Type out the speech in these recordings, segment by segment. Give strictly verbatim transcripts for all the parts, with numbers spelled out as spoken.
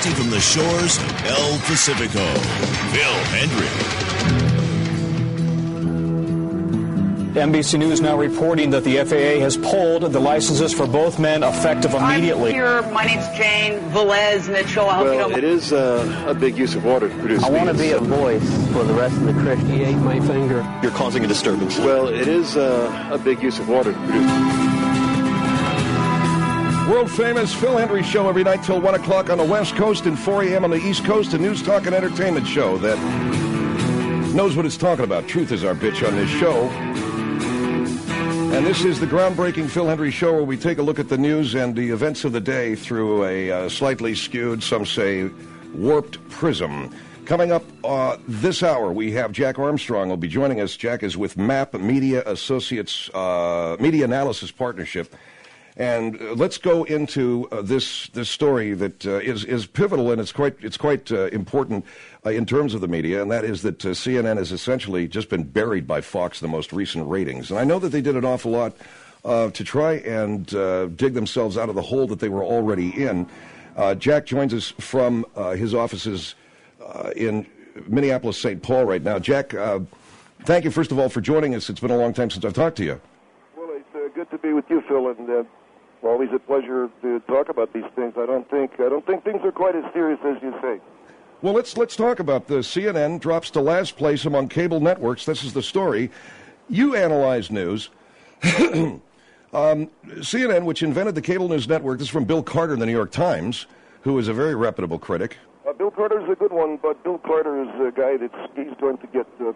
broadcasting from the shores of El Pacifico, Phil Hendrie. N B C News now reporting that the F A A has pulled the licenses for both men effective immediately. I'm here. My name's Jane Velez Mitchell. I hope well, you know it is uh, a big use of water to produce I want to be so. a voice for the rest of the Christians. He ate my finger. You're causing a disturbance. Well, it is uh, a big use of water to produce. World-famous Phil Hendrie Show every night till one o'clock on the West Coast and four a.m. on the East Coast, a news, talk, and entertainment show that knows what it's talking about. Truth is our bitch on this show. And this is the groundbreaking Phil Hendrie Show, where we take a look at the news and the events of the day through a uh, slightly skewed, some say, warped prism. Coming up uh, this hour, we have Jack Armstrong will be joining us. Jack is with M A P Media Associates, uh, Media Analysis Partnership. And uh, let's go into uh, this this story that uh, is is pivotal, and it's quite it's quite uh, important uh, in terms of the media, and that is that uh, C N N has essentially just been buried by Fox in the most recent ratings. And I know that they did an awful lot uh, to try and uh, dig themselves out of the hole that they were already in. Uh, Jack joins us from uh, his offices uh, in Minneapolis, Saint Paul right now. Jack, uh, thank you first of all for joining us. It's been a long time since I've talked to you. Well, it's uh, good to be with you, Phil, and uh, always a pleasure to talk about these things. I don't think I don't think things are quite as serious as you say. Well, let's let's talk about the C N N drops to last place among cable networks. This is the story. You analyze news. um, C N N, which invented the cable news network, this is from Bill Carter in the New York Times, who is a very reputable critic. Uh, Bill Carter's a good one, but Bill Carter is a guy that's he's going to get. Uh,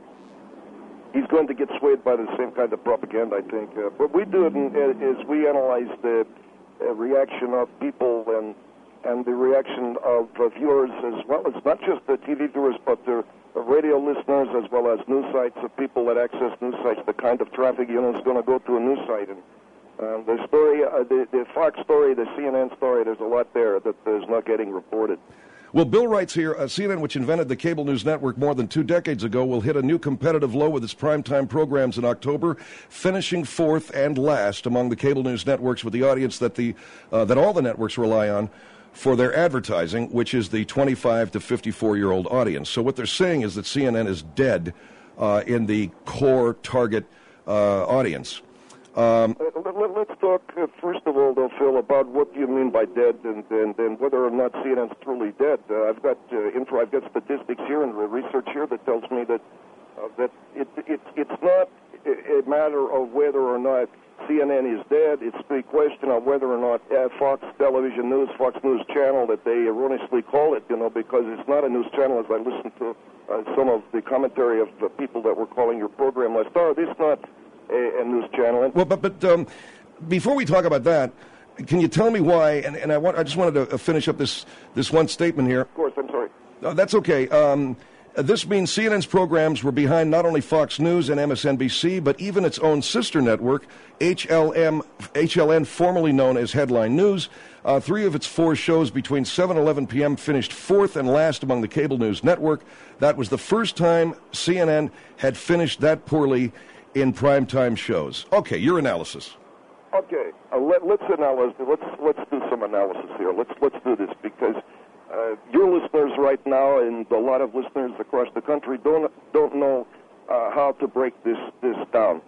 He's going to get swayed by the same kind of propaganda, I think. Uh, what we do is we analyze the uh, reaction of people and and the reaction of uh, viewers as well. It's not just the T V viewers, but the uh, radio listeners as well as news sites, of people that access news sites, the kind of traffic you know is going to go to a news site. And uh, the story, uh, the, the Fox story, the C N N story, there's a lot there that is not getting reported. Well, Bill writes here, uh, C N N, which invented the cable news network more than two decades ago, will hit a new competitive low with its primetime programs in October, finishing fourth and last among the cable news networks with the audience that the uh, that all the networks rely on for their advertising, which is the twenty-five to fifty-four-year-old audience. So what they're saying is that C N N is dead uh, in the core target uh, audience. Um, uh, let, let's talk, uh, first of all, though, Phil, about what do you mean by dead and, and, and whether or not C N N's truly dead. Uh, I've got uh, info, I've got statistics here and research here that tells me that uh, that it, it, it's not a matter of whether or not C N N is dead. It's the question of whether or not uh, Fox Television News, Fox News Channel, that they erroneously call it, you know, because it's not a news channel, as I listened to uh, some of the commentary of the people that were calling your program last hour. This is not a, a news channel. And well, but but um, before we talk about that, can you tell me why? And, and I want I just wanted to finish up this this one statement here. Of course, I'm sorry. Uh, that's okay. Um, this means C N N's programs were behind not only Fox News and M S N B C, but even its own sister network, H L M, H L N, formerly known as Headline News. Uh, three of its four shows between seven and eleven p.m. finished fourth and last among the cable news network. That was the first time C N N had finished that poorly in primetime shows. Okay, your analysis. Okay, uh, let, let's analyze. Let's let's do some analysis here. Let's let's do this because uh, your listeners right now and a lot of listeners across the country don't don't know uh, how to break this this down.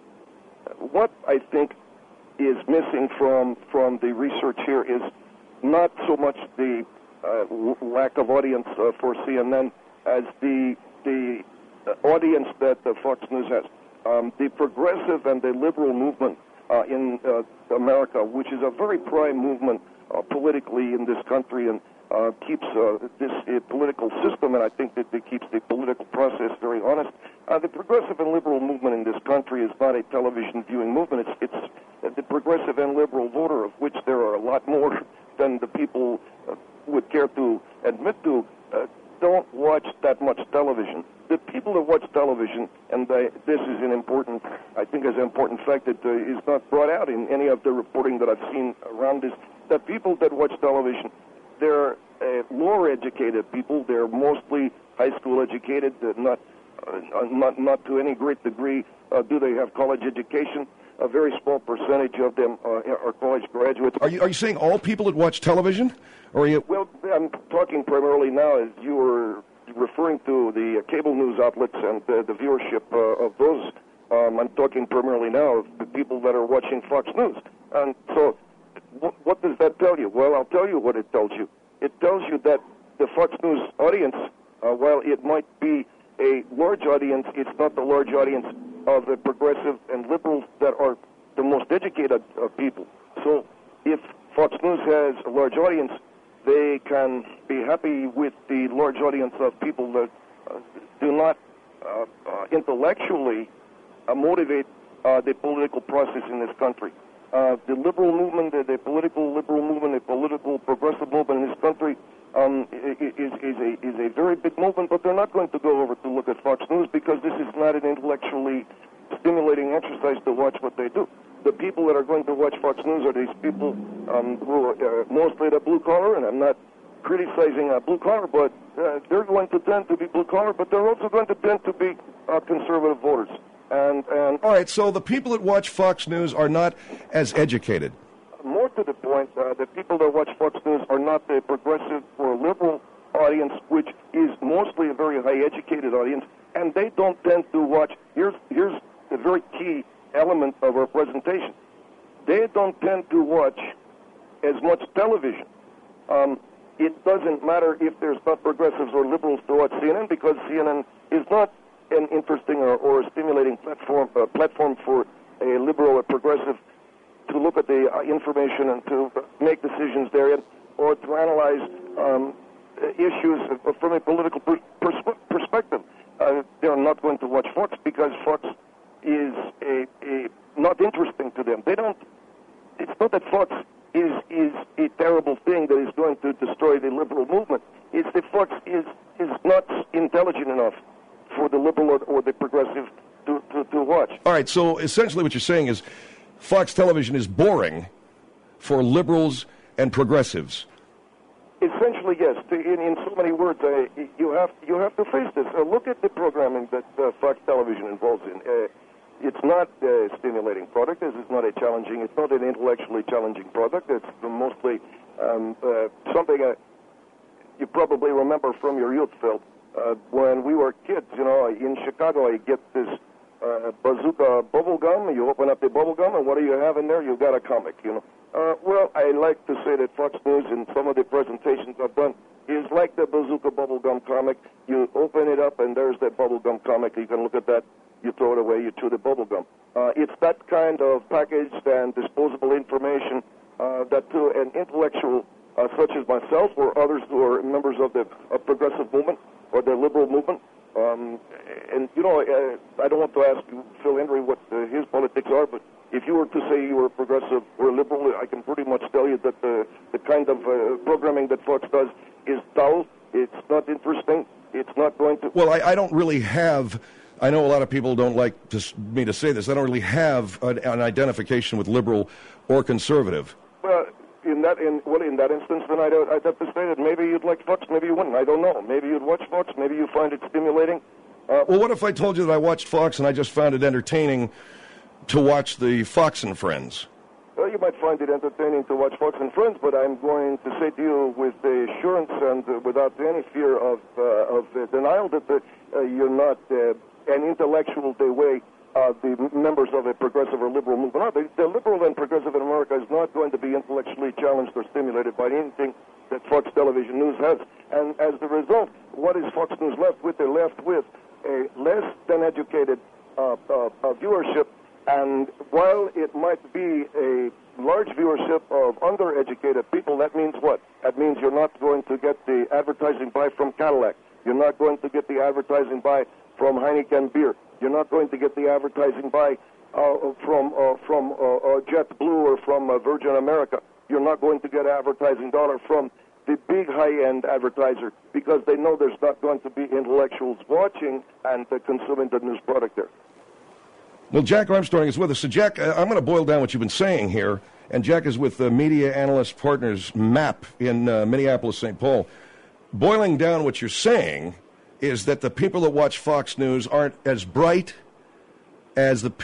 What I think is missing from from the research here is not so much the uh, lack of audience uh, for C N N as the the uh, audience that the Fox News has. Um, the progressive and the liberal movement uh, in uh, America, which is a very prime movement uh, politically in this country and uh, keeps uh, this uh, political system, and I think that it keeps the political process very honest. Uh, the progressive and liberal movement in this country is not a television viewing movement. It's, it's uh, the progressive and liberal voter, of which there are a lot more than the people uh, would care to admit to, uh, don't watch that much television. The people that watch television, and they, this is an important, I think is an important fact that uh, is not brought out in any of the reporting that I've seen around this, that people that watch television, they're uh, lower educated people. They're mostly high school educated. They're not uh, not not to any great degree uh, do they have college education. A very small percentage of them uh, are college graduates. Are you are you saying all people that watch television, or are you? Well, I'm talking primarily now as you were referring to the cable news outlets and the, the viewership uh, of those. Um, I'm talking primarily now of the people that are watching Fox News. And so, w- what does that tell you? Well, I'll tell you what it tells you. It tells you that the Fox News audience, uh, while it might be a large audience, it's not the large audience of the progressive and liberals that are the most educated uh, people. So, if Fox News has a large audience, they can be happy with the large audience of people that uh, do not uh, uh, intellectually uh, motivate uh, the political process in this country. Uh, the liberal movement, the, the political liberal movement, the political progressive movement in this country um, is, is, a, is a very big movement, but they're not going to go over to look at Fox News because this is not an intellectually stimulating exercise to watch what they do. The people that are going to watch Fox News are these people um, who are uh, mostly the blue collar, and I'm not criticizing uh, blue collar, but uh, they're going to tend to be blue collar, but they're also going to tend to be uh, conservative voters. And, and all right, so the people that watch Fox News are not as educated. More to the point, uh, the people that watch Fox News are not the progressive or liberal audience, which is mostly a very high-educated audience, and they don't tend to watch. Here's here's the very key element of our presentation. They don't tend to watch as much television. Um, it doesn't matter if there's not progressives or liberals to watch C N N because C N N is not an interesting or, or a stimulating platform uh, platform for a liberal or progressive to look at the uh, information and to make decisions therein or to analyze um, issues from a political per- pers- perspective. Uh, they're not going to watch Fox because Fox is a, a not interesting to them. They don't. It's not that Fox is is a terrible thing that is going to destroy the liberal movement. It's that Fox is is not intelligent enough for the liberal or, or the progressive to, to, to watch. All right, so essentially what you're saying is Fox television is boring for liberals and progressives. Essentially, yes. In, in so many words, uh, you have you have to face this. Uh, look at the programming that uh, Fox television involves in. Uh, it's not a stimulating product. This is not a challenging. It's not an intellectually challenging product. It's mostly um, uh, something uh, you probably remember from your youth, Phil. Uh, when we were kids, you know, in Chicago, I get this uh, bazooka bubble gum. You open up the bubble gum, and what do you have in there? You've got a comic, you know. Uh, well, I like to say that Fox News and some of the presentations I've done is like the bazooka bubblegum comic. You open it up, and there's that bubblegum comic. You can look at that. You throw it away. You chew the bubblegum. Uh, it's that kind of packaged and disposable information uh, that to an intellectual uh, such as myself or others who are members of the uh, progressive movement or the liberal movement, um, and, you know, uh, I don't want to ask Phil Hendry what uh, his politics are, but if you were to say you were progressive or liberal, I can pretty much tell you that the, the kind of uh, programming that Fox does is dull. It's not interesting. It's not going to... Well, I, I don't really have... I know a lot of people don't like to, me to say this. I don't really have an, an identification with liberal or conservative. Well, in that in well, in that instance, then I'd, I'd have to say that maybe you'd like Fox, maybe you wouldn't. I don't know. Maybe you'd watch Fox. Maybe you find it stimulating. Uh, well, what if I told you that I watched Fox and I just found it entertaining to watch the Fox and Friends? Well, you might find it entertaining to watch Fox and Friends, but I'm going to say to you with the assurance and uh, without any fear of uh, of uh, denial that the, uh, you're not uh, an intellectual the way uh, the members of a progressive or liberal movement are. The, the liberal and progressive in America is not going to be intellectually challenged or stimulated by anything that Fox Television News has. And as the result, what is Fox News left with? They're left with a less than educated uh, uh, uh, viewership. And while it might be a large viewership of undereducated people, that means what? That means you're not going to get the advertising buy from Cadillac. You're not going to get the advertising buy from Heineken beer. You're not going to get the advertising buy uh, from uh, from uh, uh, JetBlue or from uh, Virgin America. You're not going to get advertising dollar from the big high-end advertiser because they know there's not going to be intellectuals watching and uh, consuming the news product there. Well, Jack Armstrong is with us. So, Jack, uh, I'm going to boil down what you've been saying here. And Jack is with uh, Media Analyst Partners, M A P, in uh, Minneapolis, Saint Paul. Boiling down what you're saying, is that the people that watch Fox News aren't as bright as the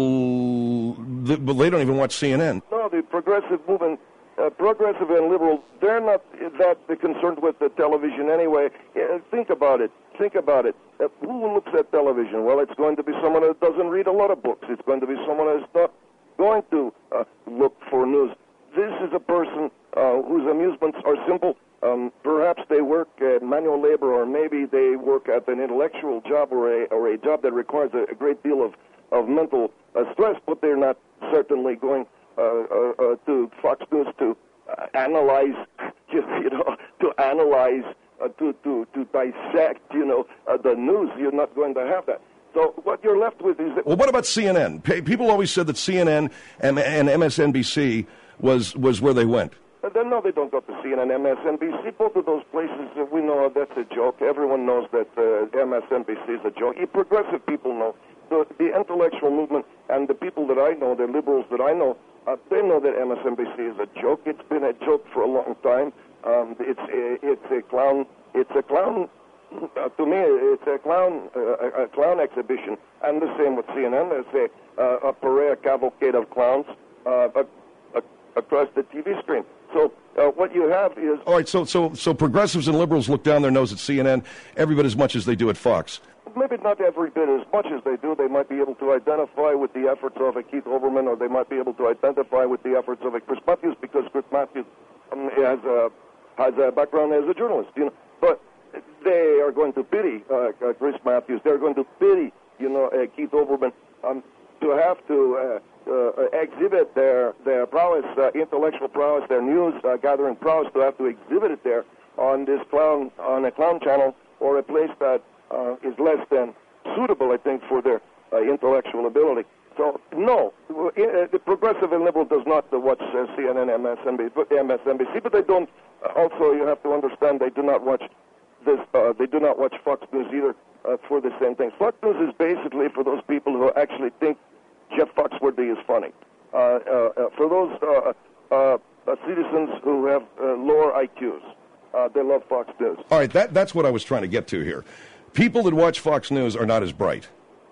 people, that, but they don't even watch C N N. No, the progressive movement, uh, progressive and liberal, they're not that concerned with the television anyway. Yeah, think about it. Think about it. Uh, who looks at television? Well, it's going to be someone that doesn't read a lot of books. It's going to be someone who's not going to uh, look for news. This is a person uh, whose amusements are simple. Um, perhaps they work at manual labor, or maybe they work at an intellectual job, or a, or a job that requires a, a great deal of, of mental uh, stress, but they're not certainly going uh, uh, uh, to Fox News to uh, analyze, you, you know, to analyze, uh, to, to, to dissect, you know, uh, the news. You're not going to have that. So what you're left with is... That well, what about C N N? People always said that C N N and, and M S N B C was, was where they went. Uh, then, no, they don't go to C N N, M S N B C. Both of those places, uh, we know that's a joke. Everyone knows that uh, M S N B C is a joke. You progressive people know. The, the intellectual movement and the people that I know, the liberals that I know, uh, they know that M S N B C is a joke. It's been a joke for a long time. Um, it's a, it's a clown. It's a clown. Uh, to me, it's a clown, uh, a clown exhibition. And the same with C N N. There's a, uh, a parade, a cavalcade of clowns uh, a, a, across the T V screen. So uh, what you have is... All right, so, so, so progressives and liberals look down their nose at C N N every bit as much as they do at Fox. Maybe not every bit as much as they do. They might be able to identify with the efforts of a Keith Olbermann, or they might be able to identify with the efforts of a Chris Matthews, because Chris Matthews um, has, a, has a background as a journalist, you know. But they are going to pity uh, uh, Chris Matthews. They're going to pity, you know, uh, Keith Olbermann, um, to have to... Uh, Uh, exhibit their their prowess, uh, intellectual prowess, their news uh, gathering prowess, to have to exhibit it there on this clown on a clown channel, or a place that uh, is less than suitable, I think, for their uh, intellectual ability. So no, uh, the progressive and liberal does not uh, watch uh, C N N, M S N B C, but they don't. Uh, also, you have to understand, they do not watch this. Uh, they do not watch Fox News either uh, for the same thing. Fox News is basically for those people who actually think Jeff Foxworthy is funny. Uh, uh, uh, for those uh, uh, uh, citizens who have uh, lower I Qs, uh, they love Fox News. All right, that, that's what I was trying to get to here. People that watch Fox News are not as bright.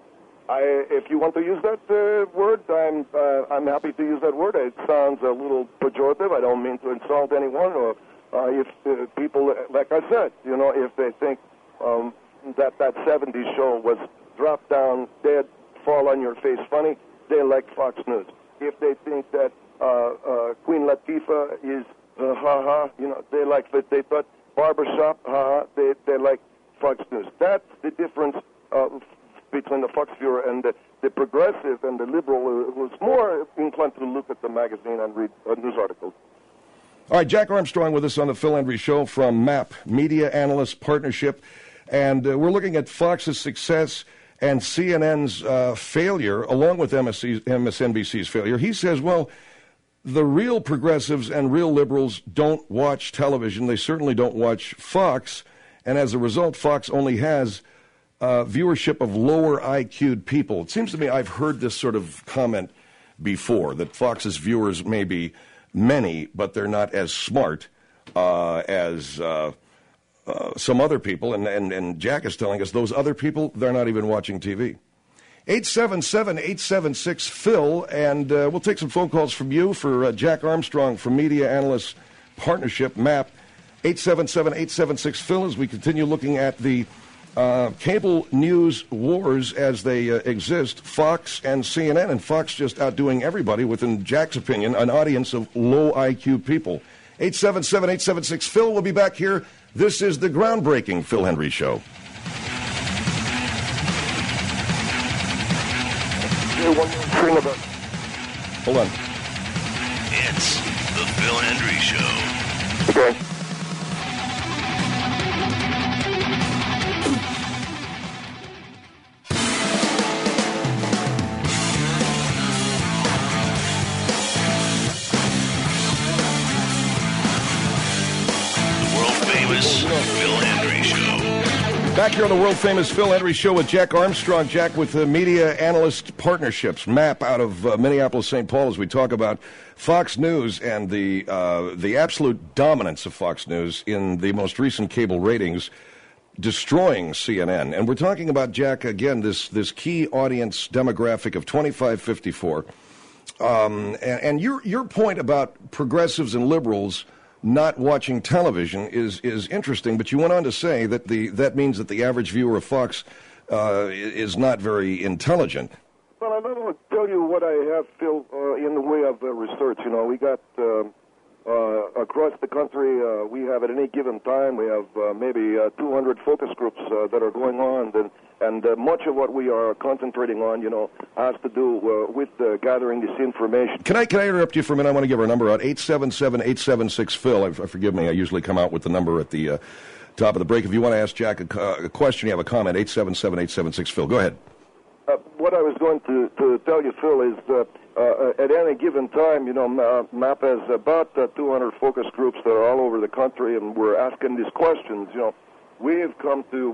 I, if you want to use that uh, word, I'm uh, I'm happy to use that word. It sounds a little pejorative. I don't mean to insult anyone. Or uh, if uh, people, like I said, you know, if they think um, that that seventies show was drop down, dead, fall on your face funny, they like Fox News. If they think that uh, uh, Queen Latifah is uh, ha-ha, you know, they like that. They thought Barbershop, ha-ha, they, they like Fox News. That's the difference uh, between the Fox viewer and the, the progressive and the liberal, who was more inclined to look at the magazine and read uh, news articles. All right, Jack Armstrong with us on the Phil Hendrie Show from M A P, Media Analyst Partnership. And uh, we're looking at Fox's success and C N N's uh, failure, along with M S N B C's failure. He says, well, the real progressives and real liberals don't watch television. They certainly don't watch Fox. And as a result, Fox only has uh, viewership of lower I Q'd people. It seems to me I've heard this sort of comment before, that Fox's viewers may be many, but they're not as smart uh, as... Uh, Uh, some other people, and, and, and Jack is telling us those other people, they're not even watching T V. eight seven seven, eight seven six, Phil, and uh, we'll take some phone calls from you for uh, Jack Armstrong from Media Analyst Partnership, M A P. eight seven seven, eight seven six, Phil, as we continue looking at the uh, cable news wars as they uh, exist, Fox and C N N, and Fox just outdoing everybody with, in Jack's opinion, an audience of low I Q people. eight seven seven, eight seven six, Phil, we'll be back here. This is the groundbreaking Phil Hendrie Show. Hold on. It's the Phil Hendrie Show. Okay. Phil Hendrie Show. Back here on the world-famous Phil Hendrie Show with Jack Armstrong. Jack with the Media Analyst Partnerships, M A P, out of uh, Minneapolis, Saint Paul, as we talk about Fox News and the uh, the absolute dominance of Fox News in the most recent cable ratings. destroying C N N. And we're talking about, Jack, again, this, this key audience demographic of twenty-five fifty-four. Um, and and your, your point about progressives and liberals not watching television is, is interesting, but you went on to say that the that means that the average viewer of Fox uh, is not very intelligent. Well, I'm going to tell you what I have, Phil, uh, in the way of uh, research. You know, we got uh, uh, across the country, uh, we have at any given time, we have uh, maybe uh, two hundred focus groups uh, that are going on, and, and uh, much of what we are concentrating on, you know, has to do uh, with uh, gathering this information. Can I can I interrupt you for a minute? I want to give our number out, eight seven seven, eight seven six, Phil. I, forgive me, I usually come out with the number at the uh, top of the break. If you want to ask Jack a, a question, you have a comment, eight seven seven, eight seven six, Phil. Go ahead. Uh, what I was going to, to tell you, Phil, is uh, uh, at any given time, you know, M A P has about uh, two hundred focus groups that are all over the country, and we're asking these questions. You know, we have come to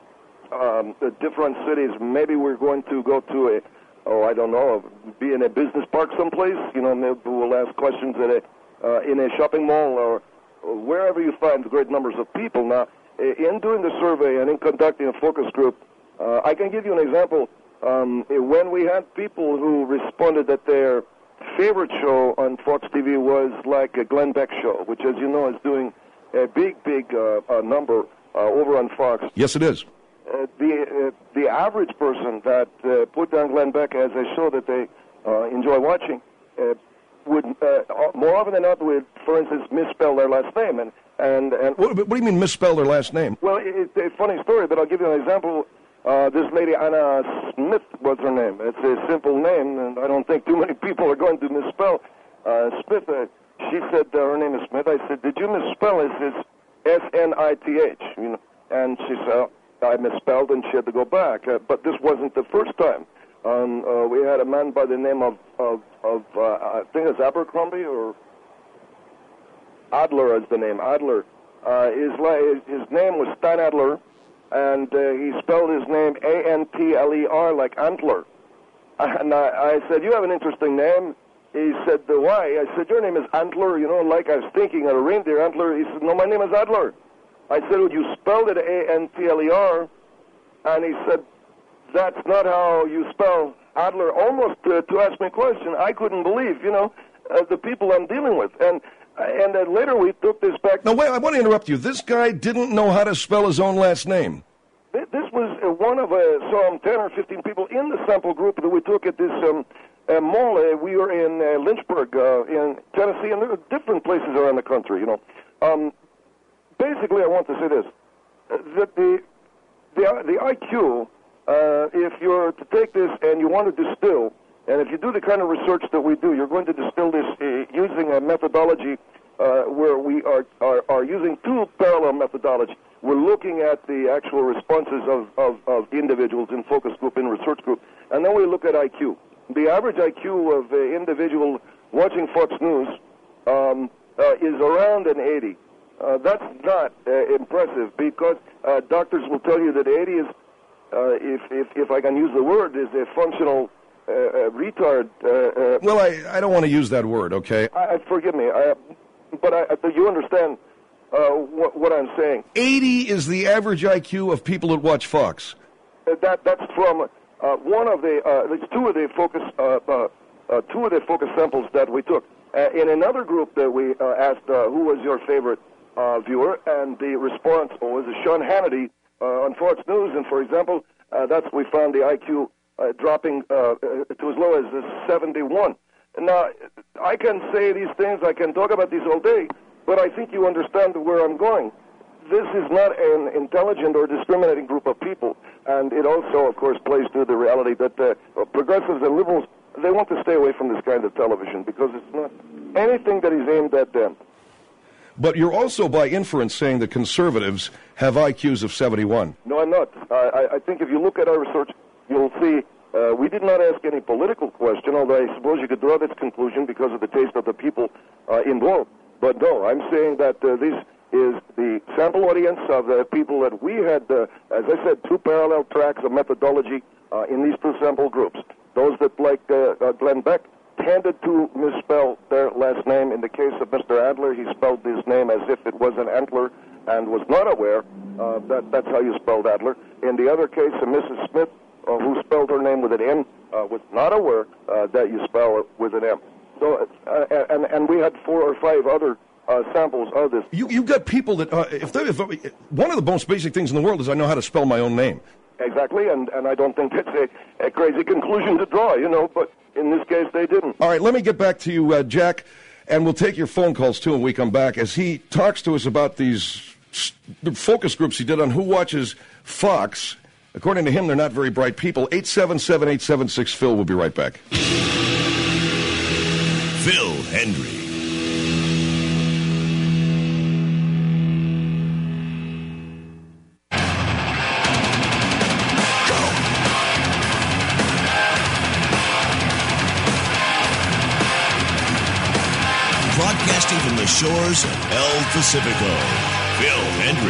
um, the different cities. Maybe we're going to go to a, oh, I don't know, be in a business park someplace. You know, maybe we'll ask questions at a, uh, in a shopping mall or, or wherever you find great numbers of people. Now, in doing the survey and in conducting a focus group, uh, I can give you an example. Um, when we had people who responded that their favorite show on Fox T V was like a Glenn Beck show, which, as you know, is doing a big, big uh, uh, number uh, over on Fox. Yes, it is. Uh, the uh, the average person that uh, put down Glenn Beck as a show that they uh, enjoy watching uh, would uh, more often than not would, for instance, misspell their last name. And and, and what, what do you mean misspell their last name? Well, it's a funny story, but I'll give you an example. Uh, this lady, Anna Smith, was her name. It's a simple name, and I don't think too many people are going to misspell uh, Smith. Uh, she said uh, her name is Smith. I said, did you misspell it? It's S N I T H. You know? And she said, I misspelled, and she had to go back. Uh, but this wasn't the first time. Um, uh, we had a man by the name of, of, of uh, I think it's Abercrombie, or Adler is the name, Adler. Uh, his, his name was Stan Adler. And uh, he spelled his name A N T L E R, like Antler. And I, I said, you have an interesting name. He said, why? I said, your name is Antler, you know, like I was thinking of a reindeer antler. He said, no, my name is Adler. I said, well, you spelled it A N T L E R. And he said, that's not how you spell Adler. Almost uh, to ask me a question. I couldn't believe, you know, uh, the people I'm dealing with. And And then later we took this back. No, wait, I want to interrupt you. This guy didn't know how to spell his own last name. This was uh, one of uh, some ten or fifteen people in the sample group that we took at this um, uh, mall. Uh, we were in uh, Lynchburg, uh, in Tennessee, and there are different places around the country, you know. Um, basically, I want to say this, uh, that the, the, the I Q, uh, if you're to take this and you want to distill, and if you do the kind of research that we do, you're going to distill this uh, using a methodology uh, where we are, are, are using two parallel methodologies. We're looking at the actual responses of, of, of individuals in focus group, in research group, and then we look at I Q. The average I Q of an individual watching Fox News um, uh, is around an eighty. Uh, that's not uh, impressive because uh, doctors will tell you that eighty is, uh, if, if, if I can use the word, is a functional Uh, uh, retard. Uh, uh, well, I, I don't want to use that word, okay? I, forgive me, I, but I, you understand uh, what, what I'm saying. eighty is the average I Q of people that watch Fox. Uh, that that's from uh, one of the uh, two of the focus uh, uh, uh, two of the focus samples that we took. Uh, in another group that we uh, asked, uh, who was your favorite uh, viewer, and the response was Sean Hannity uh, on Fox News, and for example, uh, that's we found the I Q. Uh, dropping uh, to as low as uh, seventy-one. Now, I can say these things, I can talk about these all day, but I think you understand where I'm going. This is not an intelligent or discriminating group of people, and it also, of course, plays to the reality that uh, progressives and liberals, they want to stay away from this kind of television because it's not anything that is aimed at them. But you're also, by inference, saying that conservatives have I Qs of seventy-one. No, I'm not. I, I think if you look at our research, you'll see uh, we did not ask any political question, although I suppose you could draw this conclusion because of the taste of the people uh, involved. But no, I'm saying that uh, this is the sample audience of the people that we had, uh, as I said, two parallel tracks of methodology uh, in these two sample groups. Those that, like uh, uh, Glenn Beck, tended to misspell their last name. In the case of Mister Adler, he spelled his name as if it was an antler. and was not aware, uh, that, that's how you spelled Adler. In the other case, uh, Missus Smith, uh, who spelled her name with an N, uh, was not aware uh, that you spell it with an M. So, uh, and, and we had four or five other uh, samples of this. You, you've got people that, uh, if, they, if one of the most basic things in the world is I know how to spell my own name. Exactly, and, and I don't think that's a, a crazy conclusion to draw, you know, but in this case they didn't. All right, let me get back to you, uh, Jack, and we'll take your phone calls, too, when we come back, as he talks to us about these focus groups he did on who watches Fox. According to him, they're not very bright people. eight seven seven, eight seven six, Phil. We'll be right back. Phil Hendrie. Broadcasting from the shores of El Pacifico, Phil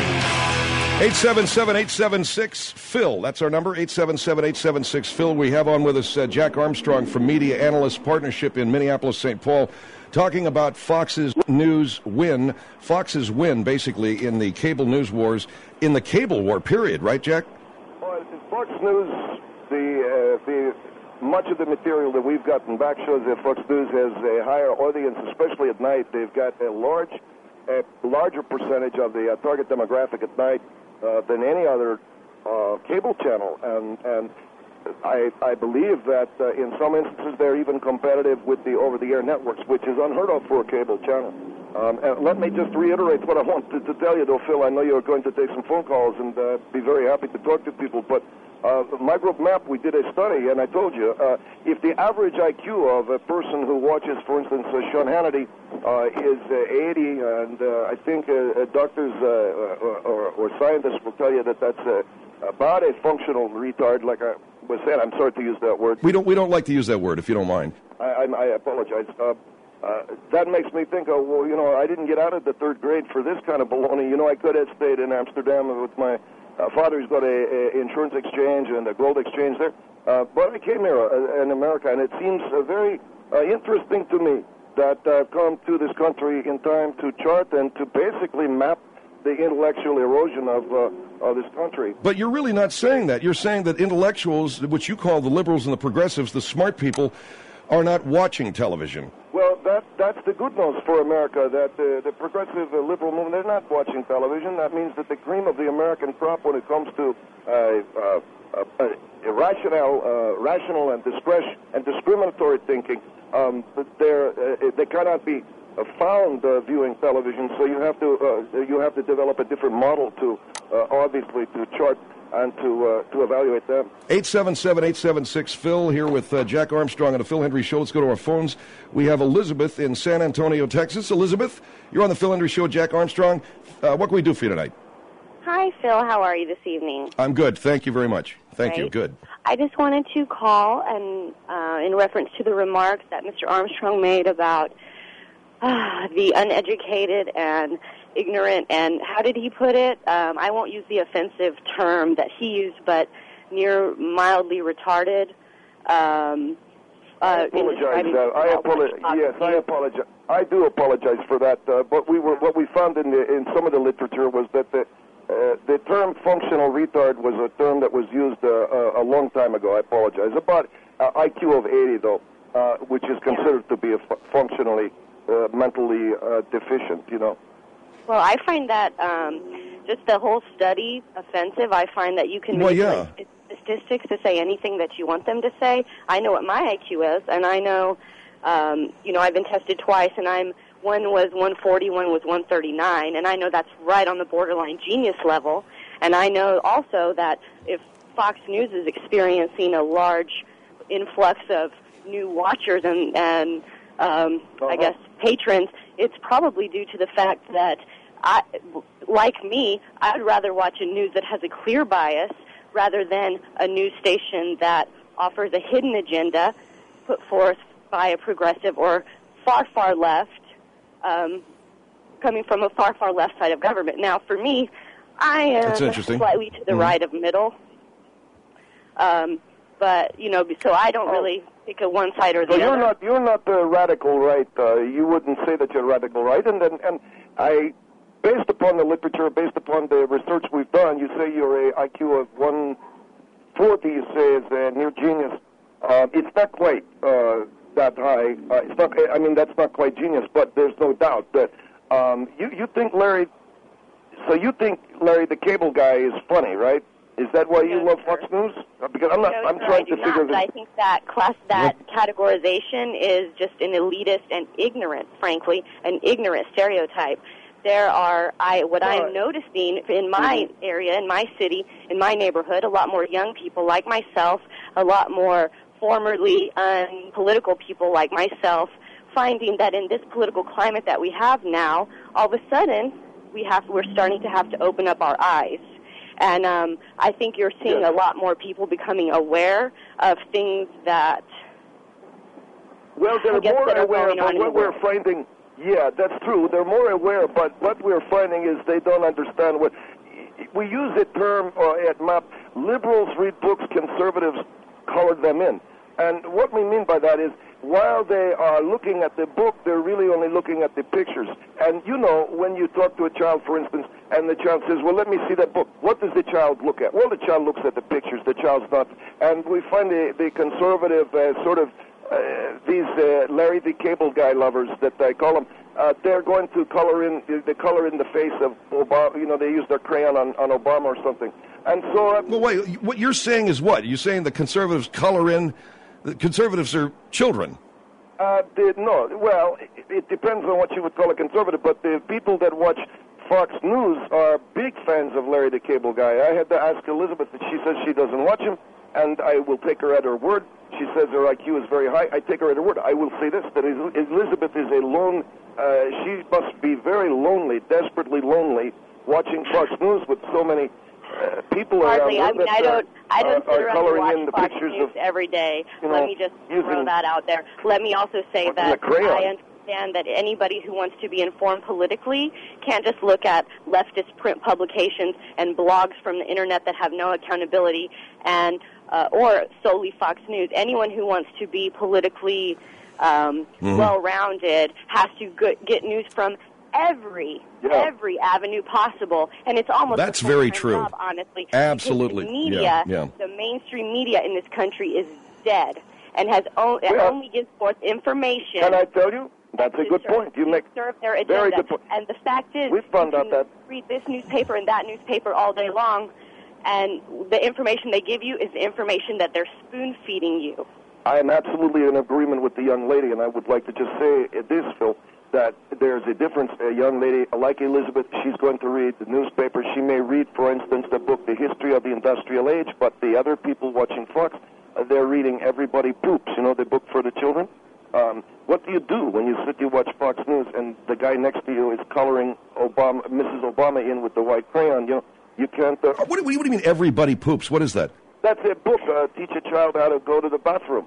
Hendrie. eight seven seven, eight seven six, Phil. That's our number, eight seven seven, eight seven six, Phil. We have on with us uh, Jack Armstrong from Media Analyst Partnership in Minneapolis, Saint Paul, talking about Fox's news win, Fox's win, basically, in the cable news wars, in the cable war, period, right, Jack? Well, in Fox News, the, uh, the much of the material that we've gotten back shows that Fox News has a higher audience, especially at night. They've got a large, a larger percentage of the uh, target demographic at night uh, than any other uh, cable channel, and and I I believe that uh, in some instances they're even competitive with the over-the-air networks, which is unheard of for a cable channel. Um, and let me just reiterate what I wanted to tell you, though, Phil. I know you're going to take some phone calls and uh, be very happy to talk to people, but. Uh, my group map, we did a study, and I told you, uh, if the average I Q of a person who watches, for instance, uh, Sean Hannity uh, is uh, eighty, and uh, I think uh, doctors uh, or, or scientists will tell you that that's uh, about a functional retard, like I was saying. I'm sorry to use that word. We don't we don't like to use that word, if you don't mind. I, I, I apologize. Uh, uh, that makes me think, oh, well, you know, I didn't get out of the third grade for this kind of baloney. You know, I could have stayed in Amsterdam with my... Uh, father's got a, a insurance exchange and a gold exchange there. Uh, but I came here uh, in America, and it seems uh, very uh, interesting to me that I've come to this country in time to chart and to basically map the intellectual erosion of, uh, of this country. But you're really not saying that. You're saying that intellectuals, which you call the liberals and the progressives, the smart people, are not watching television. Well, that that's the good news for America, that uh, the progressive uh, liberal movement, they're not watching television. That means that the cream of the American crop when it comes to uh, uh, uh, uh, irrational, uh, rational and, discretion, and discriminatory thinking, um, they're, uh, they cannot be uh, found uh, viewing television, so you have to uh, you have to develop a different model to, uh, obviously, to chart and to uh, to evaluate them. eight seven seven, eight seven six, Phil, here with uh, Jack Armstrong on the Phil Hendrie Show. Let's go to our phones. We have Elizabeth in San Antonio, Texas. Elizabeth, you're on the Phil Hendrie Show. Jack Armstrong. Uh, what can we do for you tonight? Hi, Phil. How are you this evening? I'm good. Thank you very much. Thank Great. you. Good. I just wanted to call and uh, in reference to the remarks that Mister Armstrong made about uh, the uneducated and ignorant, and how did he put it? Um, I won't use the offensive term that he used, but near mildly retarded. Um, uh, I apologize. Uh, I apologize. Yes, I apologize. I do apologize for that. Uh, but we were what we found in the in some of the literature was that the uh, the term functional retard was a term that was used uh, a, a long time ago. I apologize. About uh, I Q of eighty, though, uh, which is considered to be a fu- functionally uh, mentally uh, deficient. You know. Well, I find that um, just the whole study offensive. I find that you can well, make yeah. like, statistics to say anything that you want them to say. I know what my I Q is, and I know, um, you know, I've been tested twice, and I'm one was one forty, one was one thirty-nine, and I know that's right on the borderline genius level. And I know also that if Fox News is experiencing a large influx of new watchers and, and um, uh-huh. I guess, patrons, it's probably due to the fact that, I, like me, I'd rather watch a news that has a clear bias rather than a news station that offers a hidden agenda put forth by a progressive or far, far left, um, coming from a far, far left side of government. Now, for me, I am slightly to the mm-hmm. right of middle. Um, but, you know, so I don't really pick a one side or the so you're other. Not, you're not the radical right. Uh, you wouldn't say that you're radical right. And, and, and I based upon the literature, based upon the research we've done, you say you're a I Q of one forty, you say is a near genius. Uh, it's not quite uh, that high. Uh, it's not. I mean, that's not quite genius, but there's no doubt that um, you you think Larry. So you think Larry the Cable Guy is funny, right? Is that why you no, love sir. Fox News? Because I'm not. No, I'm sir, trying I do to figure not, this. but I think that class, that categorization is just an elitist and ignorant, frankly, an ignorant stereotype. There are, I what Well, I'm noticing in my mm-hmm. area, in my city, in my neighborhood, a lot more young people like myself, a lot more formerly unpolitical people like myself, finding that in this political climate that we have now, all of a sudden we have we're starting to have to open up our eyes. And um, I think you're seeing Yes. a lot more people becoming aware of things that. Well, I they're guess more that are aware, going on but in what the we're world. finding, yeah, that's true. They're more aware, but what we're finding is they don't understand what. We use a term uh, at M A P, liberals read books, conservatives color them in. And what we mean by that is, while they are looking at the book, they're really only looking at the pictures. And you know, when you talk to a child, for instance, and the child says, well, let me see that book, what does the child look at? Well, the child looks at the pictures, the child's not. And we find the, the conservative uh, sort of, uh, these uh, Larry the Cable Guy lovers that I call them, uh, they're going to color in, the color in the face of Obama, you know, they use their crayon on, on Obama or something. And so... Uh, Well, wait, what you're saying is what? You're saying the conservatives color in, the conservatives are children. Uh, the, no, well, it, it depends on what you would call a conservative, but the people that watch Fox News are big fans of Larry the Cable Guy. I had to ask Elizabeth, and she says she doesn't watch him, and I will take her at her word. She says her I Q is very high. I take her at her word. I will say this, that Elizabeth is a lone, uh, she must be very lonely, desperately lonely, watching Fox News with so many uh, people Hardly. around I her mean, that I don't. I don't are, sit are around coloring and watch in the Fox pictures News of... every day. you Let know, me just using- throw that out there. Let me also say Using that a crayon. I understand that anybody who wants to be informed politically can't just look at leftist print publications and blogs from the internet that have no accountability, and uh, or solely Fox News. Anyone who wants to be politically um, Mhm. well-rounded has to go- get news from every Yeah. every avenue possible, and it's almost That's a very full-time true. job, honestly. Absolutely. Because the media, Yeah, yeah. the mainstream media in this country is dead and has o- it Well, only gives forth information. Can I tell you? That's a to good serve- point. You to make serve their agenda. very good point. And the fact is, We found you out can that. read this newspaper and that newspaper all day long, and the information they give you is the information that they're spoon-feeding you. I am absolutely in agreement with the young lady, and I would like to just say this, Phil, that there's a difference. A young lady like Elizabeth, she's going to read the newspaper. She may read, for instance, the book The History of the Industrial Age, but the other people watching Fox, uh, they're reading Everybody Poops, you know, the book for the children. Um, what do you do when you sit, you watch Fox News, and the guy next to you is coloring Obama, Missus Obama in with the white crayon? You know, you can't... Uh, What, do- what do you mean everybody poops? What is that? that's a book, uh, teach a child how to go to the bathroom.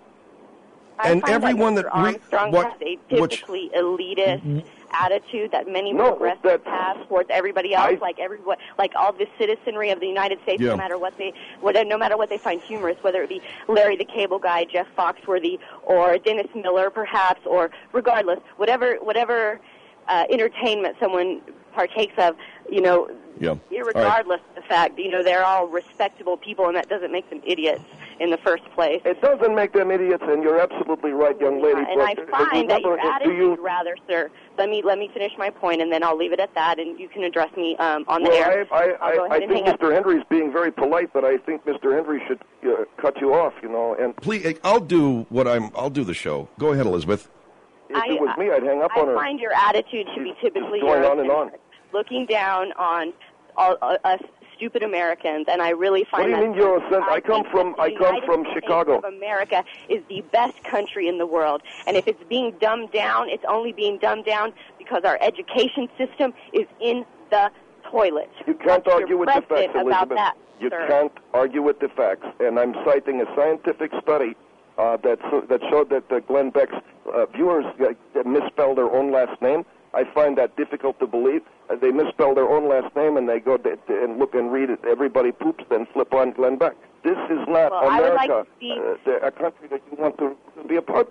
I And find everyone that, that re- Mister Armstrong what- has a which- typically elitist attitude that many No, progressives that's- have towards everybody else, I- like everyone, like all the citizenry of the United States, Yeah. no matter what they, what, no matter what they find humorous, whether it be Larry the Cable Guy, Jeff Foxworthy, or Dennis Miller, perhaps, or regardless, whatever, whatever uh, entertainment someone partakes of, you know, Yeah. irregardless of the fact, you know, they're all respectable people, and that doesn't make them idiots in the first place. It doesn't make them idiots, and you're absolutely right, young lady. And I but, uh, find that your remember, uh, do attitude, you, rather, sir. Let me let me finish my point, and then I'll leave it at that, and you can address me um, on the well, air. I, I, I'll go I, ahead I and think hang up. Mister Henry's being very polite, but I think Mister Henry should uh, cut you off, you know. And Please, I'll do what I'm. I'll do the show. Go ahead, Elizabeth. if I, it was me, I'd hang up I on her. find your attitude to be She's typically going on and on. Eurocentric, looking down on all, uh, us stupid Americans, and I really find What do you that mean Eurocentric? I come think from- that the I come United from States Chicago. of America is the best country in the world, and if it's being dumbed down, it's only being dumbed down because our education system is in the toilet. You can't Let's argue with the get facts, about Elizabeth. that, You sir. can't argue with the facts, and I'm citing a scientific study uh, that that showed that uh, Glenn Beck's uh, viewers uh, misspell their own last name. I find that difficult to believe. Uh, they misspell their own last name, and they go to, to, and look and read it. Everybody poops, then flip on Glenn Beck. This is not Well, I would like America, to see- uh, the, a country that you want to, to be a part of.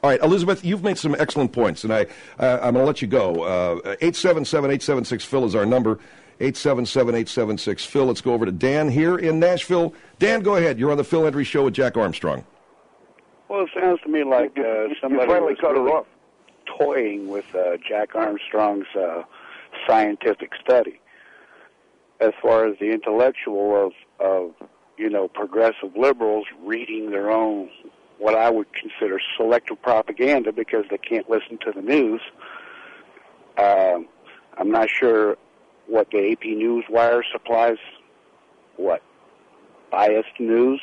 All right, Elizabeth, you've made some excellent points, and I, uh, I'm going to let you go. Uh, eight seven seven, eight seven six, Phil is our number, eight seven seven, eight seven six, Phil. Let's go over to Dan here in Nashville. Dan, go ahead. You're on the Phil Hendry Show with Jack Armstrong. Well, it sounds to me like uh, somebody you finally was cut really her off. toying with uh, Jack Armstrong's uh, scientific study as far as the intellectual of, of, you know, progressive liberals reading their own, what I would consider selective propaganda because they can't listen to the news. Uh, I'm not sure what the A P Newswire supplies, what, biased news.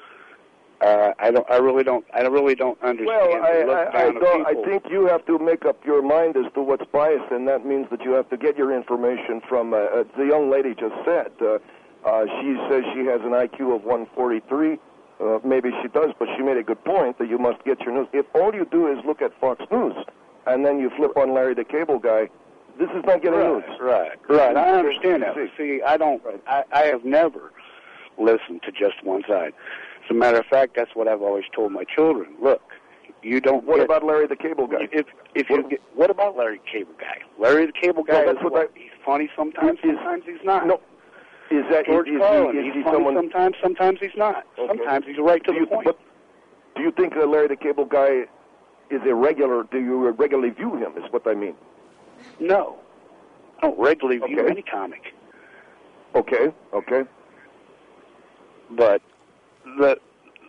Uh, I don't. I really don't. I really don't understand. Well, I, the I, I, look don't, I people. think you have to make up your mind as to what's biased, and that means that you have to get your information from, uh, uh, the young lady just said. Uh, uh, she says she has an I Q of one forty-three. Uh, maybe she does, but she made a good point that you must get your news. If all you do is look at Fox News, and then you flip on Larry the Cable Guy, this is not getting right, news. Right, right. I understand that. See, I don't. I, I have never listened to just one side. As a matter of fact, that's what I've always told my children. Look, you don't. What get, about Larry the Cable Guy? If if what, you get, what about Larry the Cable Guy? Larry the Cable Guy no, is what, what I, he's funny sometimes. Is, sometimes he's not. No. Is that George is, is, Carlin? Is, is he's he funny someone, sometimes. Sometimes he's not. Okay. Sometimes he's right to do the you, point. But do you think that Larry the Cable Guy is a regular? Do you regularly view him? Is what I mean. No, I don't regularly view okay. any comic. Okay. Okay. But the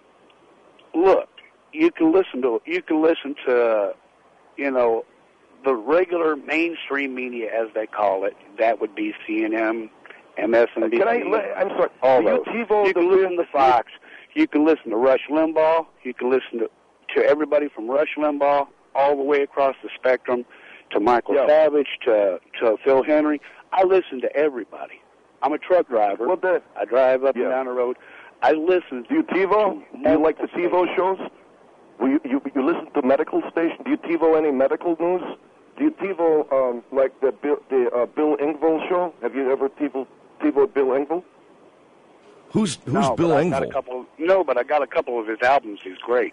look, you can listen to you can listen to, you know, the regular mainstream media, as they call it. That would be C N N, M S N B C. Can I? I'm sorry. All Do those. you TiVo You can listen to Fox. You can listen to Rush Limbaugh. You can listen to to everybody from Rush Limbaugh all the way across the spectrum to Michael yeah. Savage to to Phil Hendry. I listen to everybody. I'm a truck driver. Well, that, I drive up yeah. and down the road. I listen. Do you TiVo? Do you like the TiVo shows? Will you, you you listen to medical stations? Do you TiVo any medical news? Do you TiVo um, like the Bill, the uh, Bill Engvall show? Have you ever TiVo TiVoed Bill Engvall? Who's who's no, Bill but I Engvall? got a couple, no, but I got a couple of his albums. He's great.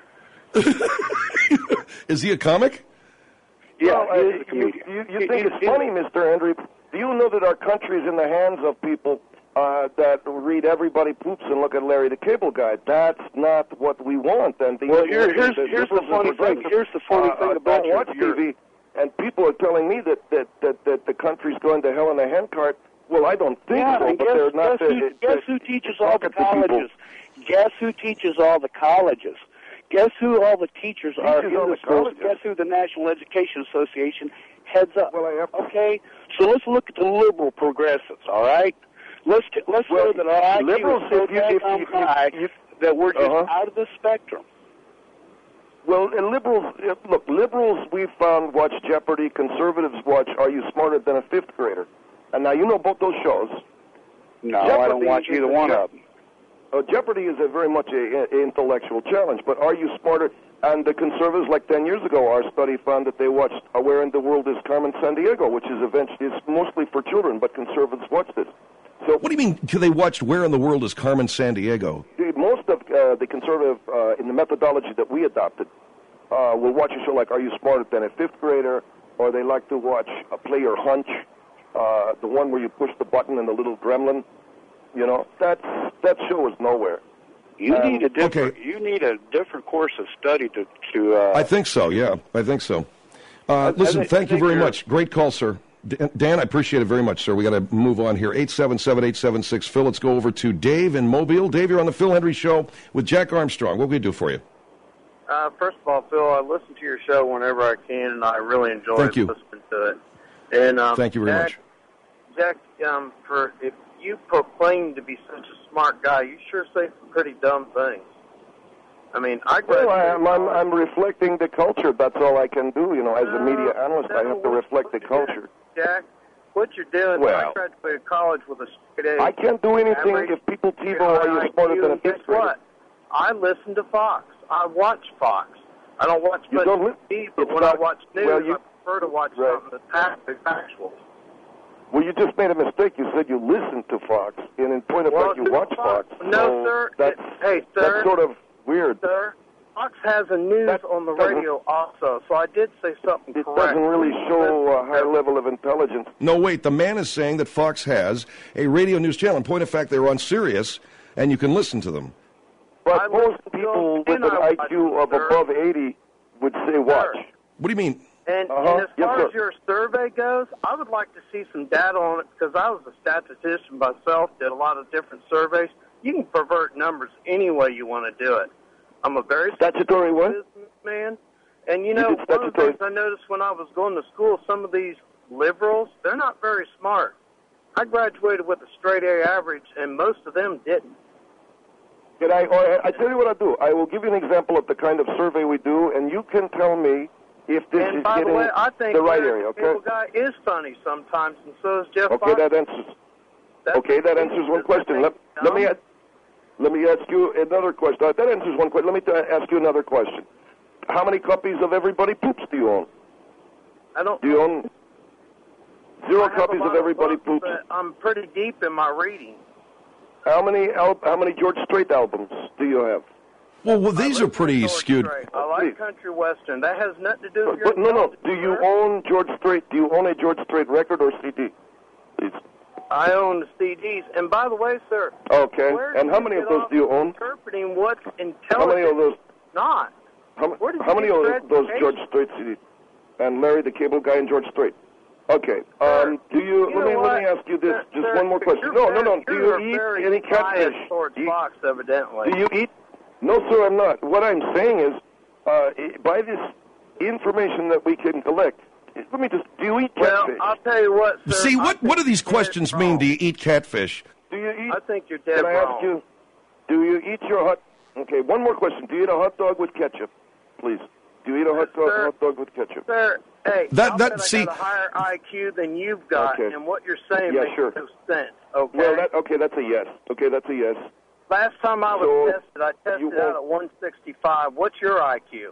Is he a comic? Yeah, well, he uh, is a comedian. You, you, you He- think he- it's he- funny, Mister Hendry? Do you know that our country is in the hands of people uh, that read Everybody Poops and look at Larry the Cable Guy? That's not what we want. And these Well, here, here's the, here's the liberals funny and thing. progressives, Here's the funny uh, thing uh, about don't your, watch your, T V, and people are telling me that that, that, that the country's going to hell in a handcart. Well, I don't think yeah, so, and but guess, they're not. guess, who, uh, guess uh, who teaches all talk the at the people. colleges? Guess who teaches all the colleges? Guess who all the teachers are Teaches in all the the schools? colleges. Guess who the National Education Association heads up? Well, I have to- Okay, so let's look at the liberal progressives. All right, let's t- let's Well, say that our I Q liberals, is so if you- if damn you- high if you- that we're just Uh-huh. out of the spectrum. Well, uh, liberals, uh, look, liberals we found watch Jeopardy. Conservatives watch Are You Smarter Than a Fifth Grader? And now you know both those shows. No, Jeopardy I don't watch is either a one Je- of them. Uh, Jeopardy is a very much a, a intellectual challenge, but Are You Smarter? And the conservatives, like ten years ago, our study found that they watched uh, Where in the World is Carmen Sandiego, which is eventually is mostly for children, but conservatives watched it. So What do you mean? Do they watch Where in the World is Carmen Sandiego? the- most of uh, the conservative, uh, in the methodology that we adopted, uh, will watch a show like Are You Smarter Than a Fifth Grader, or they like to watch uh, Play Your Hunch, uh, the one where you push the button and the little gremlin. You know, that's, that show is nowhere. You Um, need a different. okay. You need a different course of study to to. Uh, I think so, yeah. I think so. Uh, I- I listen, think- thank I you think very you're- much. Great call, sir. D- Dan, I appreciate it very much, sir. We got to move on here. eight seven seven, eight seven six, Phil. Let's go over to Dave in Mobile. Dave, you're on the Phil Hendry Show with Jack Armstrong. What can we do for you? Uh, first of all, Phil, I listen to your show whenever I can, and I really enjoy Thank you. listening to it. And um, Thank you very Jack, Jack, um, for if you proclaim to be such a smart guy, you sure say some pretty dumb things. I mean, I Well, I, graduated I'm, I'm, college- I'm reflecting the culture. That's all I can do. You know, as a media analyst, I have to reflect the culture. Jack, what you're doing, Well- I graduated college with a straight A. I can't do anything Average, if people TiVo Are You Smarter Than a Guess Fifth Grader. what? I listen to Fox. I watch Fox. I don't watch You much don't li- T V, but it's when not- I watch news, well, you- I prefer to watch right. something that's factual. Well, you just made a mistake. You said you listen to Fox, and in point of Well, fact, you watch Fox. No, So sir. That's, It- hey, sir. that's sort of weird. Sir, Fox has a news That on the doesn't- radio also, so I did say something It correct. doesn't really show a high level of intelligence. No, wait, the man is saying that Fox has a radio news channel. In point of fact, they're on Sirius, and you can listen to them. But I most listen to people them, with and an I I watch Q them, of sir. above eighty would say watch. What do you mean? And, Uh-huh. and as Yes, far sir. as your survey goes, I would like to see some data on it because I was a statistician myself, did a lot of different surveys. You can pervert numbers any way you want to do it. I'm a very Statutory what? businessman, and you You know, did one of the statutory- things I noticed when I was going to school, some of these liberals, they're not very smart. I graduated with a straight A average, and most of them didn't. Can I, or I tell you what I'll do. I will give you an example of the kind of survey we do, and you can tell me if this And is by the getting way, I think the right Larry area, okay? Cable Guy is funny sometimes, and so is Jeff Okay, Fox. that answers. That's Okay, that the answers thing, one is I question. Let, think let me dumb. ask, let me ask you another question. Uh, that answers one question. Let me t- ask you another question. How many copies of Everybody Poops do you own? I don't. Do you own zero I have copies a lot of Everybody books, Poops? but I'm pretty deep in my reading. How many al- how many George Strait albums do you have? Well, well these I are like pretty George skewed. Strait. I like Please. country western. That has nothing to do with But, your but no, no. intelligence, Do you sir. own George Strait? Do you own a George Strait record or C D? Please. I own the C Ds. And by the way, sir. Okay. where And do how you many of get those off do you own? Interpreting what's intelligent. How many of those? Not. How, Where did how you many get of your those education? George Strait C Ds? And Larry the Cable Guy and George Strait. Okay. Sir, Um, do you? you let me know let me what? ask you this. Sir, just sir, one more question. you're No, no, no. very- Do you're you eat very any biased catfish? towards Do you, Fox, evidently. do you eat? No, sir, I'm not. What I'm saying is, uh, by this information that we can collect, let me just. Do you eat Well, catfish? I'll tell you what, sir. See, I what, think what do these you're questions dead mean? wrong. Do you eat catfish? do you eat? I think you're dead Can I wrong. ask you? Do you eat your hot? Okay, one more question. Do you eat a hot dog with ketchup, please? Do you eat a hot dog, Sir. hot dog with ketchup? Sir, hey, That- I'll that- bet I see- got a higher I Q than you've got, Okay. and what you're saying Yeah, makes sure. no sense. Okay. Well, that okay. That's a yes. Okay, that's a yes. Last time I was So, tested, I tested you out won't- at one sixty-five. What's your I Q?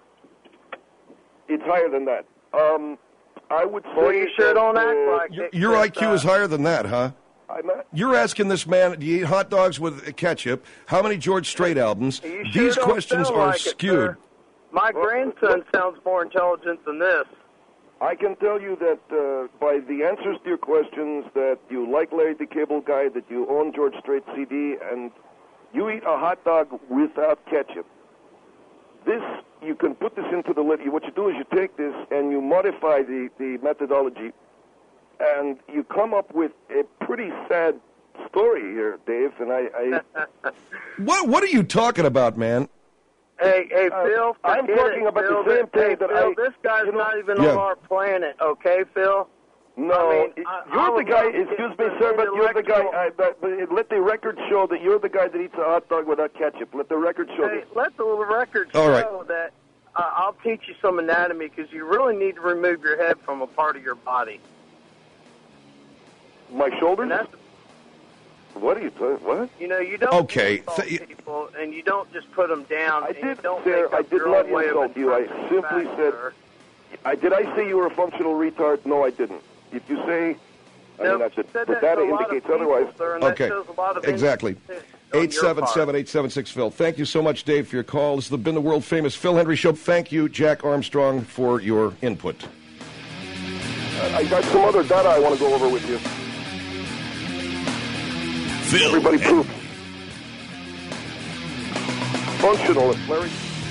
It's higher than that. Um, I would say. Well, you sure that, don't act uh, like Your, it. your 'cause, I Q uh, is higher than that, huh? I'm not, You're asking this man, do you eat hot dogs with ketchup? How many George Strait albums? You sure These don't questions sound are like it, skewed. sir. My grandson sounds more intelligent than this. I can tell you that uh, by the answers to your questions, that you like Larry the Cable Guy, that you own George Strait C D, and you eat a hot dog without ketchup. This, you can put this into the lit. What you do is you take this and you modify the, the methodology, and you come up with a pretty sad story here, Dave. And I, I What What are you talking about, man? Hey, hey, Uh, Phil. I'm forget talking it, about the Phil. same Hey, thing that Phil, I- This guy's you know- not even Yeah. on our planet, okay, Phil? No, I mean, it- I- you're I the was guy. on the- Excuse me, the sir, but you're the guy. intellectual- I, but, but let the record show that you're the guy that eats a hot dog without ketchup. Let the record show Hey, this. let the record All show right. that uh, I'll teach you some anatomy because you really need to remove your head from a part of your body. My shoulders. And that's, What are you talking? What? you know, you don't Okay, insult th- people, and you don't just put them down. I and you did, don't sir. make I up did your not own way of insult you. I interpreting simply facts, said. sir. I did. I say you were a functional retard. No, I didn't. If you say, I No, mean, that's you it. said The that data to a lot of indicates people, otherwise. sir, and that Okay, shows a lot of exactly. inconsistency on eight your seven part. seven, eight seven six, Phil. Thank you so much, Dave, for your call. This has been the world-famous Phil Hendry Show. Thank you, Jack Armstrong, for your input. I got some other data I want to go over with you. Phil Everybody Hen- poop. Functional, Larry.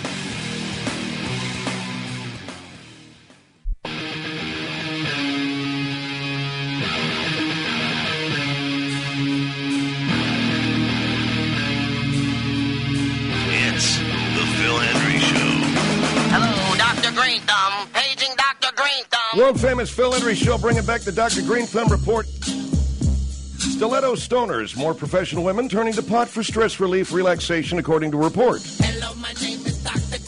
It's the Phil Hendry Show. Hello, Doctor Green Thumb. Paging Doctor Green Thumb. World-famous Phil Hendry Show, bringing back the Doctor Green Thumb Report. Stiletto stoners, more professional women turning to pot for stress relief relaxation, according to a report. Hello, my name is Doctor Green Thumb.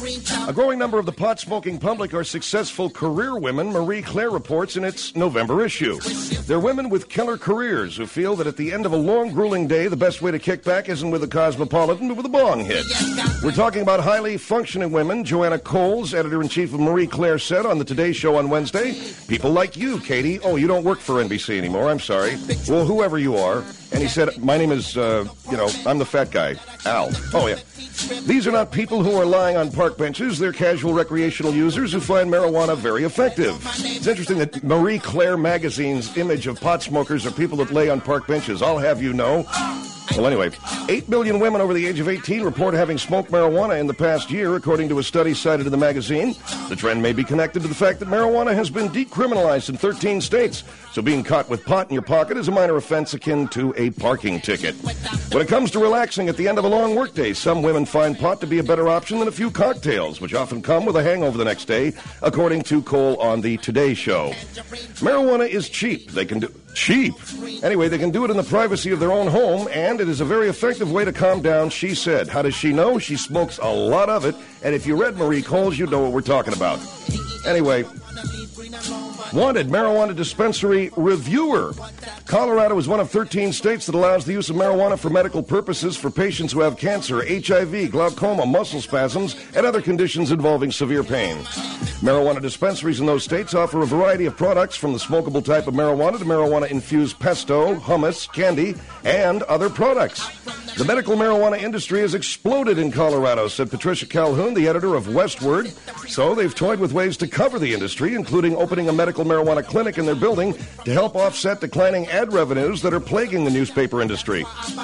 A growing number of the pot-smoking public are successful career women, Marie Claire reports in its November issue. They're women with killer careers who feel that at the end of a long, grueling day, the best way to kick back isn't with a Cosmopolitan, but with a bong hit. We're talking about highly functioning women. Joanna Coles, editor-in-chief of Marie Claire, said on the Today Show on Wednesday, people like you, Katie. Oh, you don't work for N B C anymore. I'm sorry. Well, whoever you are. And he said, my name is, uh, you know, I'm the fat guy, Al. Oh, yeah. These are not people who are lying on park benches. They're casual recreational users who find marijuana very effective. It's interesting that Marie Claire magazine's image of pot smokers are people that lay on park benches. I'll have you know. Well, anyway, eight million women over the age of eighteen report having smoked marijuana in the past year, according to a study cited in the magazine. The trend may be connected to the fact that marijuana has been decriminalized in thirteen states, so being caught with pot in your pocket is a minor offense akin to a parking ticket. When it comes to relaxing at the end of a long workday, some women find pot to be a better option than a few cocktails, which often come with a hangover the next day, according to Cole on the Today Show. Marijuana is cheap. They can do... Cheap. Anyway, they can do it in the privacy of their own home, and it is a very effective way to calm down, she said. How does she know? She smokes a lot of it, and if you read Marie Coles, you'd know what we're talking about. Anyway, wanted marijuana dispensary reviewer. Colorado is one of thirteen states that allows the use of marijuana for medical purposes for patients who have cancer, H I V, glaucoma, muscle spasms, and other conditions involving severe pain. Marijuana dispensaries in those states offer a variety of products from the smokable type of marijuana to marijuana-infused pesto, hummus, candy, and other products. The medical marijuana industry has exploded in Colorado, said Patricia Calhoun, the editor of Westward. So they've toyed with ways to cover the industry, including opening a medical marijuana clinic in their building to help offset declining ad revenues that are plaguing the newspaper industry.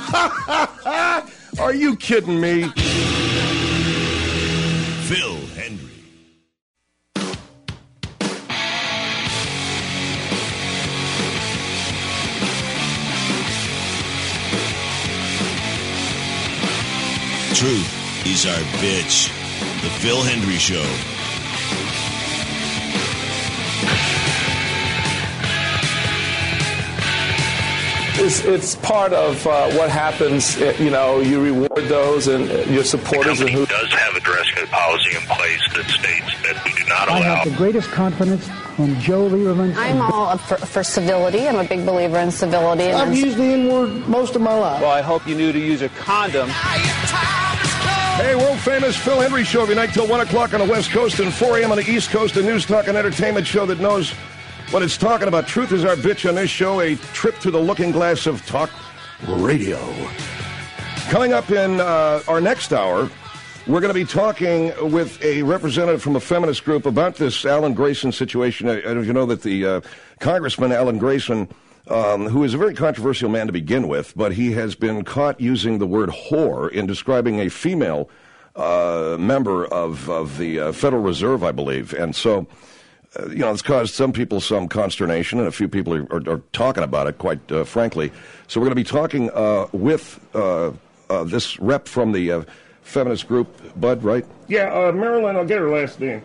Are you kidding me? Phil Hendry. Truth is our bitch. The Phil Hendry Show. It's, it's part of uh, what happens. You know, you reward those and your supporters. The company and who does have a dress code policy in place that states that we do not allow. I have the greatest confidence in Joe Lieberman. I'm all for, for civility. I'm a big believer in civility. And I've used the N-word most of my life. Well, I hope you knew to use a condom. Hey, world-famous Phil Hendry Show every night till one o'clock on the West Coast and four a.m. on the East Coast, a news, talk, and entertainment show that knows what it's talking about. Truth is our bitch on this show, a trip through the looking glass of talk radio. Coming up in uh, our next hour, we're going to be talking with a representative from a feminist group about this Alan Grayson situation. I don't know if you know that the uh, Congressman Alan Grayson, Um, who is a very controversial man to begin with, but he has been caught using the word whore in describing a female uh, member of, of the uh, Federal Reserve, I believe. And so, uh, you know, it's caused some people some consternation, and a few people are, are, are talking about it, quite uh, frankly. So we're going to be talking uh, with uh, uh, this rep from the uh, feminist group, Bud, right? Yeah, uh, Marilyn, I'll get her last name.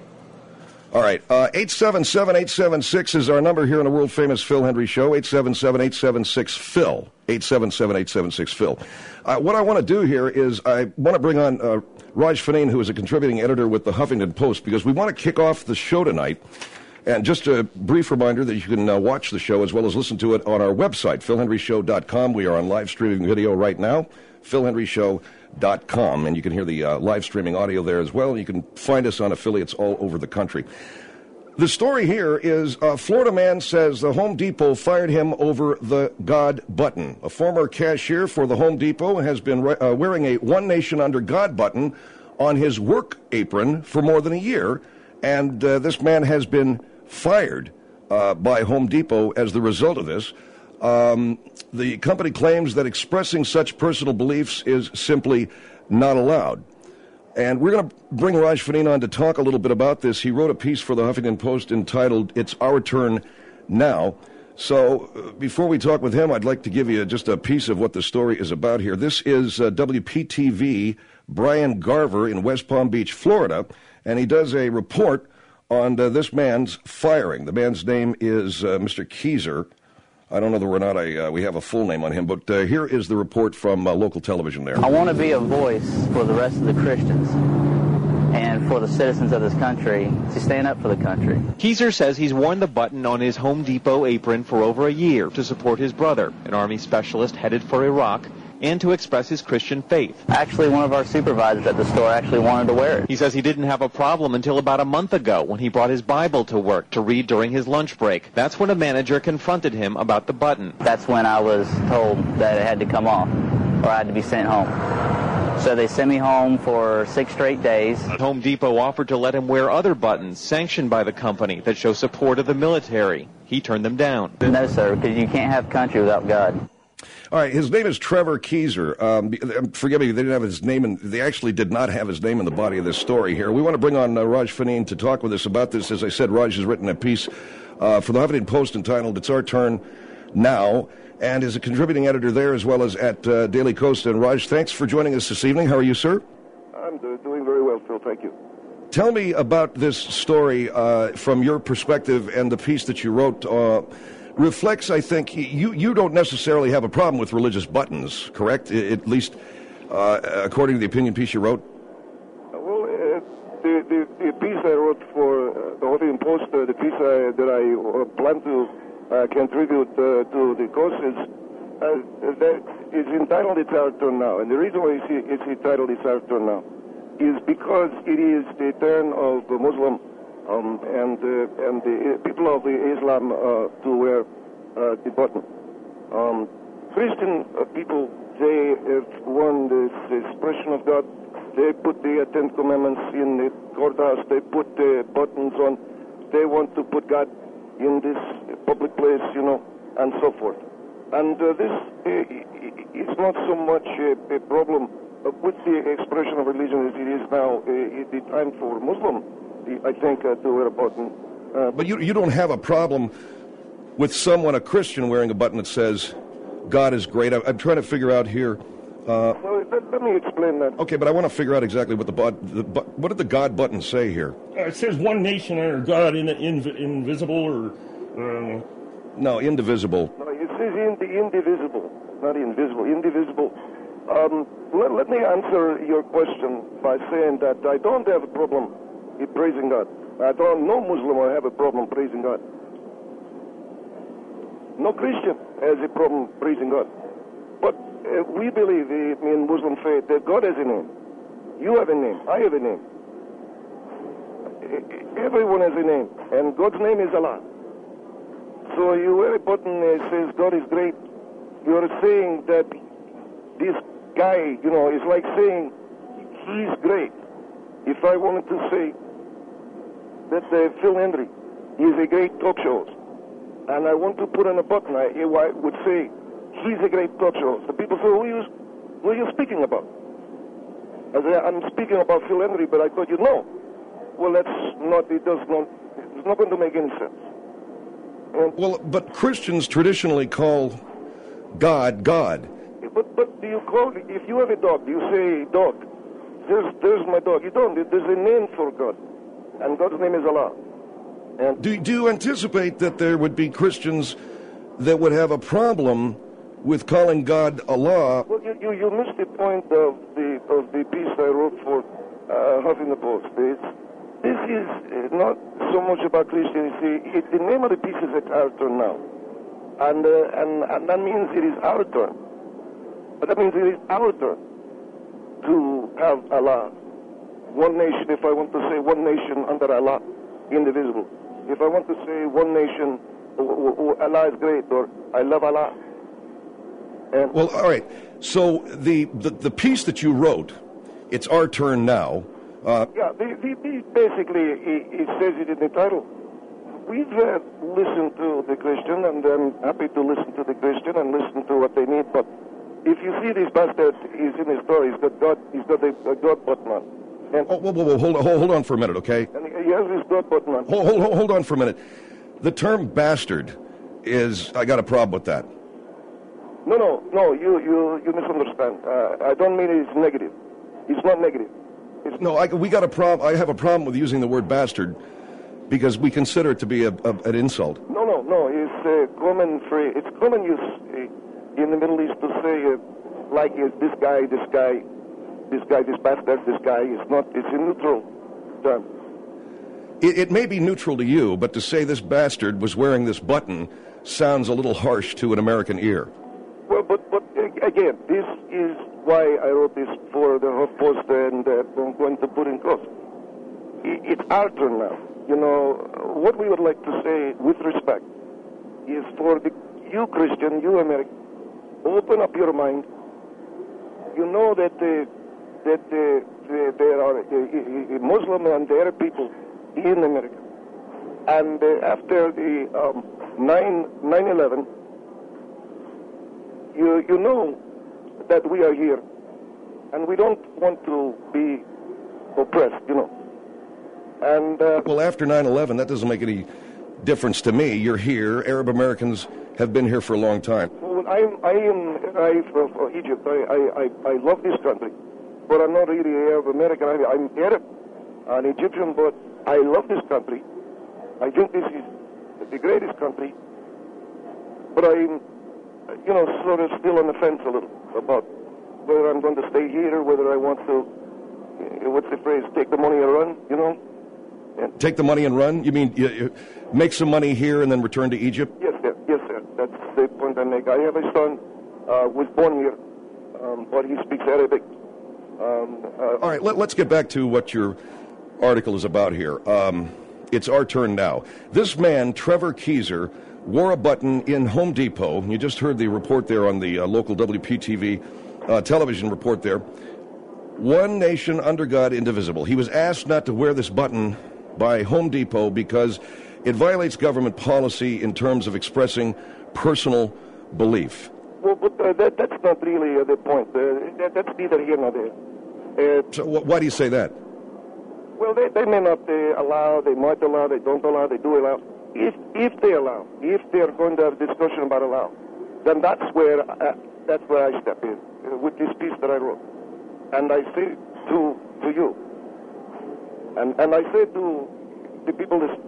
All right, uh, eight seven seven, eight seven six is our number here on the world-famous Phil Hendry Show, eight seven seven, eight seven six, Phil, eight seven seven, eight seven six, Phil. Uh, what I want to do here is I want to bring on uh, Raj Faneen, who is a contributing editor with the Huffington Post, because we want to kick off the show tonight. And just a brief reminder that you can uh, watch the show as well as listen to it on our website, phil hendry show dot com. We are on live streaming video right now, phil hendry show dot com, and you can hear the uh, live streaming audio there as well. You can find us on affiliates all over the country. The story here is a Florida man says the Home Depot fired him over the God button. A former cashier for the Home Depot has been uh, wearing a One Nation Under God button on his work apron for more than a year, and uh, this man has been fired uh, by Home Depot as the result of this. Um, the company claims that expressing such personal beliefs is simply not allowed. And we're going to bring Raj Faneen on to talk a little bit about this. He wrote a piece for the Huffington Post entitled, It's Our Turn Now. So uh, before we talk with him, I'd like to give you just a piece of what the story is about here. This is uh, W P T V, Brian Garver in West Palm Beach, Florida, and he does a report on uh, this man's firing. The man's name is uh, Mister Keyser. I don't know whether or not I, uh, we have a full name on him, but uh, here is the report from uh, local television there. I want to be a voice for the rest of the Christians and for the citizens of this country to stand up for the country. Keiser says he's worn the button on his Home Depot apron for over a year to support his brother, an Army specialist headed for Iraq, and to express his Christian faith. Actually, one of our supervisors at the store actually wanted to wear it. He says he didn't have a problem until about a month ago when he brought his Bible to work to read during his lunch break. That's when a manager confronted him about the button. That's when I was told that it had to come off, or I had to be sent home. So they sent me home for six straight days. Home Depot offered to let him wear other buttons sanctioned by the company that show support of the military. He turned them down. No, sir, because you can't have country without God. All right, his name is Trevor Keiser. Um, forgive me, they didn't have his name, in, they actually did not have his name in the body of this story here. We want to bring on uh, Raj Faneen to talk with us about this. As I said, Raj has written a piece uh, for the Huffington Post entitled "It's Our Turn Now," and is a contributing editor there as well as at uh, Daily Kos. And Raj, thanks for joining us this evening. How are you, sir? I'm do- doing very well, Phil. Thank you. Tell me about this story uh, from your perspective, and the piece that you wrote uh, reflects, I think, you, you don't necessarily have a problem with religious buttons, correct? I, at least uh, according to the opinion piece you wrote? Well, uh, the, the, the piece I wrote for uh, the Huffington Post, uh, the piece I, that I uh, plan to uh, contribute uh, to the causes, uh, that is entitled "It's Our Turn Now." And the reason why it's, it's entitled "It's Our Turn Now" is because it is the turn of the Muslim Um, and uh, and the people of the Islam uh, to wear uh, the button. Um, Christian uh, people, they have won this expression of God. They put the uh, Ten Commandments in the courthouse. They put the buttons on. They want to put God in this public place, you know, and so forth. And uh, this uh, is not so much a, a problem uh, with the expression of religion as it is now uh, the time for Muslim, I think, uh, to wear a button. Uh, but you you don't have a problem with someone, a Christian, wearing a button that says, "God is great." I, I'm trying to figure out here. Uh, well, let, let me explain that. Okay, but I want to figure out exactly what the, but, the but, what did the God button say here? Uh, it says one nation under God, in, in, invisible or... Uh... No, indivisible. No, it says in the indivisible, not invisible, indivisible. Um, let, let me answer your question by saying that I don't have a problem in praising God. I don't, no Muslim will have a problem praising God. No Christian has a problem praising God. But uh, we believe uh, in Muslim faith that God has a name. You have a name. I have a name. Everyone has a name. And God's name is Allah. So you wear a button that says God is great. You are saying that this guy, you know, is like saying he's great. If I wanted to say that uh, Phil Hendry is a great talk show host, and I want to put on a button, I, I would say he's a great talk show host. The people say, who are you, who are you speaking about? I say, I'm speaking about Phil Hendry, but I thought you'd know. Well, that's not, it does not, it's not going to make any sense. And well, but Christians traditionally call God, God. But, but do you call, if you have a dog, do you say dog? There's, there's my dog. You don't. There's a name for God. And God's name is Allah. And do, do you anticipate that there would be Christians that would have a problem with calling God Allah? Well, you, you, you missed the point of the of the piece I wrote for uh, Huffington Post. It's, this is not so much about Christianity. It, the name of the piece is "It's Our Turn Now." And, uh, and, and that means it is our turn. But that means it is our turn to have Allah. One nation, if I want to say one nation under Allah, indivisible. If I want to say one nation, oh, oh, oh, Allah is great, or I love Allah. And well, all right. So the, the, the piece that you wrote, "It's Our Turn Now." Uh, yeah, the, the, the basically, it, it says it in the title. We've uh, listened to the Christian, and I'm happy to listen to the Christian and listen to what they need, but if you see this bastard, he's in his story, he's got God, he's got a, a God button on. And oh, whoa, whoa, whoa, hold, hold, hold on for a minute, okay? And he has his God button on. Hold, hold, hold on for a minute. The term bastard is, I got a problem with that. No, no, no, you, you, you misunderstand. Uh, I don't mean it's negative. It's not negative. It's no, I, we got a problem. I have a problem with using the word bastard because we consider it to be a, a, an insult. No, no, no, it's a common phrase. It's common use uh, in the Middle East to say, uh, like, uh, this guy, this guy, this guy, this bastard, this guy. It's not, it's a neutral time. It, it may be neutral to you, but to say this bastard was wearing this button sounds a little harsh to an American ear. Well, but, but again, this is why I wrote this for the HuffPost, and uh, I'm going to put in quotes. It's our turn now. You know, what we would like to say with respect is for the, you Christian, you American, open up your mind. You know that uh, that uh, the, there are uh, Muslim and Arab people in America. And uh, after the um, nine eleven, you, you know that we are here. And we don't want to be oppressed, you know. And uh, well, after nine eleven, that doesn't make any difference to me. You're here. Arab Americans have been here for a long time. Well, I am I am I from uh, Egypt. I, I, I, I love this country, but I'm not really Arab American. I, I'm Arab, an Egyptian, but I love this country. I think this is the greatest country, but I'm, you know, sort of still on the fence a little about whether I'm going to stay here, whether I want to, uh, what's the phrase, take the money and run, you know? And take the money and run? You mean you, you make some money here and then return to Egypt? Yes, sir. Yes, sir. That's the point I make. I have a son uh, was born here, um, but he speaks Arabic. Um, uh, All right, let, let's get back to what your article is about here. Um, it's our turn now. This man, Trevor Keyser, wore a button in Home Depot. You just heard the report there on the uh, local W P T V uh, television report there. One nation under God, indivisible. He was asked not to wear this button by Home Depot because it violates government policy in terms of expressing personal belief. Well, but uh, that, that's not really uh, the point. Uh, that, that's neither here nor there. Uh, so wh- why do you say that? Well, they, they may not uh, allow, they might allow, they don't allow, they do allow. If if they allow, if they're going to have a discussion about allow, then that's where uh, that's where I step in uh, with this piece that I wrote. And I say to to you, and and I say to the people, this,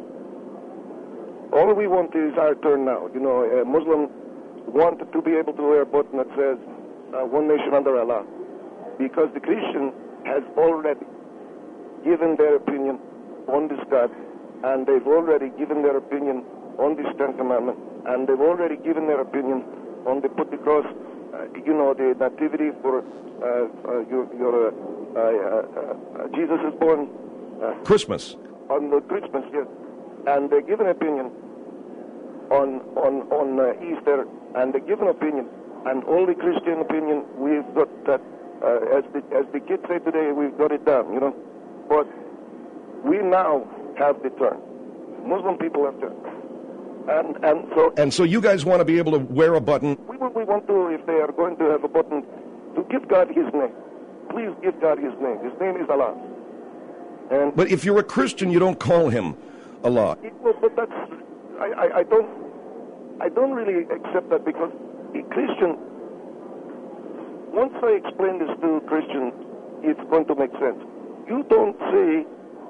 all we want is our turn now. You know, a Muslim wanted to be able to wear a button that says uh, one nation under Allah, because the Christian has already given their opinion on this God, and they've already given their opinion on this Ten Commandment, and they've already given their opinion on the put the cross, uh, you know, the nativity for uh, uh, your, your uh, uh, uh, Jesus is born. Uh, Christmas. On the Christmas, yes. And they give an opinion on on on uh, Easter, and they give an opinion, and all the Christian opinion, we've got that, uh, as the as the kids say today, we've got it down, you know. But we now have the turn. Muslim people have turn. And and so and so you guys want to be able to wear a button. We we want to, if they are going to have a button, to give God His name. Please give God His name. His name is Allah. And but if you're a Christian, you don't call Him Allah. It, well, but that's I, I, I don't I don't really accept that, because a Christian. Once I explain this to Christians, it's going to make sense. You don't say,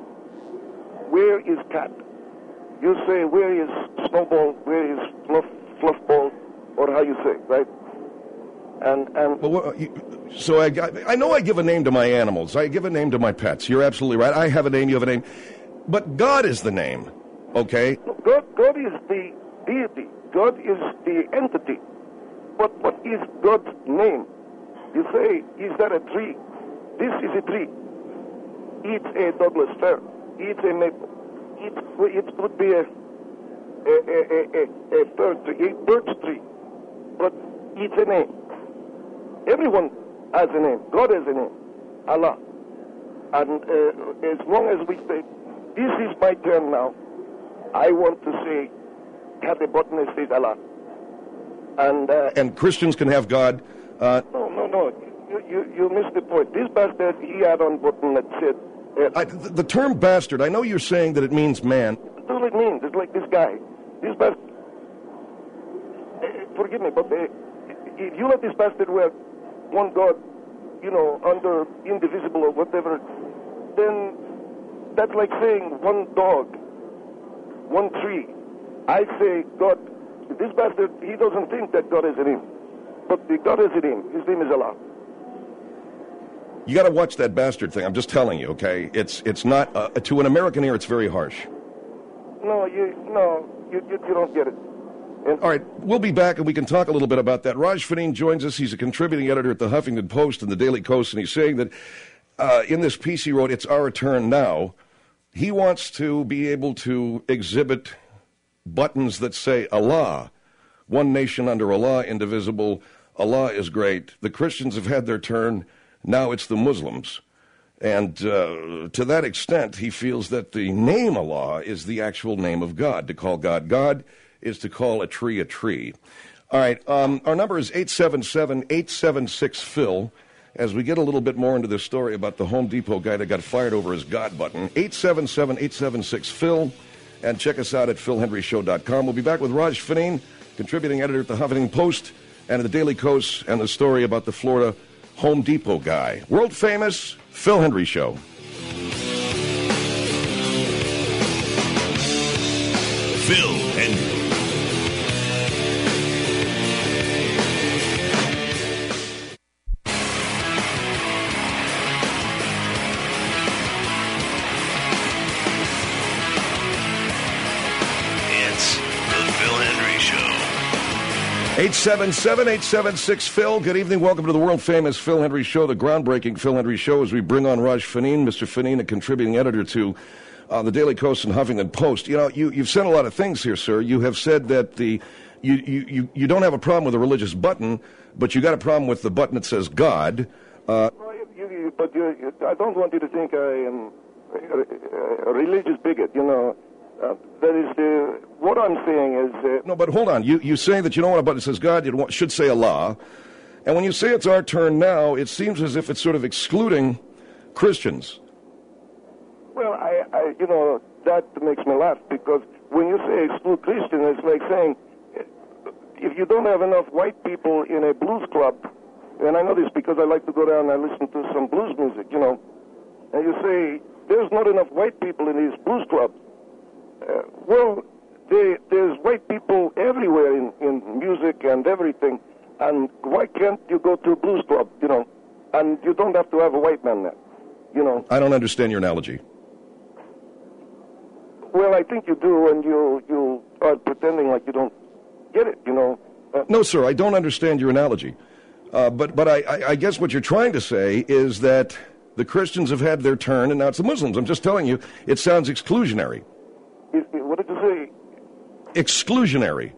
where is cat? You say, where is snowball? Where is fluff, fluff ball? Or how you say, right? And and well, what, you, so I, I know I give a name to my animals. I give a name to my pets. You're absolutely right. I have a name. You have a name. But God is the name, okay? God, God is the deity. God is the entity. But what is God's name? You say, is that a tree? This is a tree. It's a Douglas fir. It's a maple. It, it could be a a, a, a, a fir tree, a birch tree. But it's a name. Everyone has a name. God has a name. Allah. And uh, as long as we say, this is my turn now, I want to say, have a button that says Allah. And uh, and Christians can have God. Uh, no, no, no. You, you, you missed the point. This bastard, he had on button that said... Uh, I, the, the term bastard, I know you're saying that it means man. That's all it means. It's like this guy. This bastard... Uh, forgive me, but uh, if you let this bastard wear one God, you know, under indivisible or whatever, then that's like saying one dog, one tree. I say God... This bastard, he doesn't think that God is in him. But the God is in him. His name is Allah. You got to watch that bastard thing. I'm just telling you, okay? It's it's not uh, to an American ear. It's very harsh. No, you no, you you, you don't get it. And All right, we'll be back and we can talk a little bit about that. Raj Faneen joins us. He's a contributing editor at the Huffington Post and the Daily Coast, and he's saying that uh, in this piece he wrote, "It's our turn now." He wants to be able to exhibit buttons that say Allah, one nation under Allah, indivisible. Allah is great. The Christians have had their turn. Now it's the Muslims. And uh, to that extent, he feels that the name Allah is the actual name of God. To call God God is to call a tree a tree. All right, um, our number is eight seven seven, eight seven six, P H I L. As we get a little bit more into this story about the Home Depot guy that got fired over his God button, eight seven seven, eight seven six, P H I L. And check us out at phil henry show dot com. We'll be back with Raj Faneen, contributing editor at the Huffington Post and at the Daily Coast, and the story about the Florida Home Depot guy. World famous Phil Henry Show. Phil Henry. It's the Phil Henry Show. eight seven seven, eight seven six, P H I L. Good evening. Welcome to the world-famous Phil Henry Show, the groundbreaking Phil Henry Show, as we bring on Raj Faneen. Mister Faneen, a contributing editor to uh, the Daily Coast and Huffington Post. You know, you, you've said a lot of things here, sir. You have said that the you, you, you, you don't have a problem with a religious button, but you got a problem with the button that says God. Uh, well, you, you, but you, you, I don't want you to think I am a, a religious bigot, you know. Uh, that is the, what I'm saying is... Uh, no, but hold on. You you say that you don't want a button that says God, you want, should say Allah. And when you say it's our turn now, it seems as if it's sort of excluding Christians. Well, I, I you know, that makes me laugh, because when you say exclude Christians, it's like saying, if you don't have enough white people in a blues club, and I know this because I like to go down and I listen to some blues music, you know, and you say, there's not enough white people in these blues clubs. Uh, well, they, there's white people everywhere in, in music and everything, and why can't you go to a blues club, you know, and you don't have to have a white man there, you know. I don't understand your analogy. Well, I think you do, and you, you are pretending like you don't get it, you know. Uh, no, sir, I don't understand your analogy. Uh, but but I, I, I guess what you're trying to say is that the Christians have had their turn, and now it's the Muslims. I'm just telling you, it sounds exclusionary. Is, what did you say? Exclusionary.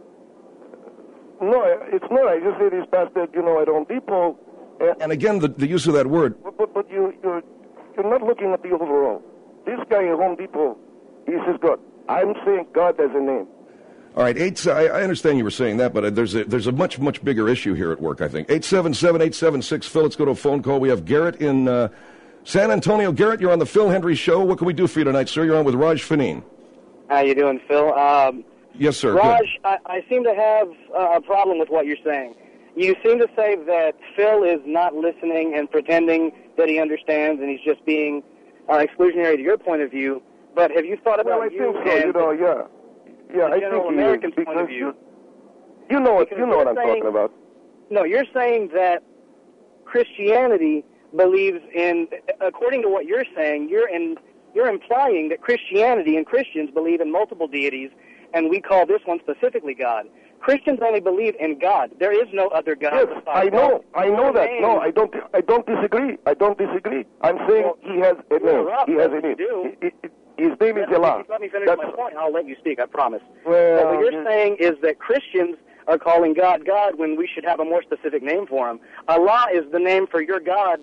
No, it's not. I just say this bastard, you know, at Home Depot. Uh, and again, the, the use of that word. But, but, but you, you're, you're not looking at the overall. This guy at Home Depot, he says God. I'm saying God as a name. All right, eight, I, I understand you were saying that, but there's a, there's a much, much bigger issue here at work, I think. eight seven seven, eight seven six, Phil. Let's go to a phone call. We have Garrett in uh, San Antonio. Garrett, you're on the Phil Henry Show. What can we do for you tonight, sir? You're on with Raj Faneen. How you doing, Phil? Um, yes, sir. Raj, I, I seem to have uh, a problem with what you're saying. You seem to say that Phil is not listening and pretending that he understands, and he's just being uh, exclusionary to your point of view. But have you thought about well, I you think so, you know, yeah. Yeah, the I general think American is, point of view? You, you know what, Because you know what I'm saying, talking about. No, you're saying that Christianity believes in, according to what you're saying, you're in, you're implying that Christianity and Christians believe in multiple deities, and we call this one specifically God. Christians only believe in God. There is no other God. Yes, I know, I know that. No, I don't, I don't disagree. I don't disagree. I'm saying well, he has a name. Up, he has a name. He, he, his name is Allah. Let me finish That's, my point. I'll let you speak. I promise. Well, but what you're saying is that Christians are calling God God when we should have a more specific name for him. Allah is the name for your God,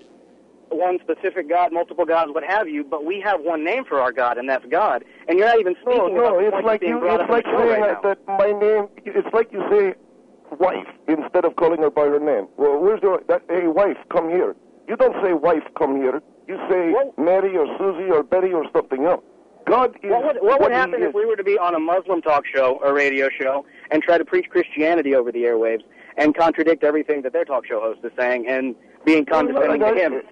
one specific God, multiple gods, what have you. But we have one name for our God, and that's God. And you're not even speaking no, no, about the it's like you. It's like saying right that my name. It's like you say wife instead of calling her by her name. Well, where's your that? Hey, wife, come here. You don't say wife, come here. You say well, Mary or Susie or Betty or something else. God is what would, what would what happen if we were to be on a Muslim talk show or radio show and try to preach Christianity over the airwaves and contradict everything that their talk show host is saying and being condescending no, no, to him?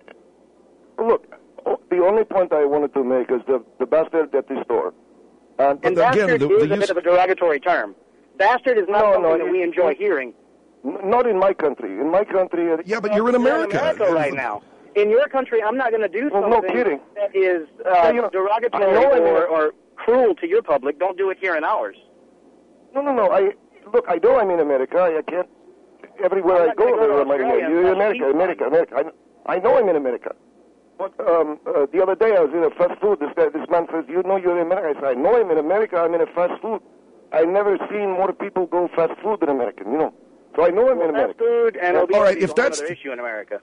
Look, the only point I wanted to make is the, the bastard at the store. And, and bastard again, the, is the a bit of a derogatory term. Bastard is not no, something no, that we enjoy hearing. Not in my country. In my country... Yeah, but you're in America. You're in America right now. in your country, I'm not going to do Well, something no kidding. that is uh, Yeah, you know, derogatory I know I'm or, in- or cruel to your public. Don't do it here in ours. No, no, no. I look. I know I'm in America. I can't. Everywhere I'm I not go, gonna go to there I'm like, Australia you and America, watch America, America. I, I know I'm in America. But um, uh, the other day I was in a fast food. This guy, this man says, "You know you're in America." I said, "I know I'm in America. I'm in a fast food. I've never seen more people go fast food than American. You know, so I know I'm in America." Fast food and All obesity right, is if a whole that's other issue in America.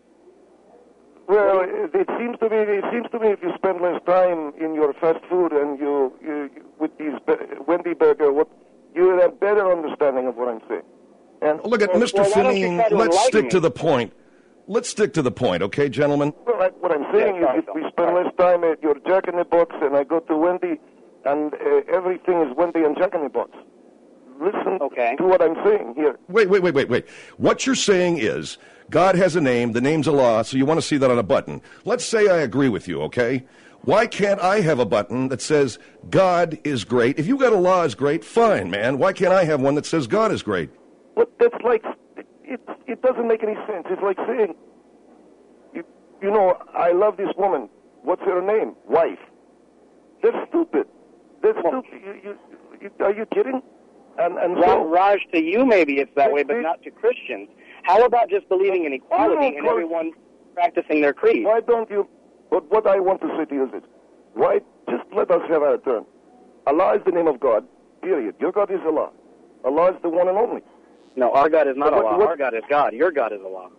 Well, it, it seems to me. It seems to me if you spend less time in your fast food and you, you, you with these be- Wendy Burger, what you have a better understanding of what I'm saying. And Look at well, Mister well, why don't you Finine. try to Let's enlighten stick me? to the point. Let's stick to the point, okay, gentlemen? Well, I, what I'm saying Yeah, is, if we spend less time at your Jack in the Box, and I go to Wendy, and uh, everything is Wendy and Jack in the Box. Listen okay. to what I'm saying here. Wait, wait, wait, wait, wait. What you're saying is God has a name, the name's Allah, so you want to see that on a button. Let's say I agree with you, okay? Why can't I have a button that says God is great? If you got Allah is great, fine, man. Why can't I have one that says God is great? But that's like, it, it doesn't make any sense. It's like saying, you, you know, I love this woman. What's her name? Wife. That's stupid. That's stupid. You, you, you, are you kidding? And, and Ra- so, Raj, to you maybe it's that way, but not to Christians. How about just believing in equality No, and no, everyone practicing their creed? why don't you, but what I want to say to you is this. Why, just let us have our turn. Allah is the name of God, period. Your God is Allah. Allah is the one and only. No, our God is not What- Allah. what- Our God is God. Your God is Allah.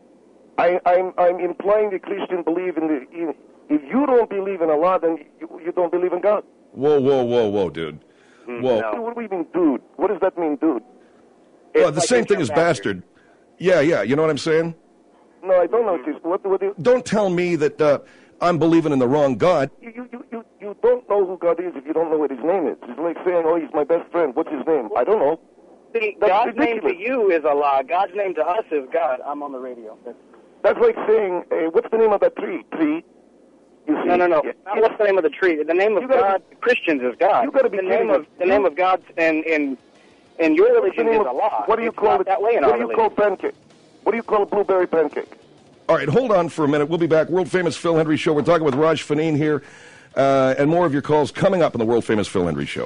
I, I'm, I'm implying the Christian believe in the, in, if you don't believe in Allah, then you, you don't believe in God. Whoa, whoa, whoa, whoa, dude. Whoa. What do we mean, dude? What does that mean, dude? Well, the same thing as bastard. Yeah, yeah, you know what I'm saying? No, I don't know. What, you- what, what do you, Don't tell me that uh, I'm believing in the wrong God. you, you, you, you don't know who God is if you don't know what his name is. It's like saying, oh, he's my best friend. What's his name? I don't know. See, That's God's name to ridiculous. you is Allah. God's name to us is God. I'm on the radio. That's- That's like saying, uh, what's the name of that tree? Tree. You see, No, no, no. Yeah. Not what's the name of the tree. The name of You gotta God, Christians is God. You gotta be the name kidding of me. the name of God and in in your What's the religion name is of- Allah. What do you it's call not it? that way in What our do you religion. call pancake? What do you call a blueberry pancake? All right, hold on for a minute. We'll be back. World famous Phil Hendry Show. We're talking with Raj Finine here, uh, and more of your calls coming up in the world famous Phil Hendry Show.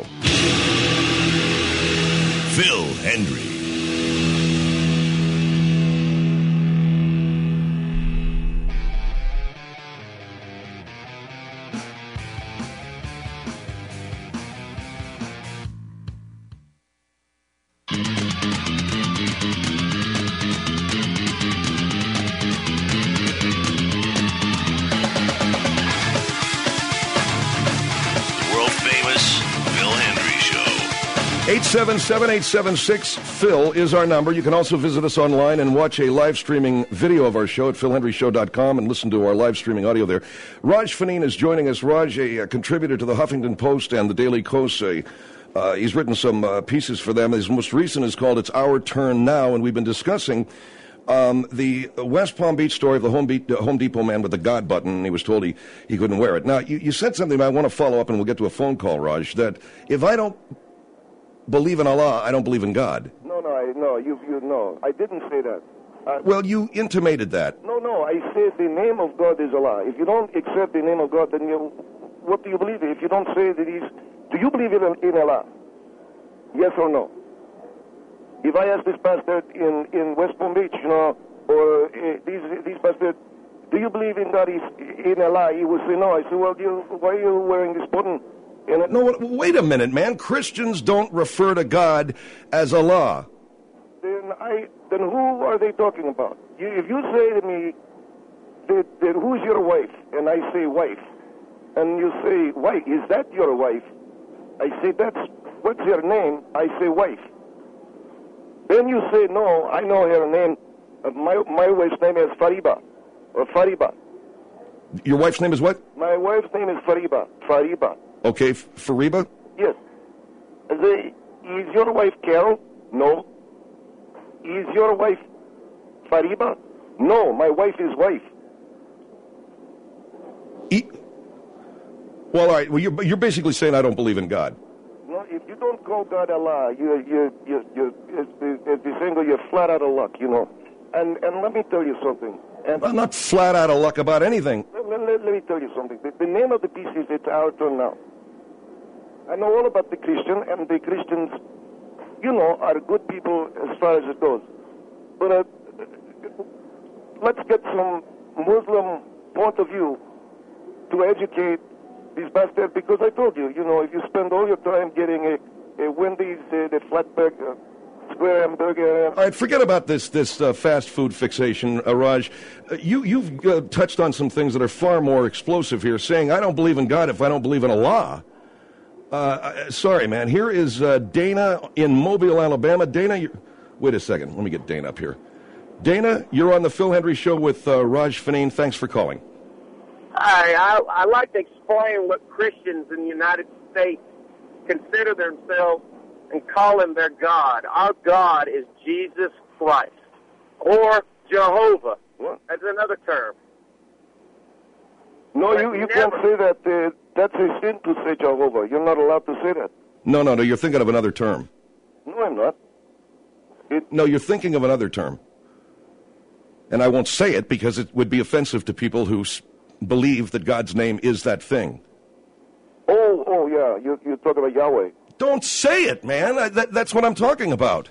Phil Hendry. World famous Phil Hendry Show. eight seven seven, eight seven six, Phil is our number. You can also visit us online and watch a live streaming video of our show at phil hendry show dot com and listen to our live streaming audio there. Raj Finine is joining us. Raj, a, a contributor to the Huffington Post and the Daily Kos. A, uh, he's written some uh, pieces for them. His most recent is called It's Our Turn Now, and we've been discussing um, the West Palm Beach story of the Home, Be- uh, Home Depot man with the God button, and he was told he, he couldn't wear it. Now, you, you said something I want to follow up, and we'll get to a phone call, Raj, that if I don't believe in Allah, I don't believe in God. No, no, I, no, you, you, no. I didn't say that. Uh, Well, you intimated that. no, no, I said the name of God is Allah. If you don't accept the name of God, then you, what do you believe in? If you don't say that he's, do you believe in, in Allah? Yes or no? If I ask this pastor in, in West Palm Beach, you know, or uh, these these pastor, do you believe in God? Is in Allah? He will say no. I say, well, you, why are you wearing this button? And it, No, what- wait a minute, man. Christians don't refer to God as Allah. then I then who are they talking about? You, if you say to me, that, that who's your wife? And I say wife, and you say wife, is that your wife? I say that's what's your name? I say wife. Then you say no, I know her name. Uh, my my wife's name is Fariba, or Fariba. Your wife's name is what? My wife's name is Fariba. Fariba. Okay, F- Fariba? Yes. I say, is your wife Carol? No. Is your wife Fariba? No, my wife is wife. E- well, all right. Well, you're, you're basically saying I don't believe in God. No, if you don't call God Allah, you you you you it's the, it's the single you're flat out of luck, you know. And and let me tell you something. And I'm not flat out of luck about anything. Let, let, let me tell you something. The, the name of the piece is It's Our Turn Now. I know all about the Christian, and the Christians, you know, are good people as far as it goes. But uh, let's get some Muslim point of view to educate these bastards, because I told you, you know, if you spend all your time getting a, a Wendy's, uh, the flatbread, uh, square hamburger. All right, forget about this this uh, fast food fixation, uh, Raj. Uh, you, you've uh, touched on some things that are far more explosive here, saying, I don't believe in God if I don't believe in Allah. Uh, sorry, man. Here is uh, Dana in Mobile, Alabama. Dana, you... wait a second. Let me get Dana up here. Dana, you're on the Phil Hendry Show with uh, Raj Finane. Thanks for calling. Hi, I, I like to explain what Christians in the United States consider themselves and call him their God. Our God is Jesus Christ, or Jehovah. What? That's another term. No, But you, you never- can't say that. Uh, that's a sin to say Jehovah. You're not allowed to say that. No, no, no. You're thinking of another term. No, I'm not. It, No, you're thinking of another term. And I won't say it because it would be offensive to people who s- believe that God's name is that thing. oh, oh, yeah. You, you're talking about Yahweh. Don't say it, man. I, that, that's what I'm talking about.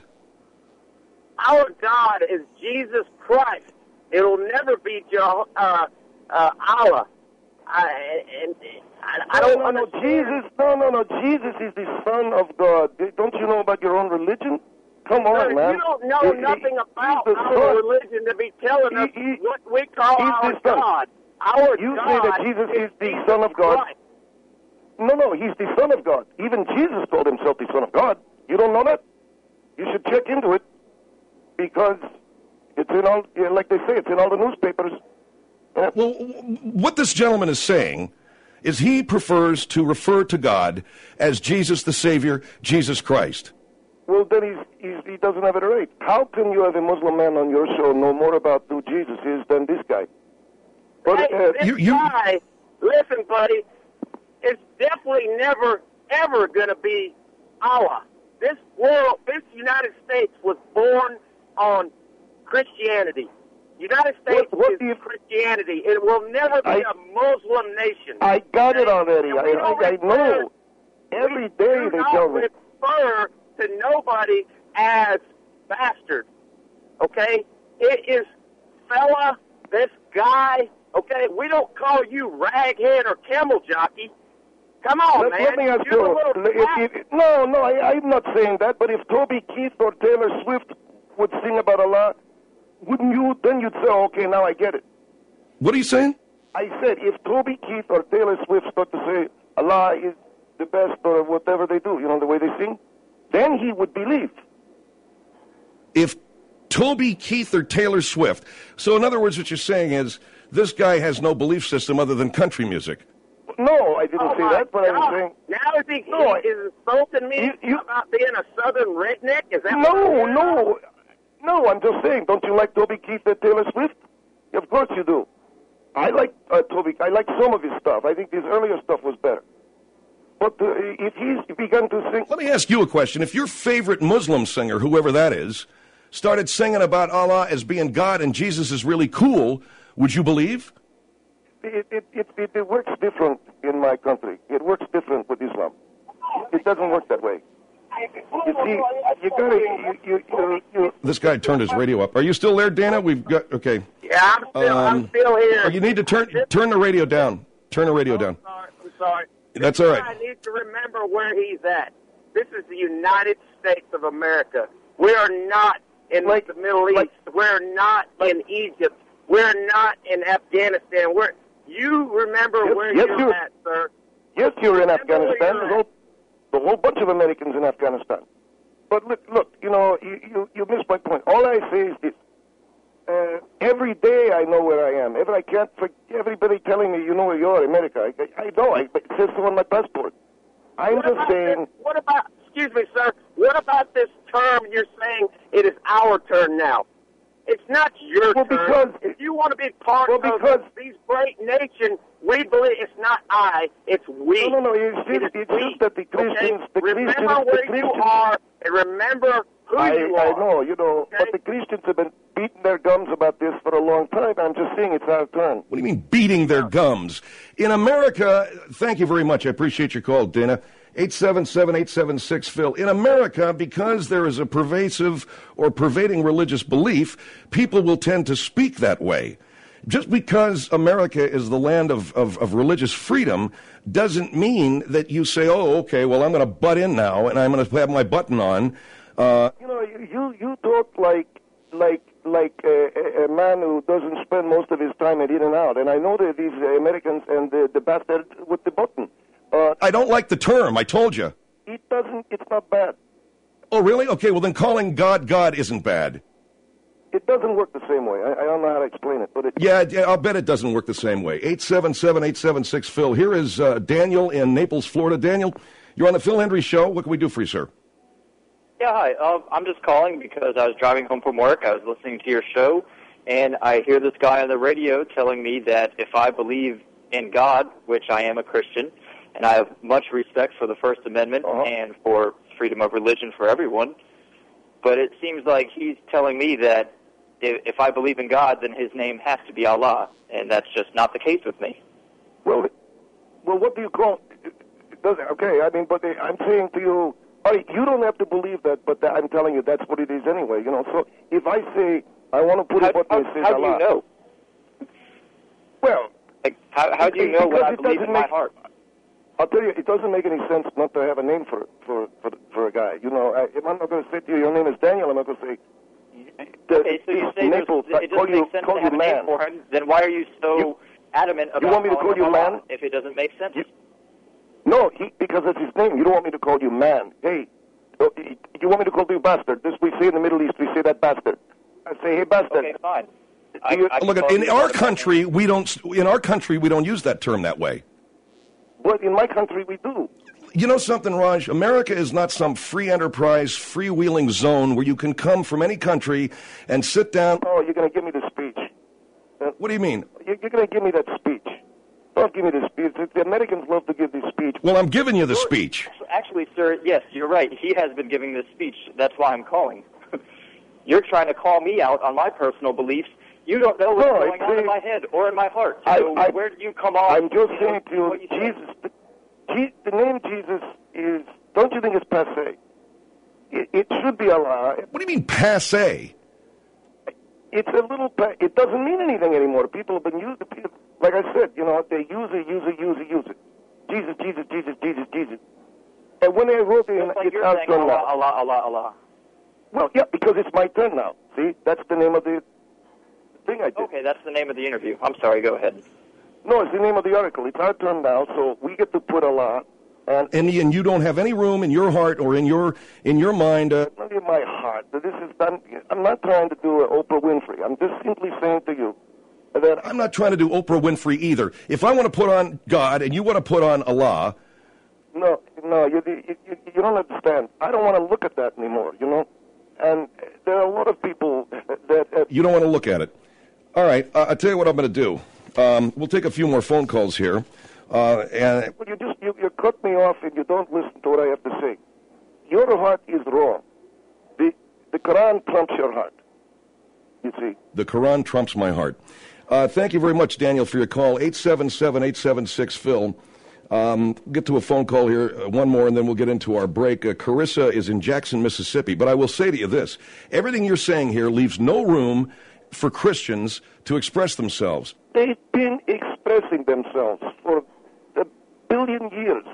Our God is Jesus Christ. It'll never be Jeho- uh, uh, Allah. I, and, I, I don't no, no, no, understand. Jesus, no, no, no. Jesus is the Son of God. Don't you know about your own religion? Come on, Sir, man. you don't know He- he- nothing about he's the our Son. religion to be telling us He- he- what we call he's our the Son. God. Our You God say that Jesus is the Jesus Son of God. Christ. No, no, he's the Son of God. Even Jesus called himself the Son of God. You don't know that? You should check into it, because it's in all, yeah, like they say, it's in all the newspapers. Well, w- what this gentleman is saying is he prefers to refer to God as Jesus the Savior, Jesus Christ. Well, then he's, he's, he doesn't have it right. How can you have a Muslim man on your show know more about who Jesus is than this guy? But, Hey, uh, this you- you- guy, listen, buddy, it's definitely never, ever going to be Allah. This world, this United States was born on Christianity. United States What- what is do you- Christianity. It will never be I- a Muslim nation. I got it already. And I, we don't I, I refer- know. Every day do they not tell me. refer to nobody as bastard. Okay? It is fella, this guy. Okay? We don't call you raghead or camel jockey. Come on, Let, man. let me ask You're you. a little if- crap. if- no, no, I, I'm not saying that. But if Toby Keith or Taylor Swift would sing about Allah, wouldn't you? Then you'd say, okay, now I get it. What are you saying? I said, if Toby Keith or Taylor Swift start to say Allah is the best or whatever they do, you know, the way they sing, then he would believe. If Toby Keith or Taylor Swift. So in other words, what you're saying is this guy has no belief system other than country music. No, I didn't Oh, say my that, but I was God. saying. Now is he, No, I- he is insulting me You- you- about being a southern redneck? Is that what No, you're no, no, I'm just saying, don't you like Toby Keith and Taylor Swift? Of course you do. I like uh, Toby, I like some of his stuff. I think his earlier stuff was better. But uh, if he's begun to sing... Let me ask you a question. If your favorite Muslim singer, whoever that is, started singing about Allah as being God and Jesus is really cool, would you believe? It, it, it, it, it works different in my country. It works different with Islam. It doesn't work that way. You see, you gotta, you, you, you, you, This guy turned his radio up. Are you still there, Dana? We've got, okay. Yeah, I'm still, I'm Um, still here. Oh, you need to turn turn the radio down. Turn the radio down. Sorry, I'm sorry. That's This all right. guy needs to remember where he's at. This is the United States of America. We are not in Like- the Middle East. like- We're not in Egypt. We're not in Afghanistan. We're you remember Yes, where yes, you're you- at, sir. yes, you're in Remember where Afghanistan. you're There's a whole, a whole bunch of Americans in Afghanistan. But look, look, you know, you, you, you missed my point. All I say is this. Uh, every day I know where I am. Every, I can't for, everybody telling me you know where you are, America. I, I know. I, it says so on my passport. I'm What just about saying... this, what about, excuse me, sir, what about this term you're saying it is our turn now? It's not your Well, turn. because- If you want to be part Well, of because- these great nations, we believe it's not I, it's we. No, no, no. It's It just, is it's we, just that the Christians... okay? The Remember Christians, where the you Christians, are and remember who I, you I are. know, you know, Okay? but the Christians have been beating their gums about this for a long time. I'm just saying it's our turn. What do you mean beating their gums? In America, thank you very much. I appreciate your call, Dana. eight seven seven, eight seven six, Phil. In America, because there is a pervasive or pervading religious belief, people will tend to speak that way. Just because America is the land of, of, of religious freedom doesn't mean that you say, oh, okay, well, I'm going to butt in now and I'm going to have my button on. Uh, You know, you you, you talk like like like a, a, a man who doesn't spend most of his time at In-N-Out. And I know that these Americans and the, the bastard with the button. Uh, I don't like the term. I told you. It doesn't. It's not bad. Oh, really? Okay, well, then calling God God isn't bad. It doesn't work the same way. I, I don't know how to explain it, but it. Yeah, yeah, I'll bet it doesn't work the same way. eight seven seven, eight seven six, Phil. Here is uh, Daniel in Naples, Florida. Daniel, you're on the Phil Hendry Show. What can we do for you, sir? Yeah, hi. Uh, I'm just calling because I was driving home from work. I was listening to your show, and I hear this guy on the radio telling me that if I believe in God, which I am a Christian, and I have much respect for the First Amendment uh-huh. and for freedom of religion for everyone, but it seems like he's telling me that if, if I believe in God, then his name has to be Allah, and that's just not the case with me. Well, well, what do you call? It doesn't. Okay, I mean, but I'm saying to you, all right, you don't have to believe that, but I'm telling you that's what it is anyway. You know, so if I say I want to put How, a button that how, says how do Allah, you know? well, Like, how, how do you know because what I it believe doesn't in my make- heart? I'll tell you, it doesn't make any sense not to have a name for for for, for a guy. You know, I, if I'm not going to say to you, your name is Daniel, I'm not going to say. The, Okay, so you say there's- Naples, I it call doesn't you, make sense call to you have a name man. for him, then why are you so You- adamant about you want me to calling call you him Allah man? if it doesn't make sense? You- No, he, because it's his name. You don't want me to call you man. Hey, oh, you want me to call you bastard? This we say in the Middle East. We say that bastard. I say, hey, bastard. Okay, fine. I, You- I can Look, call in you our Allah. country, we don't. In our country, we don't use that term that way. But in my country, we do. You know something, Raj? America is not some free enterprise, freewheeling zone where you can come from any country and sit down. Oh, you're going to give me the speech. Uh, What do you mean? you- You're going to give me that speech. Don't give me the speech. The Americans love to give this speech. Well, I'm giving you the speech. Actually, sir, yes, you're right. He has been giving this speech. That's why I'm calling. You're trying to call me out on my personal beliefs. You don't know what's No, going I on in think- my head or in my heart. I- So I- where do you come off? I'm just you know, saying to you, what you say? Jesus, the, Je- the name Jesus is, don't you think it's passé? It, it should be Allah. What do you mean passe? It's a little, pa- it doesn't mean anything anymore. People have been using it. Like I said, you know, they use it, use it, use it, use it. Jesus, Jesus, Jesus, Jesus, Jesus. And when they wrote it, Just like it's you're our saying turn Allah, now. Allah, Allah, Allah. Well, yeah, because it's my turn now. See, that's the name of the thing I did. Okay, that's the name of the interview. I'm sorry, go ahead. No, it's the name of the article. It's our turn now, so we get to put Allah. And And, and you don't have any room in your heart or in your in your mind. Uh, not in my heart. This is done. I'm not trying to do an Oprah Winfrey. I'm just simply saying to you that I'm not trying to do Oprah Winfrey either. If I want to put on God and you want to put on Allah, no, no, you, you, you, you don't understand. I don't want to look at that anymore, you know? And there are a lot of people that... Uh, you don't want to look at it. All right, uh, I'll tell you what I'm going to do. Um, we'll take a few more phone calls here. Uh, and well, you just you, you cut me off and you don't listen to what I have to say. Your heart is wrong. The, the Quran trumps your heart, you see. the Quran trumps my heart. Uh, thank you very much, Daniel, for your call. eight seven seven, eight seven six, Phil. Um, get to a phone call here, uh, one more, and then we'll get into our break. Uh, Carissa is in Jackson, Mississippi. But I will say to you this. Everything you're saying here leaves no room for Christians to express themselves. They've been expressing themselves for a billion years.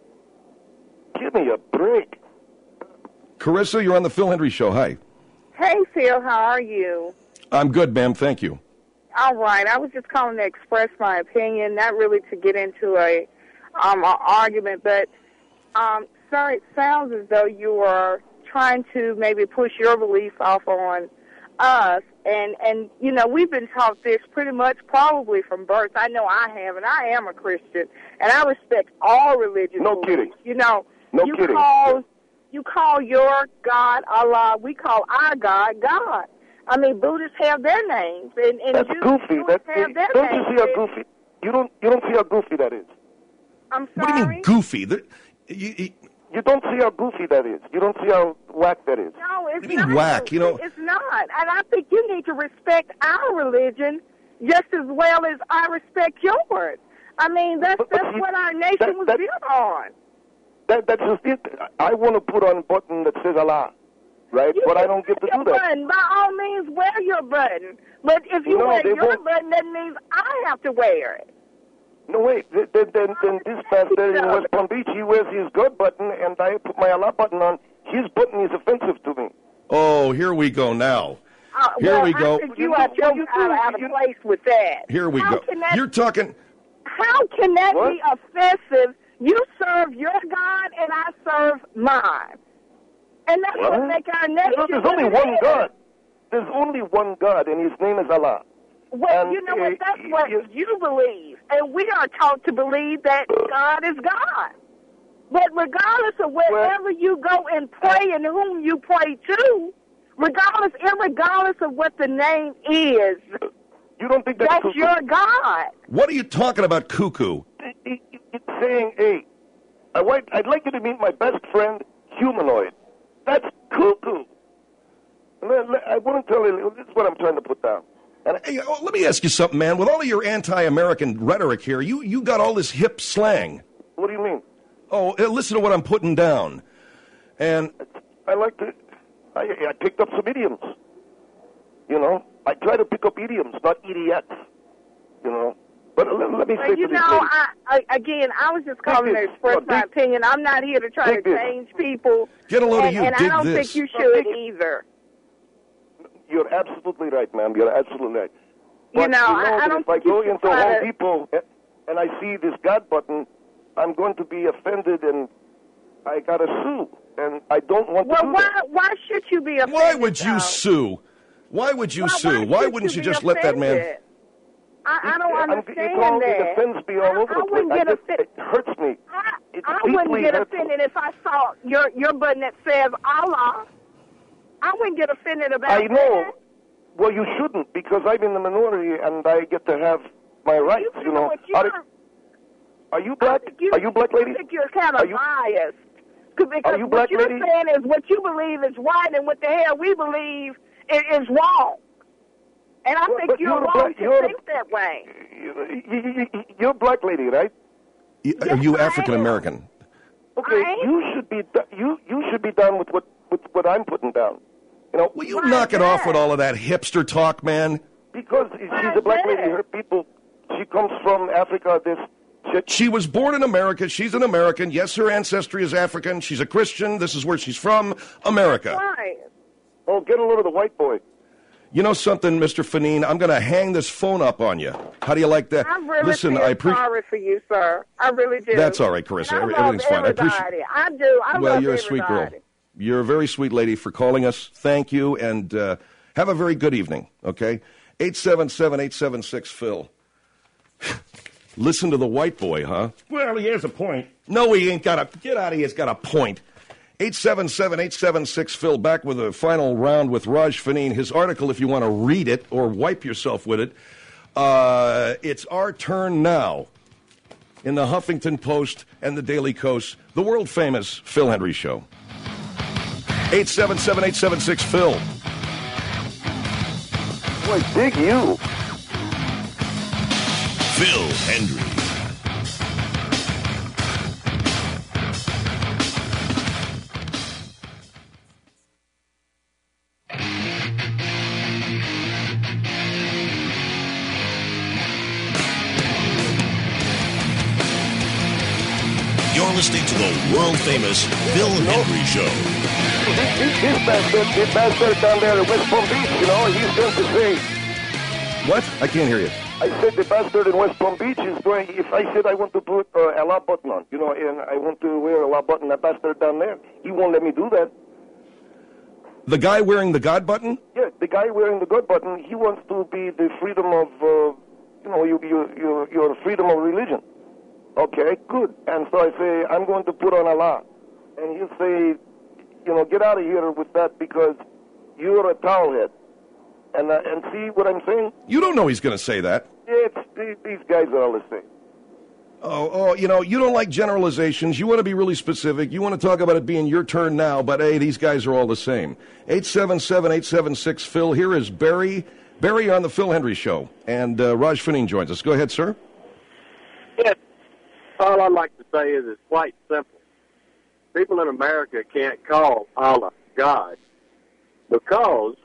Give me a break. Carissa, you're on the Phil Hendry Show. Hi. Hey, Phil, how are you? I'm good, ma'am. Thank you. All right. I was just calling to express my opinion, not really to get into a um a argument, but um, sir, it sounds as though you are trying to maybe push your beliefs off on us, and and you know we've been taught this pretty much probably from birth. I know I have, and I am a Christian, and I respect all religions. No kidding. You know, No you kidding. call you call your God Allah. We call our God God. I mean, Buddhists have their names, and, and That's Jews, goofy. Jews That, have their don't you names. see how goofy? You don't. You don't see how goofy that is. I'm What sorry. do you mean goofy? The, you, you, You don't see how goofy that is. You don't see how whack that is. No, it's What do you mean not. whack? You know, It's not. And I think you need to respect our religion just as well as I respect yours. I mean, that's But- but that's you- what our nation that- was that- built on. That, that's just it. I want to put on a button that says Allah, right? You but I can don't get to wear do your that. Button. By all means, wear your button. But if you No, wear they your won't. button, that means I have to wear it. No, wait. Then, then, then, then this pastor in West Palm Beach, he wears his God button, and I put my Allah button on. His button is offensive to me. oh, here we go now. Uh, Here well, we go. I think you are just out, out of place with that. Here we How go. can that- You're talking. How can that What? be offensive? You serve your God and I serve mine. And that's what, What? make our nation. You know, there's only what it one is. God. There's only one God, and his name is Allah. Well, And, you know uh, what? That's what you- you believe. And we are taught to believe that God is God. But regardless of wherever you go and pray and whom you pray to, regardless, irregardless of what the name is, You don't think that's, that's cuckoo? your God. What are you talking about, cuckoo? It- it- It's saying, hey, I want, I'd like you to meet my best friend, Humanoid. That's cuckoo. And then, le- I want to tell you, this is what I'm trying to put down. And Hey, oh, let me ask you something, man. With all of your anti-American rhetoric here, you, you got all this hip slang. What do you mean? Oh, uh, listen to what I'm putting down. And I like to, I, I picked up some idioms. You know, I try to pick up idioms, not idiots. You know, but let, let me say Well, you to this know, lady, I, I again, I was just calling to this. express No, my dig- opinion. I'm not here to try to dig this. change people. Get a load of and, you. And Dig I don't this. think you should either. you're absolutely right, ma'am. You're absolutely right. You But know, I- I that don't if I think you go should into try Home to- Depot and I see this God button, I'm going to be offended and I got to sue. And I don't want Well, to do why that. why should you be offended? why would you though? sue? Why would you Why- sue? why Why should wouldn't you be just let that man... offended? I, I don't I'm- understand it's all, that. It offends me all I, over I the place. wouldn't I get just, offended. it hurts me. I, It's I wouldn't deeply get hurtful. offended if I saw your your button that says Allah. I wouldn't get offended about I know. that. Well, you shouldn't, because I'm in the minority and I get to have my rights, you, know. what you Are, are- are you black? You, Are you black, lady? I think you're kind of Are you- biased. 'Cause- Because Are you black, what you're lady? saying is what you believe is right and what the hell we believe is, is wrong. And I Well, think but you're, you're the wrong black- to you're the- think that way. You, you, you, you're a black lady, right? Y- Are you African American? Okay, you should be do- you you should be done with what with what I'm putting down. You know, Will you knock it off with all of that hipster talk, man? because she's a black lady. Her people, she comes from Africa. This shit. She was born in America. She's an American. Yes, her ancestry is African. She's a Christian. This is where she's from, America. Right. Oh, get a load of the white boy. You know something, Mister Fanine? I'm going to hang this phone up on you. How do you like that? I really Listen, feel I appreciate. sorry for you, sir. I really do. That's all right, Carissa. And I Every- love everything's fine. I appreciate- everybody. I do. I Well, love you're a sweet girl. everybody. You're a very sweet lady for calling us. Thank you, and uh, have a very good evening, okay? eight seven seven, eight seven six, Phil. Listen to the white boy, huh? Well, he has a point. No, he ain't got a... Get out of here, he's got a point. eight seven seven, eight seven six, Phil, back with a final round with Raj Fanine. His article, if you want to read it or wipe yourself with it, uh, it's our turn now in the Huffington Post and the Daily Kos, the world-famous Phil Hendry Show. eight seven seven, eight seven six, Phil. Boy, dig you. Phil Hendry. You're listening to the world-famous Phil Hendry Show. This, this bastard, this bastard down there at West Palm Beach, you know, he's going to say. What? I can't hear you. I said the bastard in West Palm Beach is going. If I said I want to put uh, a Allah button on, you know, and I want to wear a Allah button, that bastard down there, he won't let me do that. The guy wearing the God button? Yeah, the guy wearing the God button, he wants to be the freedom of, uh, you know, you, you, you, your freedom of religion. Okay, good. And so I say, I'm going to put on Allah. And he'll say, you know, get out of here with that because you're a towelhead. And, uh, and see what I'm saying? You don't know he's going to say that. Yeah, it's, these, these guys are all the same. Oh, oh, you know, you don't like generalizations. You want to be really specific. You want to talk about it being your turn now, but, hey, these guys are all the same. eight seven seven, eight seven six, Phil. Here is Barry. Barry on the Phil Hendry Show. And uh, Raj Finning joins us. Go ahead, sir. Yes. All I'd like to say is it's quite simple. People in America can't call Allah God because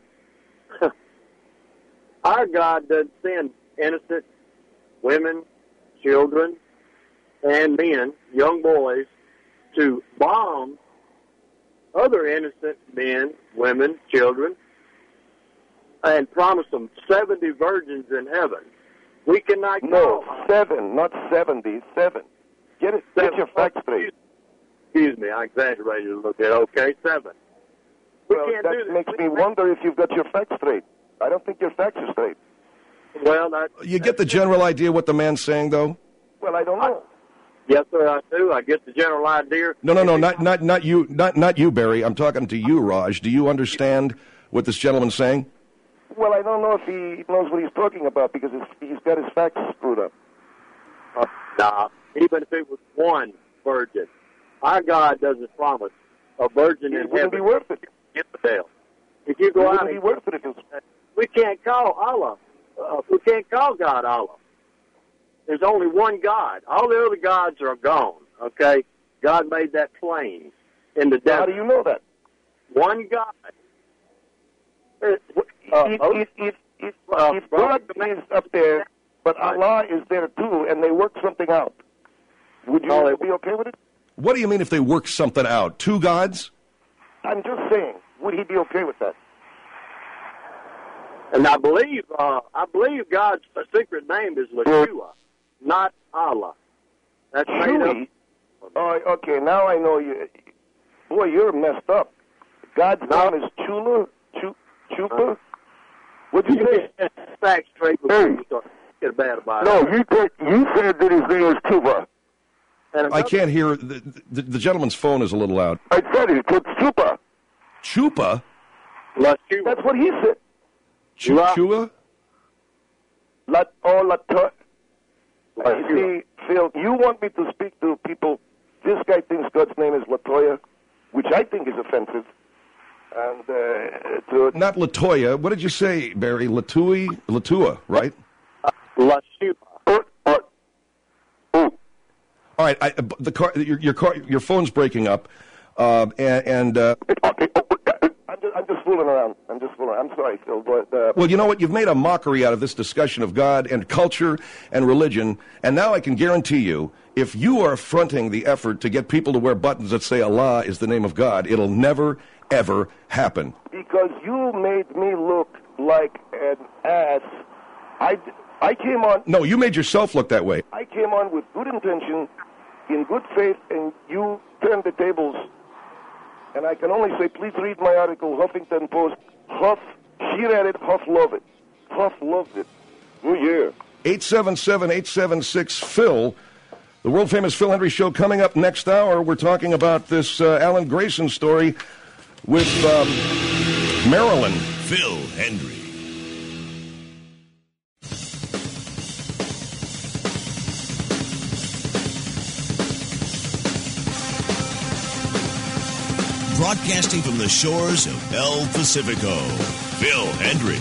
our God doesn't send innocent women, children, and men, young boys, to bomb other innocent men, women, children, and promise them seventy virgins in heaven. We cannot No, call seven, not seventy, seven. Get it, get your facts straight. Excuse me, I exaggerated a little bit. Okay, seven. We Well, can't that do this. makes me wonder if you've got your facts straight. I don't think your facts are straight. Well, that, You get the general idea what the man's saying, though? Well, I don't know. yes, sir, I do. I get the general idea. No, no, no, not not not you, not not you, Barry. I'm talking to you, Raj. Do you understand what this gentleman's saying? Well, I don't know if he knows what he's talking about because it's, he's got his facts screwed up. Uh, nah, even if it was one virgin, our God doesn't promise a virgin It in wouldn't heaven. be worth it. Infidel. If you It go wouldn't out be and worth it if it was... we can't call Allah. Uh, we can't call God Allah. There's only one God. All the other gods are gone. Okay, God made that plain in the desert. How do you know that? One God. Uh, if, if, if, if, uh, if God is up there, but Allah is there too, and they work something out, would you Oh, be okay with it? What do you mean if they work something out? Two gods? I'm just saying, would he be okay with that? And I believe, uh, I believe God's secret name is Yeshua, not Allah. That's made up. Chewy? Oh, okay, now I know you. Boy, you're messed up. God's No. name is Chula? Chu, Chupa? What'd you You say? get facts straight before Hey. you start to get bad about No, it. you said, you said that his name is Chupa. And I another- can't hear. The, the, the gentleman's phone is a little loud. I said it. It's Chupa. Chupa? Yeshua. That's what he said. Chu- La- Chua? La, oh, La, uh, you Yeshua. see, Phil, you want me to speak to people. This guy thinks God's name is Latoya, which I think is offensive. And uh, to, Not Latoya. What did you say, Barry? Latui? Latua, right? Yeshua. uh, uh, oh, All right. I, the car, your, your car, your phone's breaking up, uh, and, and uh, I'm just, I'm just fooling around. I'm just fooling around. I'm sorry, Phil, but uh, well, you know what? You've made a mockery out of this discussion of God and culture and religion, and now I can guarantee you, if you are fronting the effort to get people to wear buttons that say Allah is the name of God, it'll never, ever happen. because you made me look like an ass, I, I came on. No, you made yourself look that way. I came on with good intention, in good faith, and you turned the tables. And I can only say, please read my article, Huffington Post. Huff, she read it, Huff loved it. Huff loved it. Oh, yeah. eight seven seven, eight seven six, Phil. The world-famous Phil Hendry Show coming up next hour. We're talking about this uh, Alan Grayson story with um, Maryland. Phil Hendry. Broadcasting from the shores of El Pacifico, Phil Hendry.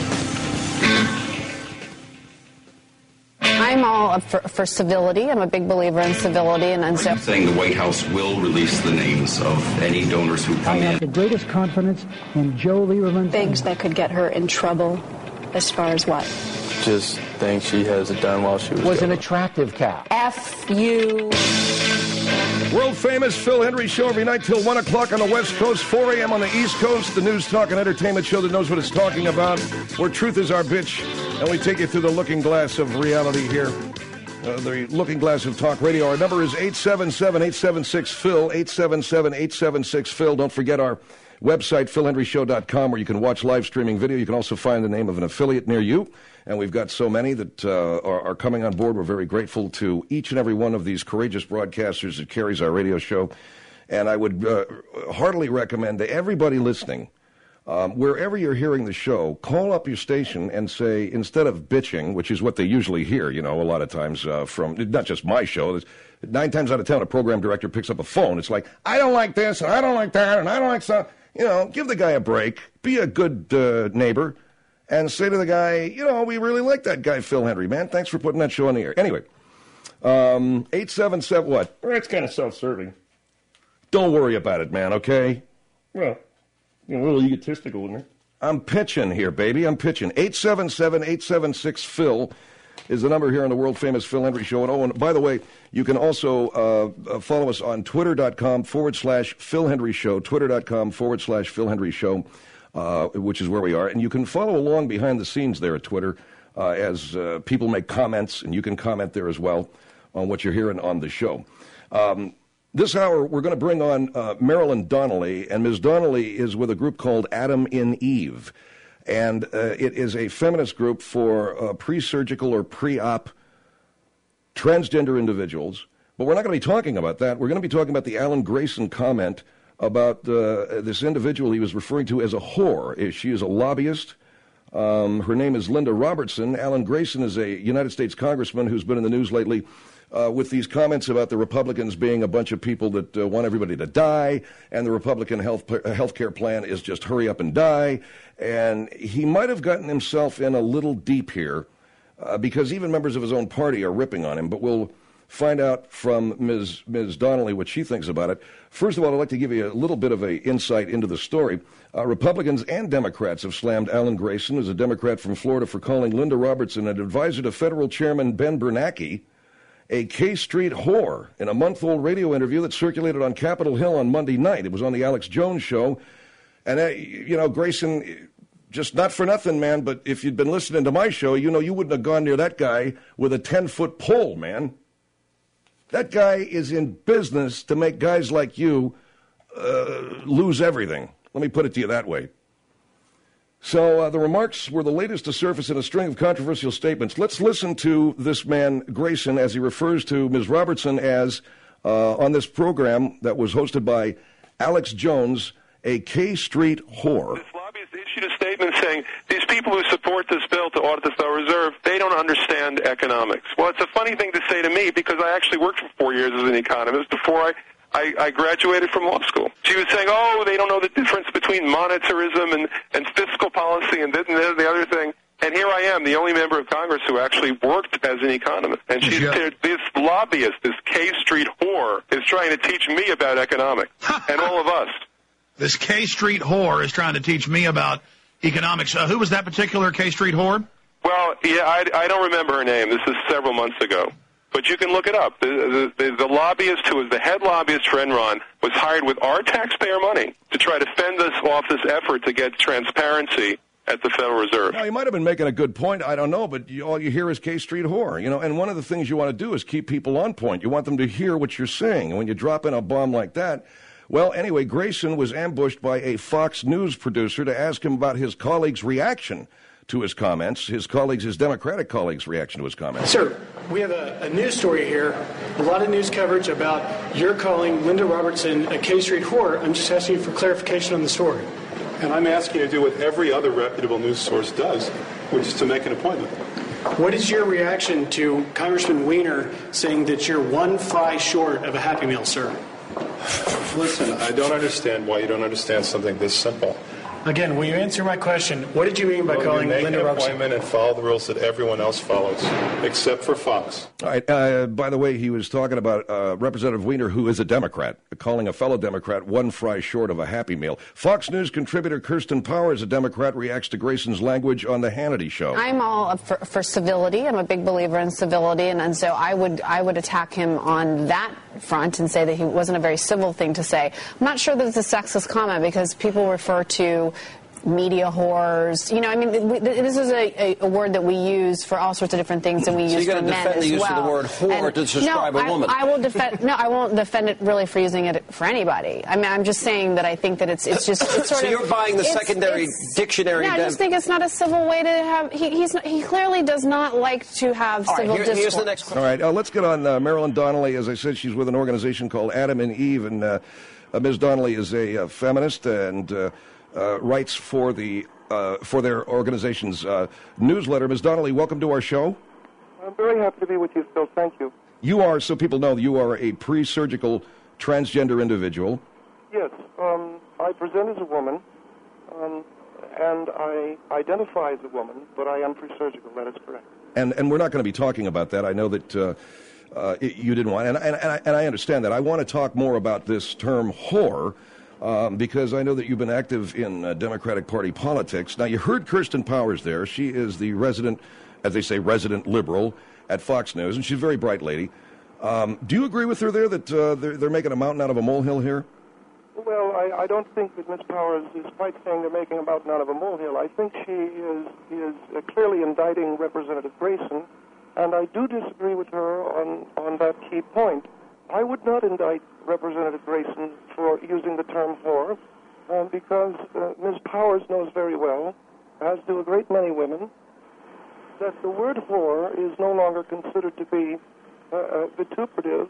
I'm all up for, for civility. I'm a big believer in civility and Are you saying the White House will release the names of any donors who I come have in? the greatest confidence in Joe Lieberman. things that could get her in trouble. As far as what? Just things she has done while she was Was an gone. attractive cat. F you. World-famous Phil Hendry Show every night till one o'clock on the West Coast, four a.m. on the East Coast, the news, talk, and entertainment show that knows what it's talking about, where truth is our bitch, and we take you through the looking glass of reality here. Uh, the looking glass of talk radio. Our number is eight seven seven, eight seven six, Phil, eight seven seven, eight seven six, Phil. Don't forget our website, phil hendry show dot com, where you can watch live streaming video. You can also find the name of an affiliate near you. And we've got so many that uh, are, are coming on board. We're very grateful to each and every one of these courageous broadcasters that carries our radio show. And I would uh, heartily recommend to everybody listening Um, wherever you're hearing the show, call up your station and say, instead of bitching, which is what they usually hear, you know, a lot of times uh, from, not just my show, there's, nine times out of ten, a program director picks up a phone. It's like, I don't like this, and I don't like that, and I don't like so. You know, give the guy a break. Be a good uh, neighbor, and say to the guy, you know, we really like that guy, Phil Hendry, man. Thanks for putting that show on the air. Anyway, um, eight seven seven, what? Well, that's kind of self-serving. Don't worry about it, man, okay? Well, you're a little egotistical, isn't it? I'm pitching here, baby. I'm pitching. eight seven seven, eight seven six, Phil is the number here on the world-famous Phil Hendry Show. And, oh, and by the way, you can also uh, follow us on twitter.com forward slash Phil Hendry Show, twitter.com forward slash Phil Hendry Show, uh, which is where we are. And you can follow along behind the scenes there at Twitter uh, as uh, people make comments, and you can comment there as well on what you're hearing on the show. Um, this hour, we're going to bring on uh, Marilyn Donnelly, and Miz Donnelly is with a group called Adam in Eve. And uh, it is a feminist group for uh, pre-surgical or pre-op transgender individuals. But we're not going to be talking about that. We're going to be talking about the Alan Grayson comment about uh, this individual he was referring to as a whore. She is a lobbyist. Um, her name is Linda Robertson. Alan Grayson is a United States congressman who's been in the news lately Uh, with these comments about the Republicans being a bunch of people that uh, want everybody to die, and the Republican health health care plan is just hurry up and die. And he might have gotten himself in a little deep here, uh, because even members of his own party are ripping on him. But we'll find out from Miz Miz Donnelly what she thinks about it. First of all, I'd like to give you a little bit of an insight into the story. Uh, Republicans and Democrats have slammed Alan Grayson, as a Democrat from Florida, for calling Linda Robertson, an advisor to federal chairman Ben Bernanke, a K Street whore, in a month-old radio interview that circulated on Capitol Hill on Monday night. It was on the Alex Jones show. And, uh, you know, Grayson, just not for nothing, man, but if you'd been listening to my show, you know you wouldn't have gone near that guy with a ten-foot pole, man. That guy is in business to make guys like you uh, lose everything. Let me put it to you that way. So uh, the remarks were the latest to surface in a string of controversial statements. Let's listen to this man, Grayson, as he refers to Miz Robertson as, uh, on this program that was hosted by Alex Jones, a K Street whore. This lobbyist issued a statement saying these people who support this bill to audit the Federal Reserve, they don't understand economics. Well, it's a funny thing to say to me because I actually worked for four years as an economist before I I, I graduated from law school. She was saying, oh, they don't know the difference between monetarism and, and fiscal policy and this and the other thing. And here I am, the only member of Congress who actually worked as an economist. And she's yeah. this lobbyist, this K Street whore, is trying to teach me about economics, and all of us. This K Street whore is trying to teach me about economics. Uh, who was that particular K Street whore? Well, yeah, I, I don't remember her name. This is several months ago. But you can look it up. The, the, the lobbyist who was the head lobbyist for Enron was hired with our taxpayer money to try to fend us off this effort to get transparency at the Federal Reserve. Now, you might have been making a good point. I don't know, but you, all you hear is K Street whore. You know, and one of the things you want to do is keep people on point. You want them to hear what you're saying. And when you drop in a bomb like that, well, anyway, Grayson was ambushed by a Fox News producer to ask him about his colleague's reaction to his comments, his colleagues, his Democratic colleagues' reaction to his comments. Sir, we have a, a news story here, a lot of news coverage about you're calling Linda Robertson a K Street whore. I'm just asking you for clarification on the story. And I'm asking you to do what every other reputable news source does, which is to make an appointment. What is your reaction to Congressman Weiner saying that you're one fry short of a Happy Meal, sir? Listen, I don't understand why you don't understand something this simple. Again, will you answer my question? What did you mean by well, calling you make Linda an Robertson? appointment and follow the rules that everyone else follows, except for Fox. All right. Uh, by the way, he was talking about uh, Representative Weiner, who is a Democrat, calling a fellow Democrat one fry short of a Happy Meal. Fox News contributor Kirsten Powers, a Democrat, reacts to Grayson's language on the Hannity show. I'm all up for, for civility. I'm a big believer in civility, and, and so I would I would attack him on that front and say that he wasn't a very civil thing to say. I'm not sure that it's a sexist comment because people refer to media whores. You know, I mean, we, this is a, a, a word that we use for all sorts of different things, and we so use for men as well. So you're going to defend the use well. of the word whore and to describe no, a woman? I, I will defend. No, I won't defend it really for using it for anybody. I mean, I'm just saying that I think that it's it's just it's sort so of. you're buying the it's, secondary it's, dictionary. No, I just think it's not a civil way to have. He, he's not, he clearly does not like to have all civil right, here, discourse. Here's the next question. All right, uh, let's get on uh, Marilyn Donnelly. As I said, she's with an organization called Adam and Eve, and uh, uh, Miz Donnelly is a uh, feminist and. Uh, uh, writes for the uh, for their organization's uh, newsletter. Miz Donnelly, welcome to our show. I'm very happy to be with you, Phil. Thank you. You are, so people know, you are a pre-surgical transgender individual. Yes, um, I present as a woman, um, and I identify as a woman, but I am pre-surgical. That is correct. And and we're not going to be talking about that. I know that uh, uh, you didn't want, and and and I, and I understand that. I want to talk more about this term whore, um, because I know that you've been active in uh, Democratic Party politics. Now, you heard Kirsten Powers there. She is the resident, as they say, resident liberal at Fox News, and she's a very bright lady. Um, do you agree with her there that uh, they're, they're making a mountain out of a molehill here? Well, I, I don't think that Miz Powers is quite saying they're making a mountain out of a molehill. I think she is is uh, clearly indicting Representative Grayson, and I do disagree with her on, on that key point. I would not indict Representative Grayson for using the term whore, um, because uh, Miz Powers knows very well, as do a great many women, that the word whore is no longer considered to be uh, uh, vituperative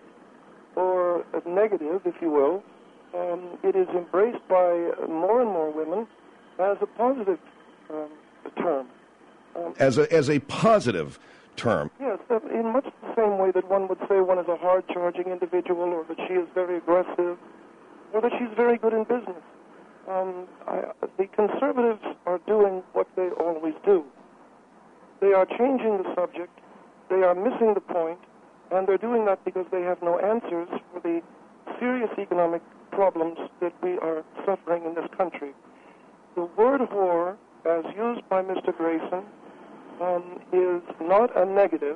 or uh, negative, if you will. Um, it is embraced by more and more women as a positive um, term. Um, as a as a positive term. Yes, uh, in much the same way that one would say one is a hard-charging individual, or that she is very aggressive, or that she's very good in business. Um, I, the conservatives are doing what they always do. They are changing the subject, they are missing the point, and they're doing that because they have no answers for the serious economic problems that we are suffering in this country. The word whore, as used by Mister Grayson, um, is not a negative.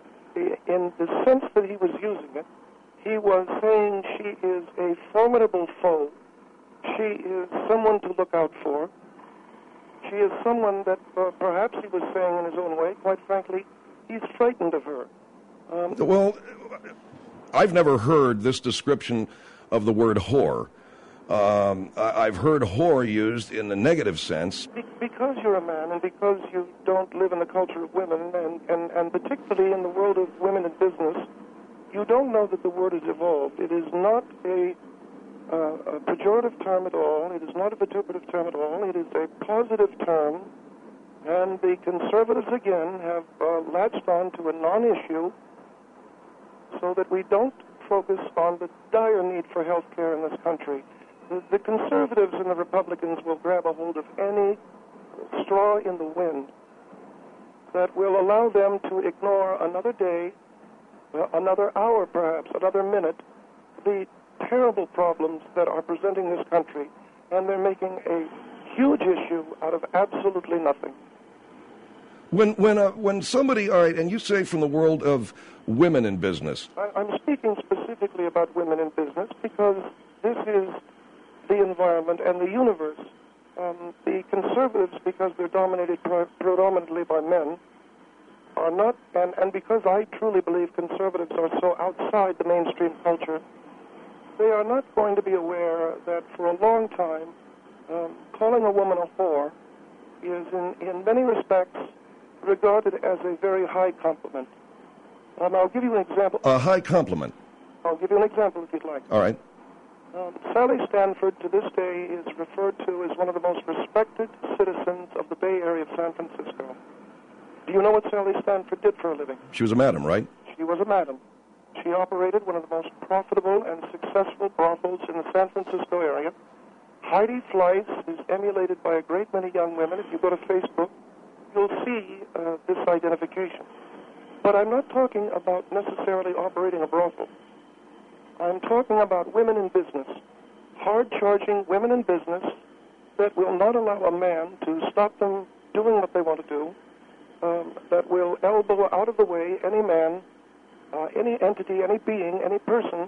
In the sense that he was using it, he was saying she is a formidable foe. She is someone to look out for. She is someone that uh, perhaps he was saying in his own way, quite frankly, he's frightened of her. Um, well, I've never heard this description of the word whore. Um, I've heard whore used in the negative sense. Be- because you're a man and because you don't live in the culture of women, and, and, and particularly in the world of women in business, you don't know that the word has evolved. It is not a, uh, a pejorative term at all. It is not a vituperative term at all. It is a positive term, and the conservatives, again, have uh, latched on to a non-issue so that we don't focus on the dire need for health care in this country. The, the conservatives and the Republicans will grab a hold of any straw in the wind that will allow them to ignore another day, uh, another hour perhaps, another minute, the terrible problems that are presenting this country, and they're making a huge issue out of absolutely nothing. When when uh, when somebody, all right, and you say from the world of women in business. I, I'm speaking specifically about women in business because this is the environment and the universe. Um, the conservatives, because they're dominated pre- predominantly by men, are not, and, and because I truly believe conservatives are so outside the mainstream culture, they are not going to be aware that for a long time, um, calling a woman a whore is in, in many respects regarded as a very high compliment. Um, I'll give you an example. A high compliment. I'll give you an example if you'd like. All right. Um, Sally Stanford, to this day, is referred to as one of the most respected citizens of the Bay Area of San Francisco. Do you know what Sally Stanford did for a living? She was a madam, right? She was a madam. She operated one of the most profitable and successful brothels in the San Francisco area. Heidi Fleiss is emulated by a great many young women. If you go to Facebook, you'll see uh, this identification. But I'm not talking about necessarily operating a brothel. I'm talking about women in business, hard-charging women in business that will not allow a man to stop them doing what they want to do, um, that will elbow out of the way any man, uh, any entity, any being, any person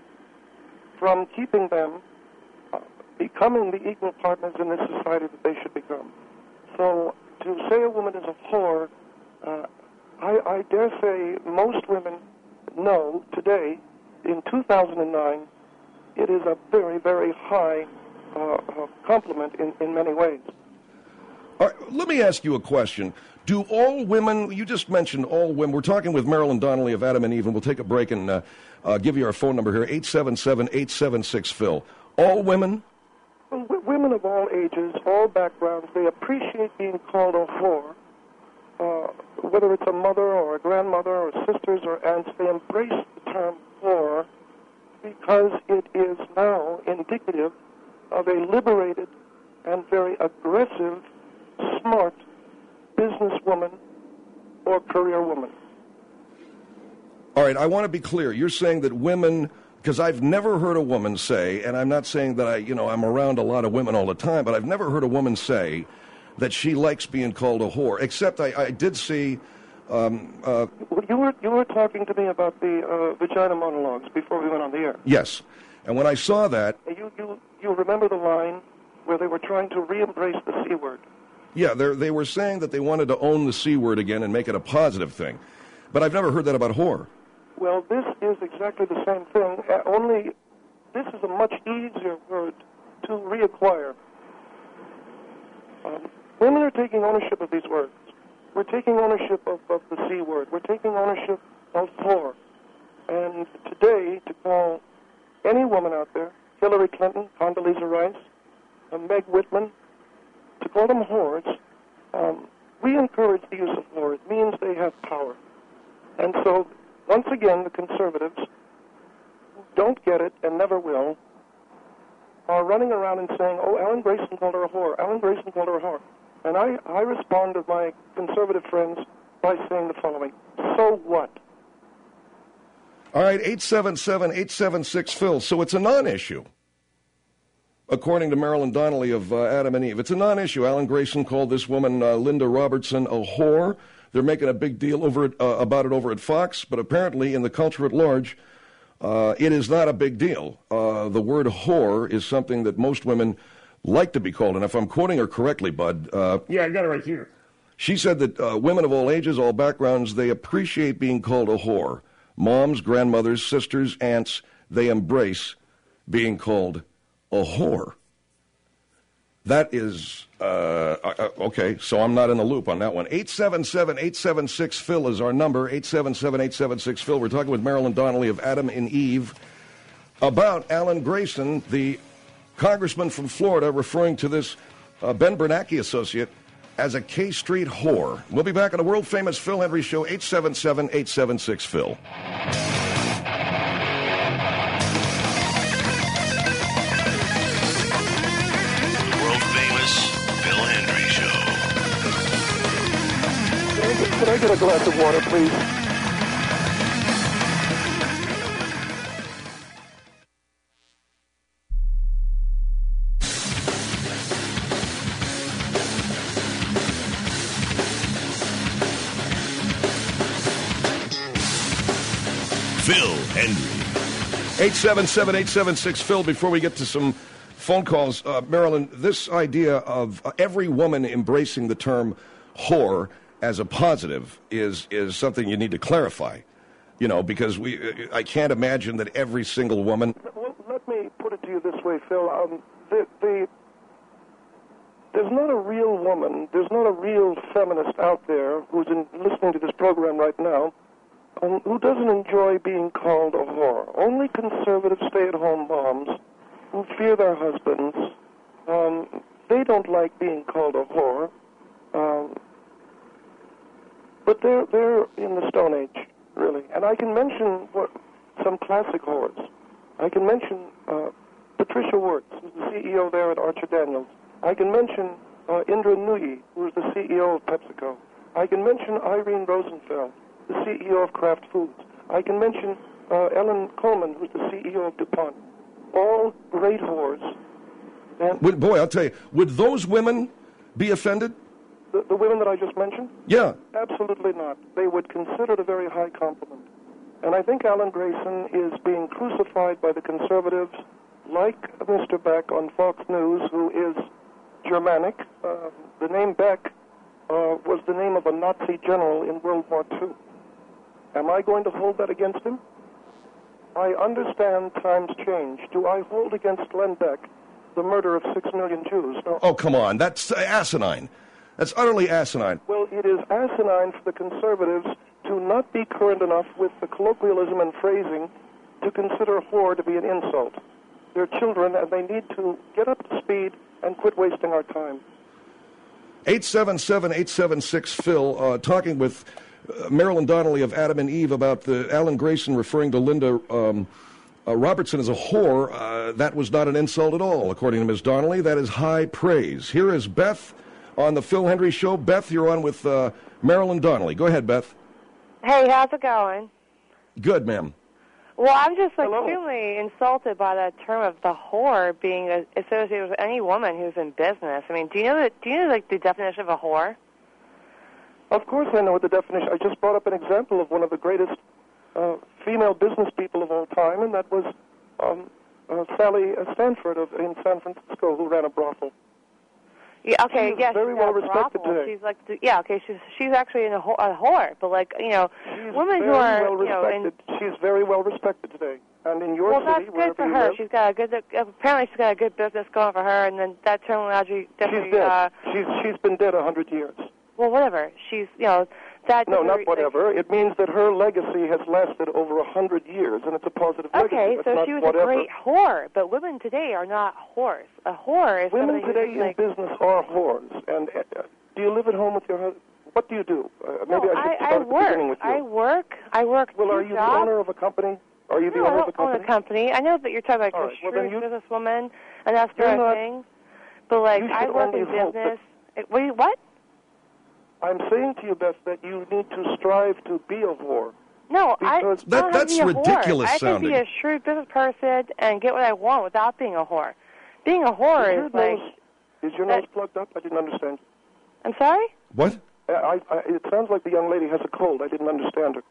from keeping them uh, becoming the equal partners in this society that they should become. So to say a woman is a whore, uh, I, I dare say most women know today, in two thousand nine, it is a very, very high uh, uh, compliment in, in many ways. All right, let me ask you a question. Do all women, you just mentioned all women, we're talking with Marilyn Donnelly of Adam and Eve, and we'll take a break and uh, uh, give you our phone number here, eight seven seven, eight seven six, Phil. All women? Well, women of all ages, all backgrounds, they appreciate being called a whore. Uh, whether it's a mother or a grandmother or sisters or aunts, they embrace the term whore because it is now indicative of a liberated and very aggressive, smart businesswoman or career woman. All right, I want to be clear. You're saying that women, because I've never heard a woman say, and I'm not saying that I, you know, I'm around a lot of women all the time, but I've never heard a woman say that she likes being called a whore, except I, I did see... Um, uh, well, you were you were talking to me about the uh, vagina monologues before we went on the air. Yes, and when I saw that... You, you, you remember the line where they were trying to re-embrace the C word? Yeah, they were saying that they wanted to own the C word again and make it a positive thing. But I've never heard that about whore. Well, this is exactly the same thing, uh, only this is a much easier word to reacquire. Um, women are taking ownership of these words. We're taking ownership of, of the C word. We're taking ownership of whore. And today, to call any woman out there, Hillary Clinton, Condoleezza Rice, uh, Meg Whitman, to call them whores, um, we encourage the use of whore. It means they have power. And so, once again, the conservatives, who don't get it and never will, are running around and saying, oh, Alan Grayson called her a whore. Alan Grayson called her a whore. And I, I respond to my conservative friends by saying the following, so what? All right, eight seven seven, eight seven six, Phil. So it's a non-issue, according to Marilyn Donnelly of uh, Adam and Eve. It's a non-issue. Alan Grayson called this woman, uh, Linda Robertson, a whore. They're making a big deal over it, uh, about it over at Fox, but apparently in the culture at large, uh, it is not a big deal. Uh, the word whore is something that most women like to be called. And if I'm quoting her correctly, Bud... Uh, yeah, I got it right here. She said that uh, women of all ages, all backgrounds, they appreciate being called a whore. Moms, grandmothers, sisters, aunts, they embrace being called a whore. That is, uh, uh, okay, so I'm not in the loop on that one. eight seven seven, eight seven six, Phil is our number, eight seven seven, eight seven six, Phil. We're talking with Marilyn Donnelly of Adam and Eve about Alan Grayson, the congressman from Florida, referring to this uh, Ben Bernanke associate as a K Street whore. We'll be back on the world-famous Phil Hendry Show, eight seven seven, eight seven six, Phil. Can I get a glass of water, please? Phil Hendry. eight seven seven, eight seven six, Phil. Before we get to some phone calls, uh, Marilyn, this idea of uh, every woman embracing the term whore as a positive is is something you need to clarify, you know, because we I can't imagine that every single woman... Well, let me put it to you this way, Phil. Um, the, the, there's not a real woman, there's not a real feminist out there who's in, listening to this program right now um, who doesn't enjoy being called a whore. Only conservative stay-at-home moms who fear their husbands, um, they don't like being called a whore. Um, But they're they're in the Stone Age, really. And I can mention what, some classic whores. I can mention uh, Patricia Wirtz, who's the C E O there at Archer Daniels. I can mention uh, Indra Nooyi, who's the C E O of PepsiCo. I can mention Irene Rosenfeld, the C E O of Kraft Foods. I can mention uh, Ellen Coleman, who's the C E O of DuPont. All great whores. And would, boy, I'll tell you, would those women be offended? The, the women that I just mentioned? Yeah. Absolutely not. They would consider it a very high compliment. And I think Alan Grayson is being crucified by the conservatives, like Mister Beck on Fox News, who is Germanic. Uh, the name Beck uh, was the name of a Nazi general in World War Two. Am I going to hold that against him? I understand times change. Do I hold against Glenn Beck the murder of six million Jews? No. Oh, come on. That's asinine. That's utterly asinine. Well, it is asinine for the conservatives to not be current enough with the colloquialism and phrasing to consider whore to be an insult. They're children, and they need to get up to speed quit wasting our time. eight seven seven, eight seven six, Phil, uh, talking with uh, Marilyn Donnelly of Adam and Eve about the Alan Grayson referring to Linda um, uh, Robertson as a whore. Uh, that was not an insult at all, according to Miz Donnelly. That is high praise. Here is Beth on the Phil Hendry Show. Beth, you're on with uh, Marilyn Donnelly. Go ahead, Beth. Hey, how's it going? Good, ma'am. Well, I'm just extremely insulted by that term of the whore being associated with any woman who's in business. I mean, do you know that? Do you know like the definition of a whore? Of course I know what the definition. I just brought up an example of one of the greatest uh, female business people of all time, and that was um, uh, Sally Stanford of, in San Francisco, who ran a brothel. Yeah, okay, she's yeah, very she's well got a respected brothel. today. She's like, yeah, okay, she's she's actually in a, whore, a whore, but like, you know, She's women very who are, well you know, in, respected. She's very well respected today, and in your well, city, that's wherever good for you her. live, She's got a good, apparently she's got a good business going for her, and then that terminology definitely. she's dead. Uh, she's she's been dead a hundred years. well, whatever. She's, you know, that. No, not like, whatever. It means that her legacy has lasted over a hundred years, and it's a positive Okay, legacy. so That's she not was whatever. a great whore, but women today are not whores. A whore is Women somebody today who's in like, business are whores. And uh, do you live at home with your husband? What do you do? Uh, maybe no, I should I, start I at the beginning work. with you. I work. I work. well, two are you jobs. the owner of a company? Are you the no, owner I of a don't own company? a company. I know that you're talking about All a right, well, then shrewd you- businesswoman and that You're sort of not- thing. But like, you I should work in only hope that- business. It, what? do you- What? I'm saying to you, Beth, that you need to strive to be a whore. No, I, Because- I That- don't have that's to be a ridiculous whore. I can sounding. be a shrewd business person and get what I want without being a whore. Being a whore Is your is like. nose, is your nose plugged up? I didn't understand. I'm sorry? What? I, I, I, it sounds like the young lady has a cold. I didn't understand her.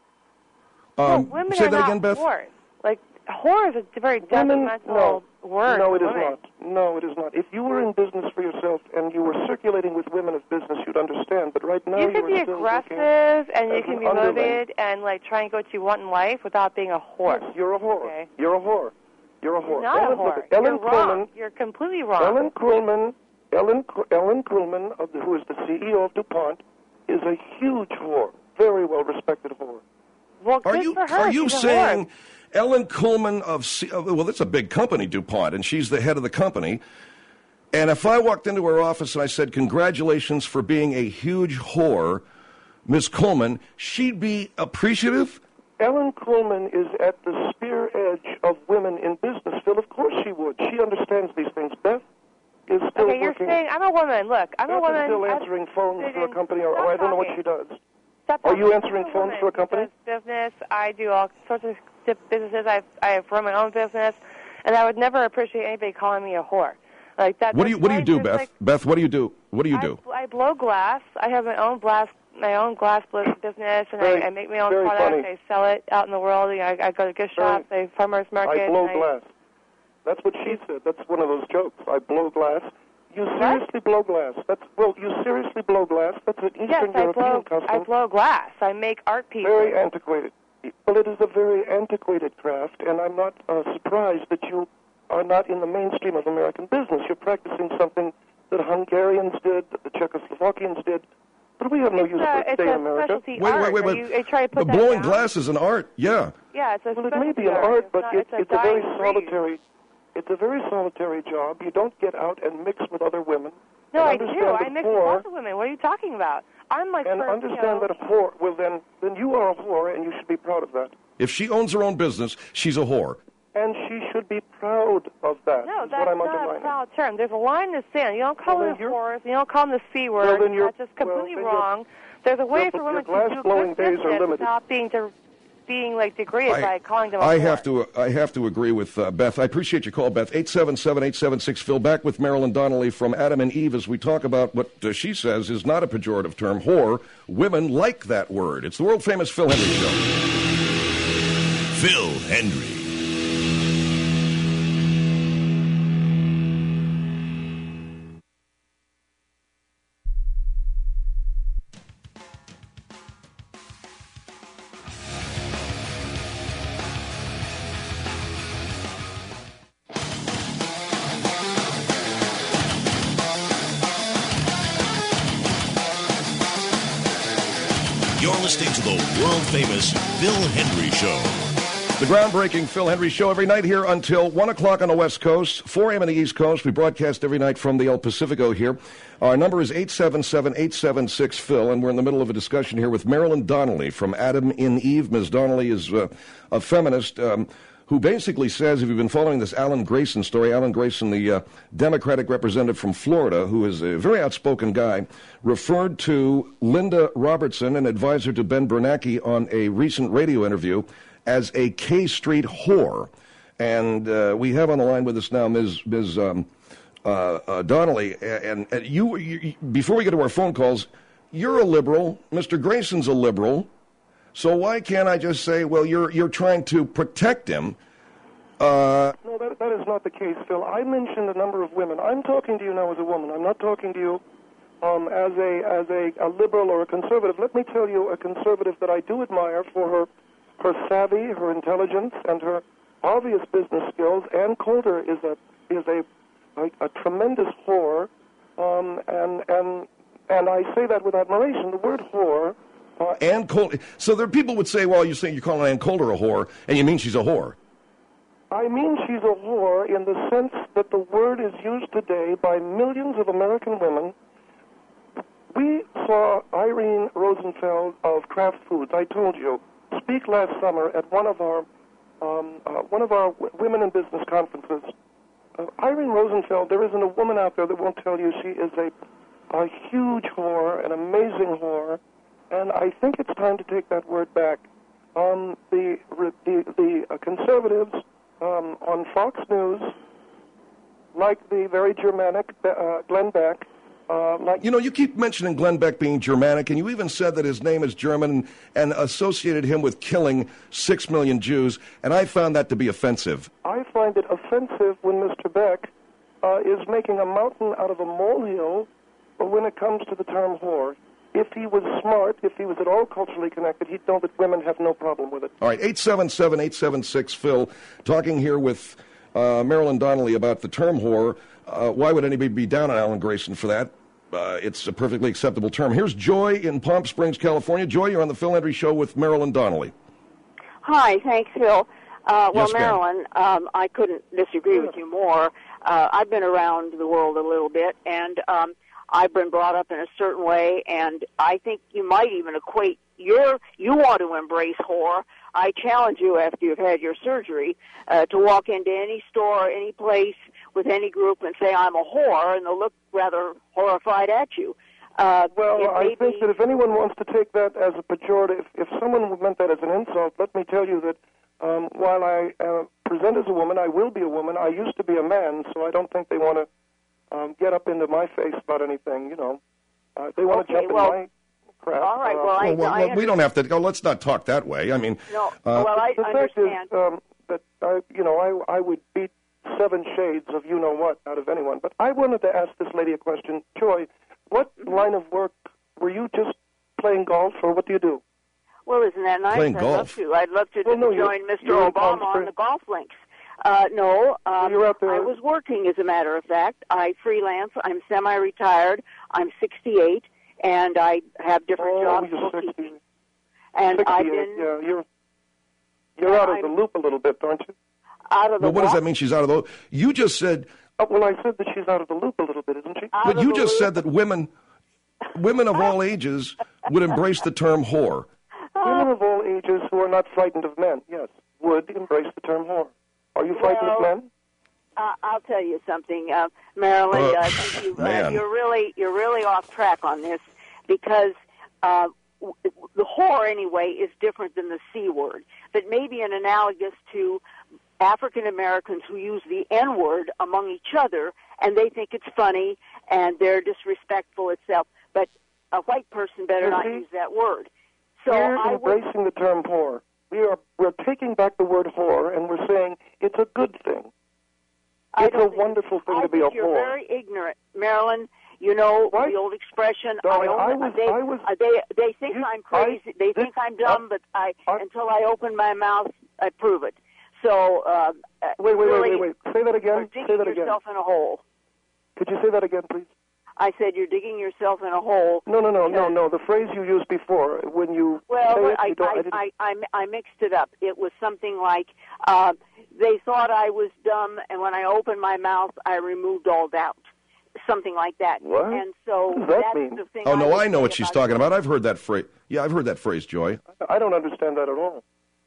No, Um, women say are that not again, Beth. whores. Like, whore is a very Women, judgmental no, word. no, for it is women. not. No, it is not. If you were in business for yourself and you were circulating with women of business, you'd understand. But right now, You can are be still aggressive and you as can an be underling. motivated and like try and get what you want in life without being a whore. Yes, you're a whore. Okay. You're a whore. You're a whore. You're not Ellen, a whore. look, Ellen You're Kuhlman, wrong. You're completely wrong. Ellen Kuhlman, Ellen, Ellen Kuhlman, of the, who is the C E O of DuPont, is a huge whore. Very well respected whore. Well, Are good you for her. are you She's a saying whore. Ellen Kuhlman of C- uh, well, that's a big company, DuPont, and she's the head of the company. And if I walked into her office and I said, "Congratulations for being a huge whore, Miss Kuhlman," she'd be appreciative? Ellen Kuhlman is at the spear edge of women in business, Phil. Of course she would. She understands these things. Beth is still Okay, you're working. saying I'm a woman. Look, I'm Beth a woman. is still I've answering phones been for a in- company, or, Stop or I don't know what talking. she does. Stop Are talking. you answering I'm a phones woman for a company? who does business. I do all sorts of businesses. I I run my own business, and I would never appreciate anybody calling me a whore. Like that. What do you What do you do, that's Beth? like- Beth, what do you do? What do you do? I, I blow glass. I have my own glass, my own glass blow business, and Very- I, I make my own very product. funny. I sell it out in the world. You know, I, I go to gift shops, I farmers market. I blow and glass. That's what she said. That's one of those jokes. I blow glass. You seriously blow glass? That's well. You seriously blow glass? That's an Eastern Yes, I European blow. custom. I blow glass. I make art pieces. Very antiquated. Well, it is a very antiquated craft, and I'm not uh, surprised that you are not in the mainstream of American business. You're practicing something that Hungarians did, that the Czechoslovakians did, but we have no use a- for it it's today a in America. specialty Wait, art. wait, wait, Are wait. you, are you trying to put But that blowing down? glass is an art. Yeah. Yeah, it's a Well, it may be specialty an art, It's but not, it, it's a it's a very dying breed. solitary. It's a very solitary job. You don't get out and mix with other women. No, and I do. understand I that mix with whore, lots of women. What are you talking about? I'm like and for, understand you know, that a whore. Well, then, then you are a whore, and you should be proud of that. If she owns her own business, she's a whore. And she should be proud of that. No, is that's what I'm not a underlining. proud term. There's a line in the sand. You don't call Well, them then you're- whores. You don't call them the C word. Well, then you're- that's just completely well, then you're- wrong. There's a way your- for your women to glass do blowing good days are business limited. without being de- being like degraded by calling them a I whore. have to I have to agree with uh, Beth. I appreciate your call, Beth. eight seven seven, eight seven six, Phil. Back with Marilyn Donnelly from Adam and Eve as we talk about what uh, she says is not a pejorative term, whore. Women like that word. It's the world-famous Phil Hendry Show. Phil Hendry. You're listening to the world-famous Phil Hendry Show. The groundbreaking Phil Hendrie Show every night here until one o'clock on the West Coast, four a.m. on the East Coast. We broadcast every night from the El Pacifico here. Our number is eight seven seven, eight seven six, Phil, and we're in the middle of a discussion here with Marilyn Donnelly from Adam in Eve. Miz Donnelly is uh, a feminist um, who basically says, if you've been following this Alan Grayson story, Alan Grayson, the uh, Democratic representative from Florida, who is a very outspoken guy, referred to Linda Robertson, an advisor to Ben Bernanke, on a recent radio interview as a K Street whore. And uh, we have on the line with us now Miz Miz Um, uh, uh, Donnelly. And, and you, you, before we get to our phone calls, you're a liberal. Mister Grayson's a liberal. So why can't I just say, well, you're you're trying to protect him? Uh, no, that, that is not the case, Phil. I mentioned a number of women. I'm talking to you now as a woman. I'm not talking to you um, as a as a, a liberal or a conservative. Let me tell you a conservative that I do admire for her her savvy, her intelligence, and her obvious business skills. Ann Coulter is a is a a, a tremendous whore, um, and and and I say that with admiration. The word whore. Uh, Ann Coulter. So there, people would say, well, you're saying you're calling Ann Coulter a whore, and you mean she's a whore. I mean she's a whore in the sense that the word is used today by millions of American women. We saw Irene Rosenfeld of Kraft Foods, I told you, speak last summer at one of our um, uh, one of our w- women in business conferences. Uh, Irene Rosenfeld, there isn't a woman out there that won't tell you she is a a huge whore, an amazing whore, and I think it's time to take that word back. Um, the the the uh, conservatives um, on Fox News, like the very Germanic uh, Glenn Beck. Uh, like you know, you keep mentioning Glenn Beck being Germanic, and you even said that his name is German and, and associated him with killing six million Jews, and I found that to be offensive. I find it offensive when Mister Beck uh, is making a mountain out of a molehill when it comes to the term whore. If he was smart, if he was at all culturally connected, he'd know that women have no problem with it. All right, eight seven seven, eight seven six, Phil, talking here with uh, Marilyn Donnelly about the term whore. Uh, why would anybody be down on Alan Grayson for that? Uh, it's a perfectly acceptable term. Here's Joy in Palm Springs, California. Joy, you're on the Phil Hendrie Show with Marilyn Donnelly. Hi, thanks, Phil. Uh, well, Yes, ma'am. Marilyn, um, I couldn't disagree with you more. Uh, I've been around the world a little bit, and um, I've been brought up in a certain way, and I think you might even equate your, you want to embrace whore. I challenge you after you've had your surgery uh, to walk into any store, any place with any group and say, I'm a whore, and they'll look rather horrified at you. Uh, well, I maybe... think that if anyone wants to take that as a pejorative, if someone meant that as an insult, let me tell you that um, while I uh, present as a woman, I will be a woman. I used to be a man, so I don't think they want to um, get up into my face about anything, you know. Uh, they want to okay, jump well, in my crap. All right, uh, well, I, well, I well we don't have to go. Let's not talk that way. I mean, No, uh, well, I the understand. fact is um, that, I, you know, I, I would beat seven shades of you-know-what out of anyone. But I wanted to ask this lady a question. Joy, what line of work were you just playing golf, or what do you do? Well, isn't that nice? Playing I'd golf. love to. I'd love to Well, no, join you're- Mister you're in Palm Obama on Springs. the golf links. Uh, no, um, you're out there. I was working, as a matter of fact. I freelance. I'm semi-retired. I'm sixty-eight, and I have different Oh, jobs you're bookkeeping. sixty. And I've sixty-eight, been yeah, you're, you're Yeah, out of I'm- the loop a little bit, aren't you? out of the well, what does what? that mean? She's out of the. You just said. Oh, well, I said that she's out of the loop a little bit, isn't she? Out But of you the just loop? said that women, women of all ages, would embrace the term whore. Women of all ages who are not frightened of men, yes, would embrace the term whore. Are you frightened Well, of men? Uh, I'll tell you something, uh, Marilyn. Uh, uh, I think you, uh, man. you're really you're really off track on this because uh, w- the whore anyway is different than the C word. But maybe an analogous to African Americans who use the N word among each other, and they think it's funny and they're disrespectful itself. But a white person better You not see? use that word. So We're I would, embracing the term whore. We are we're taking back the word whore, and we're saying it's a good thing. I It's a don't think- wonderful thing I to be a think you're whore. very ignorant, Marilyn. You know What? the old expression. Darling, I, I only, was- they, I was- uh, they they think You- I'm crazy. I- they this- think I'm dumb, but I I- until I open my mouth, I prove it. So uh, uh, Wait, wait, really wait, wait, wait. Say that are again. digging Say that again. yourself in a hole. Could you say that again, please? I said you're digging yourself in a hole. No, no, no, no, no. The phrase you used before, when you Well, say it, I, you don't, I, I, didn't... I, I, I mixed it up. It was something like uh, they thought I was dumb, and when I opened my mouth, I removed all doubt. Something like that. What? And so What does that that's mean? the thing. Oh, no, would I know say what she's about talking about. I've heard that phrase. Yeah, I've heard that phrase, Joy. I don't understand that at all.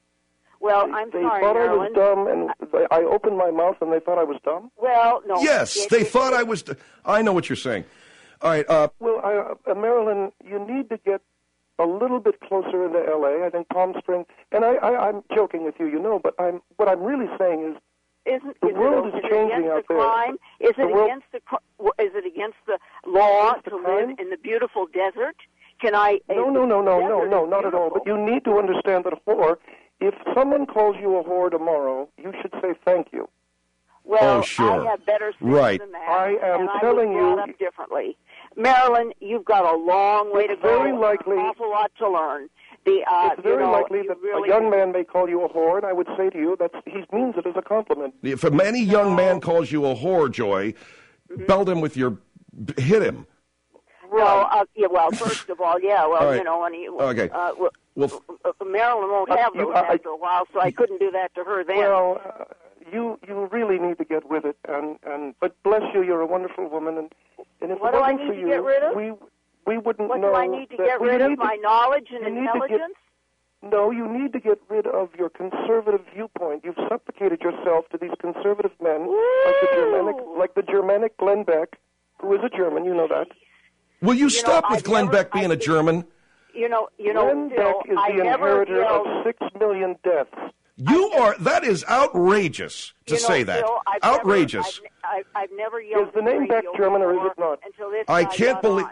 Well, they, I'm they sorry, thought Marilyn. I was dumb, and they, I opened my mouth, and they thought I was dumb? Well, no. Yes, it, they it, thought it, I was... I know what you're saying. All right. Uh, well, I, uh, Marilyn, you need to get a little bit closer into L A. I think Palm Springs... And I, I, I'm joking with you, you know, but I'm what I'm really saying is Isn't, the is world it, is is changing it out against the there. crime? Is The it world- against the cr- is it against the law Against the to crime? live in the beautiful desert? Can I? No, no, no, no, no, desert no, is not at all. But you need to understand that whore, if someone calls you a whore tomorrow, you should say thank you. Well, Oh, sure. I have better sense Right. than that. I am and telling I was brought you- up differently. Marilyn, you've got a long way to It's go. very and likely- an awful lot to learn. The, uh, It's very you know, likely you that really, a young man may call you a whore, and I would say to you that he means it as a compliment. if any young man calls you a whore, Joy, Mm-hmm. belt him with your... Hit him. Well, uh, yeah. Well, first of all, yeah. Well, All right. you know, when he, Okay. uh, well, Well, uh, Marilyn won't Uh, have you- those I- after a while, so I couldn't do that to her then. Well, uh, you you really need to get with it, and, and but bless you, you're a wonderful woman, and, and if What it do I wasn't need for to you, get rid of? we we wouldn't What know. do I need to that- get well, rid you of? need to- My knowledge and you need to get- intelligence? No, you need to get rid of your conservative viewpoint. You've supplicated yourself to these conservative men, like the Germanic, like the Germanic Glenn Beck, who is a German. You know that. Will you, know, stop with I've Glenn never- Beck being I- a German? You know, you know, Glenn Phil, Beck is I the never inheritor yelled, of six million deaths. You are... That is outrageous to you know, say that. Phil, I've Outrageous. Never, I've, I've, I've never yelled. Is the name Beck radio German or is before it not? Until this I guy can't got believe... on.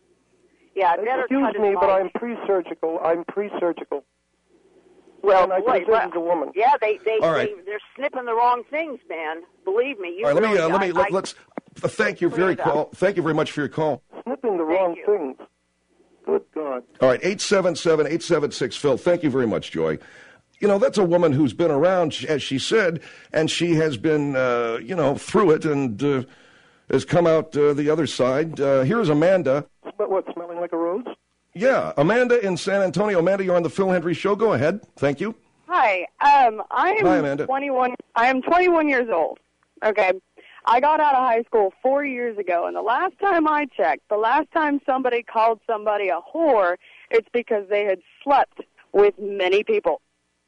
Yeah, I better Excuse cut his me, but mic. I'm pre-surgical. I'm pre-surgical. Well, and I boy, present well, as a woman. Yeah, they they, All right. they they're snipping the wrong things, man. Believe me. You All right, let me... really, Uh, let me I, let, I, let's... uh, Thank you Clear very it up. call. Thank you very much for your call. Snipping the wrong things. Good God. All right, eight seven seven, eight seven six, Phil. Thank you very much, Joy. You know, that's a woman who's been around, as she said, and she has been, uh, you know, through it and uh, has come out uh, the other side. Uh, here's Amanda. But what, smelling like a rose? Yeah, Amanda in San Antonio. Amanda, you're on the Phil Hendry Show. Go ahead. Thank you. Hi. Um, I am Hi, Amanda. twenty-one. I am twenty-one years old. Okay. I got out of high school four years ago, and the last time I checked, the last time somebody called somebody a whore, it's because they had slept with many people.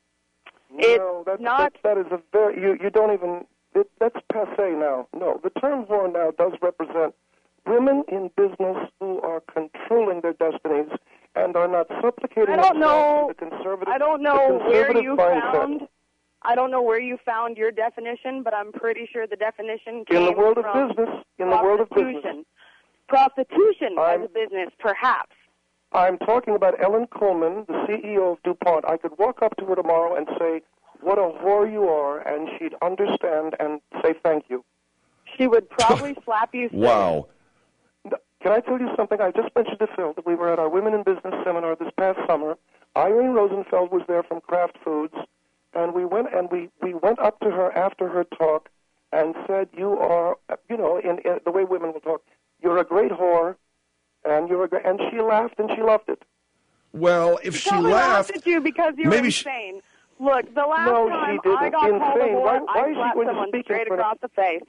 It's no, that's, not. That, that is a very. You, you don't even. It, that's passe now. No, the term whore now does represent women in business who are controlling their destinies and are not supplicating I don't themselves know. to the conservative. I don't the know where conservative you mindset. found. I don't know where you found your definition, but I'm pretty sure the definition came In the world of from business, in the world of business. prostitution. Prostitution I'm- as a business, perhaps. I'm talking about Ellen Kullman, the C E O of DuPont. I could walk up to her tomorrow and say, "What a whore you are," and she'd understand and say thank you. She would probably slap you. straight. Wow. Can I tell you something? I just mentioned to Phil that we were at our Women in Business seminar this past summer. Irene Rosenfeld was there from Kraft Foods, and we went and we, we went up to her after her talk and said, "You are, you know, in, in the way women will talk, you're a great whore, and you're a great," and she laughed and she loved it. Well, if she probably laughed, at you because you're maybe she- insane. Look, the last No, time she I didn't. got called a Insane. whore, Why- why I is she slapped going to someone speak in straight front of- across the face.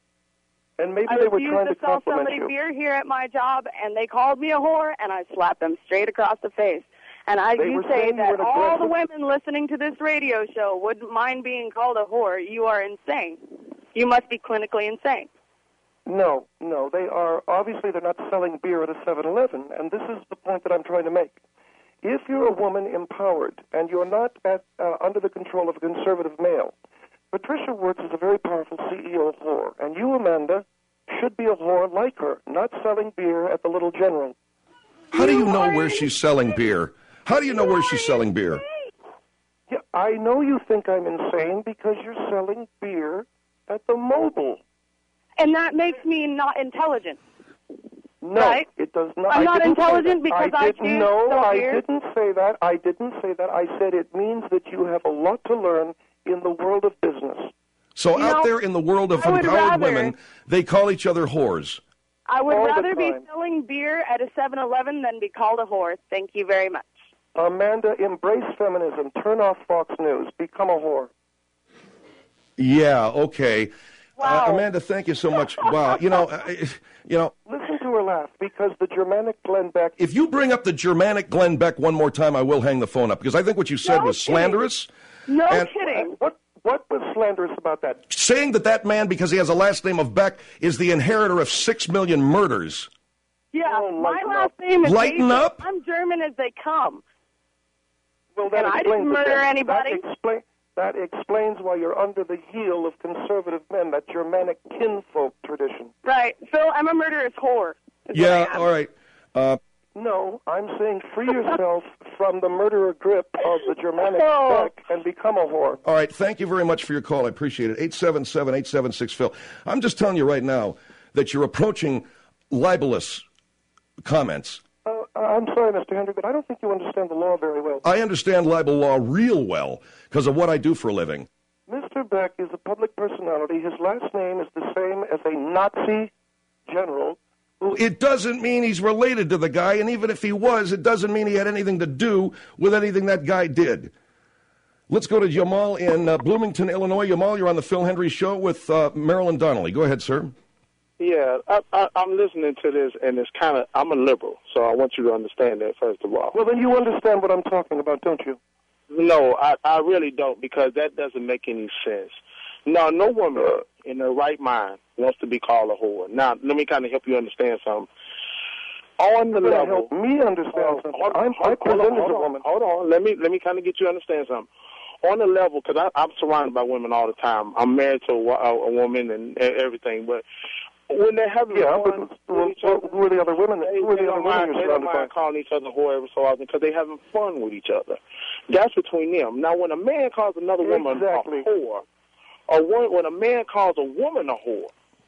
And maybe I they were refused trying to to sell compliment somebody you. beer here at my job, and they called me a whore, and I slapped them straight across the face. And I They you were say saying you that were an all the aggressive- women listening to this radio show wouldn't mind being called a whore. You are insane. You must be clinically insane. No, no, they are, obviously they're not selling beer at a seven eleven, and this is the point that I'm trying to make. If you're a woman empowered and you're not at, uh, under the control of a conservative male, Patricia Wirtz is a very powerful C E O whore, and you, Amanda, should be a whore like her, not selling beer at the Little General. how do you know where she's selling beer? How do you know where she's selling beer? Yeah, I know you think I'm insane because you're selling beer at the Mobile. And that makes me not intelligent. No, Right? it does not. I'm I not didn't say intelligent that. because I I didn't, choose No, the I beer? didn't say that. I didn't say that. I said it means that you have a lot to learn in the world of business. So You out know, there in the world of I would empowered rather- women, they call each other whores. I would All the rather be time. selling beer at a seven eleven than be called a whore. Thank you very much. Amanda, embrace feminism. Turn off Fox News. Become a whore. Yeah, okay. Wow. Uh, Amanda, thank you so much. Wow. You know, uh, you know, Listen to her laugh, because the Germanic Glenn Beck... if you bring up the Germanic Glenn Beck one more time, I will hang the phone up, because I think what you said No was kidding. slanderous. No And- kidding. What, what was slanderous about that? Saying that that man, because he has a last name of Beck, is the inheritor of six million murders. Yeah, Oh, my lighten last up. name is Lighten David. up? I'm German as they come. Well, that And I explains didn't it murder then. anybody. That, explain, that explains why you're under the heel of conservative men, that Germanic kinfolk tradition. Right. Phil, I'm a murderous whore. is Yeah, what I am. all right. Uh, No, I'm saying free yourself from the murderer grip of the Germanic Oh. Beck and become a whore. all right, thank you very much for your call. I appreciate it. eight seven seven, eight seven six, Phil. I'm just telling you right now that you're approaching libelous comments. Uh, I'm sorry, Mister Hendry, but I don't think you understand the law very well. I understand libel law real well because of what I do for a living. Mister Beck is a public personality. His last name is the same as a Nazi general. It doesn't mean he's related to the guy, and even if he was, it doesn't mean he had anything to do with anything that guy did. Let's go to Jamal in uh, Bloomington, Illinois. Jamal, you're on the Phil Hendry Show with uh, Marilyn Donnelly. Go ahead, sir. Yeah, I, I, I'm listening to this, and it's kind of, I'm a liberal, so I want you to understand that, first of all. Well, then you understand what I'm talking about, don't you? No, I, I really don't, because that doesn't make any sense. No, no woman in her right mind wants to be called a whore. Now, let me kind of help you understand something. On the You're gonna level, help me understand uh, something. hold, I'm, I hold, hold, present on, as a hold, on, woman. hold on, let me let me kind of get you to understand something. On the level, because I'm surrounded by women all the time. I'm married to a, a, a woman and e- everything, but when they're having Yeah, fun but who, who, who are the other women? They, Who are they the other don't women mind, you're they don't surrounded by? mind calling each other whore every so often because they're having fun with each other. That's between them. Now, when a man calls another woman Exactly. a whore, or one, when a man calls a woman a whore,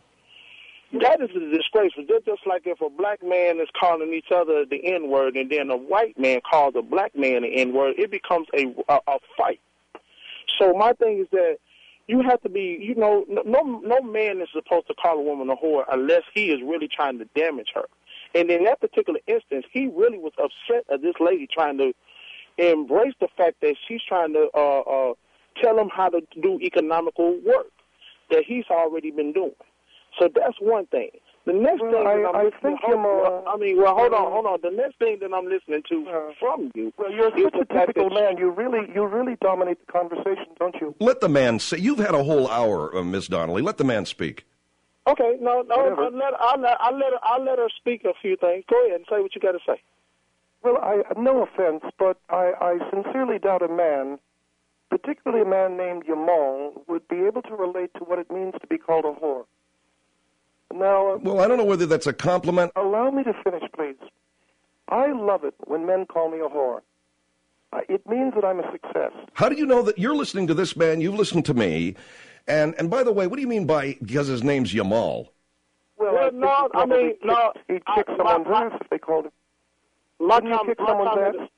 that is a disgrace. Just, just like if a black man is calling each other the N-word and then a white man calls a black man the N-word, it becomes a, a, a fight. So my thing is that you have to be, you know, no no man is supposed to call a woman a whore unless he is really trying to damage her. And in that particular instance, he really was upset at this lady trying to embrace the fact that she's trying to uh, uh, tell him how to do economical work that he's already been doing. So that's one thing. The next Well, thing I- that I'm I listening think hold, you're more- I mean, well, hold on, hold on. The next thing that I'm listening to from you Well, you're is such a the fact typical that man. You really, you really dominate the conversation, don't you? Let the man say. You've had a whole hour, uh, Miss Donnelly. Let the man speak. Okay, no, no, Whatever. I'll let, I'll, let, I'll, let her, I'll let her speak a few things. Go ahead and say what you got to say. Well, I, no offense, but I, I sincerely doubt a man, particularly a man named Yamal, would be able to relate to what it means to be called a whore. Now, uh, Well, I don't know whether that's a compliment. allow me to finish, please. I love it when men call me a whore. Uh, it means that I'm a success. How do you know that you're listening to this man? You've listened to me. And and by the way, what do you mean by because his name's Yamal? Well, Well, I think no, he'd I probably mean, kick, no, He'd I- kick my- someone's my- ass if they called him. My, Wouldn't you com- kick my someone's comment, ass?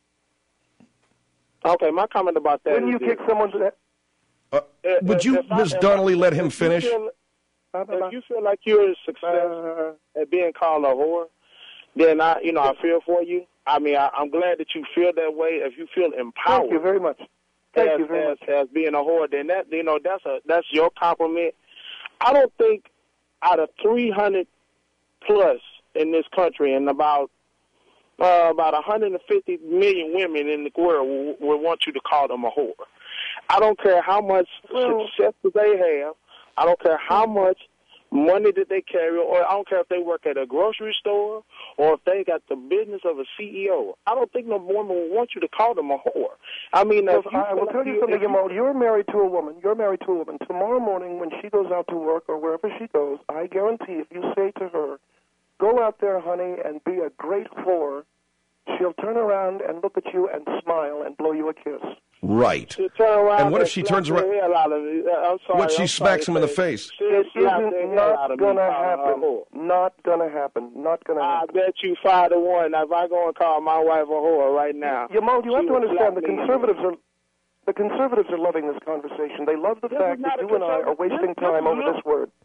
okay, my comment about that Wouldn't is you this. kick someone's ass? Uh, would you, If I- Miss if I- Donnelly, let him if you finish? feel- If you feel like you're a success at being called a whore, then I, you know, I feel for you. I mean, I, I'm glad that you feel that way. If you feel empowered, Thank you very much. Thank as, you very as, much. as being a whore, then that, you know, that's a that's your compliment. I don't think out of three hundred plus in this country and about uh, about one hundred fifty million women in the world will, will want you to call them a whore. I don't care how much Well- success that they have. I don't care how much money that they carry, or I don't care if they work at a grocery store or if they got the business of a C E O. I don't think no woman will want you to call them a whore. I mean, Well, if you I feel will like tell you you- something, if you- Yamal. You're married to a woman. You're married to a woman. Tomorrow morning when she goes out to work or wherever she goes, I guarantee if you say to her, go out there, honey, and be a great whore, she'll turn around and look at you and smile and blow you a kiss. Right. to turn around And what if she slap turns the around- hell out of me. Uh, I'm sorry, What she I'm smacks sorry him in the to say. face? She'll It slap the isn't hell out not of me, gonna calling her a happen. whore. Not gonna happen. Not gonna I happen. bet you five to one. If I go and call my wife a whore right now, Yamal, you have she to will understand slap the me in conservatives are the conservatives are loving this conversation. They love the This fact is that not you a and I are conservative- wasting this- this time is over real- this word.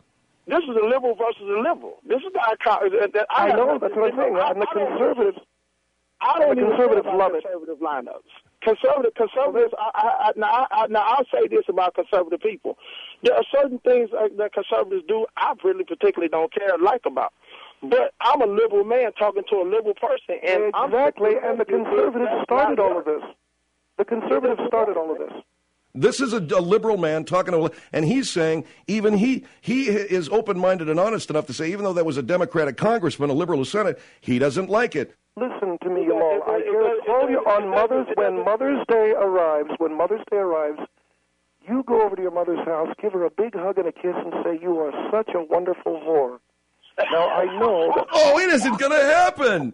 This is a liberal versus a liberal. This is the I, that I, I know, that's what I'm saying. And the conservatives, I don't the even conservatives care about love it. conservative lineups. Conservative, conservatives. I, I, I, now, I, now I'll say this about conservative people: there are certain things that conservatives do I really particularly don't care or like about. But I'm a liberal man talking to a liberal person, and exactly. I'm and the conservatives started all of this. The conservatives started all of this. This is a, a liberal man talking to, and he's saying even he he is open-minded and honest enough to say even though that was a Democratic congressman, a liberal who said it, he doesn't like it. Listen to me, Jamal. I hear it all you on Mother's when Mother's Day arrives. When Mother's Day arrives, you go over to your mother's house, give her a big hug and a kiss, and say you are such a wonderful whore. Now I know. That, oh, it isn't going to happen.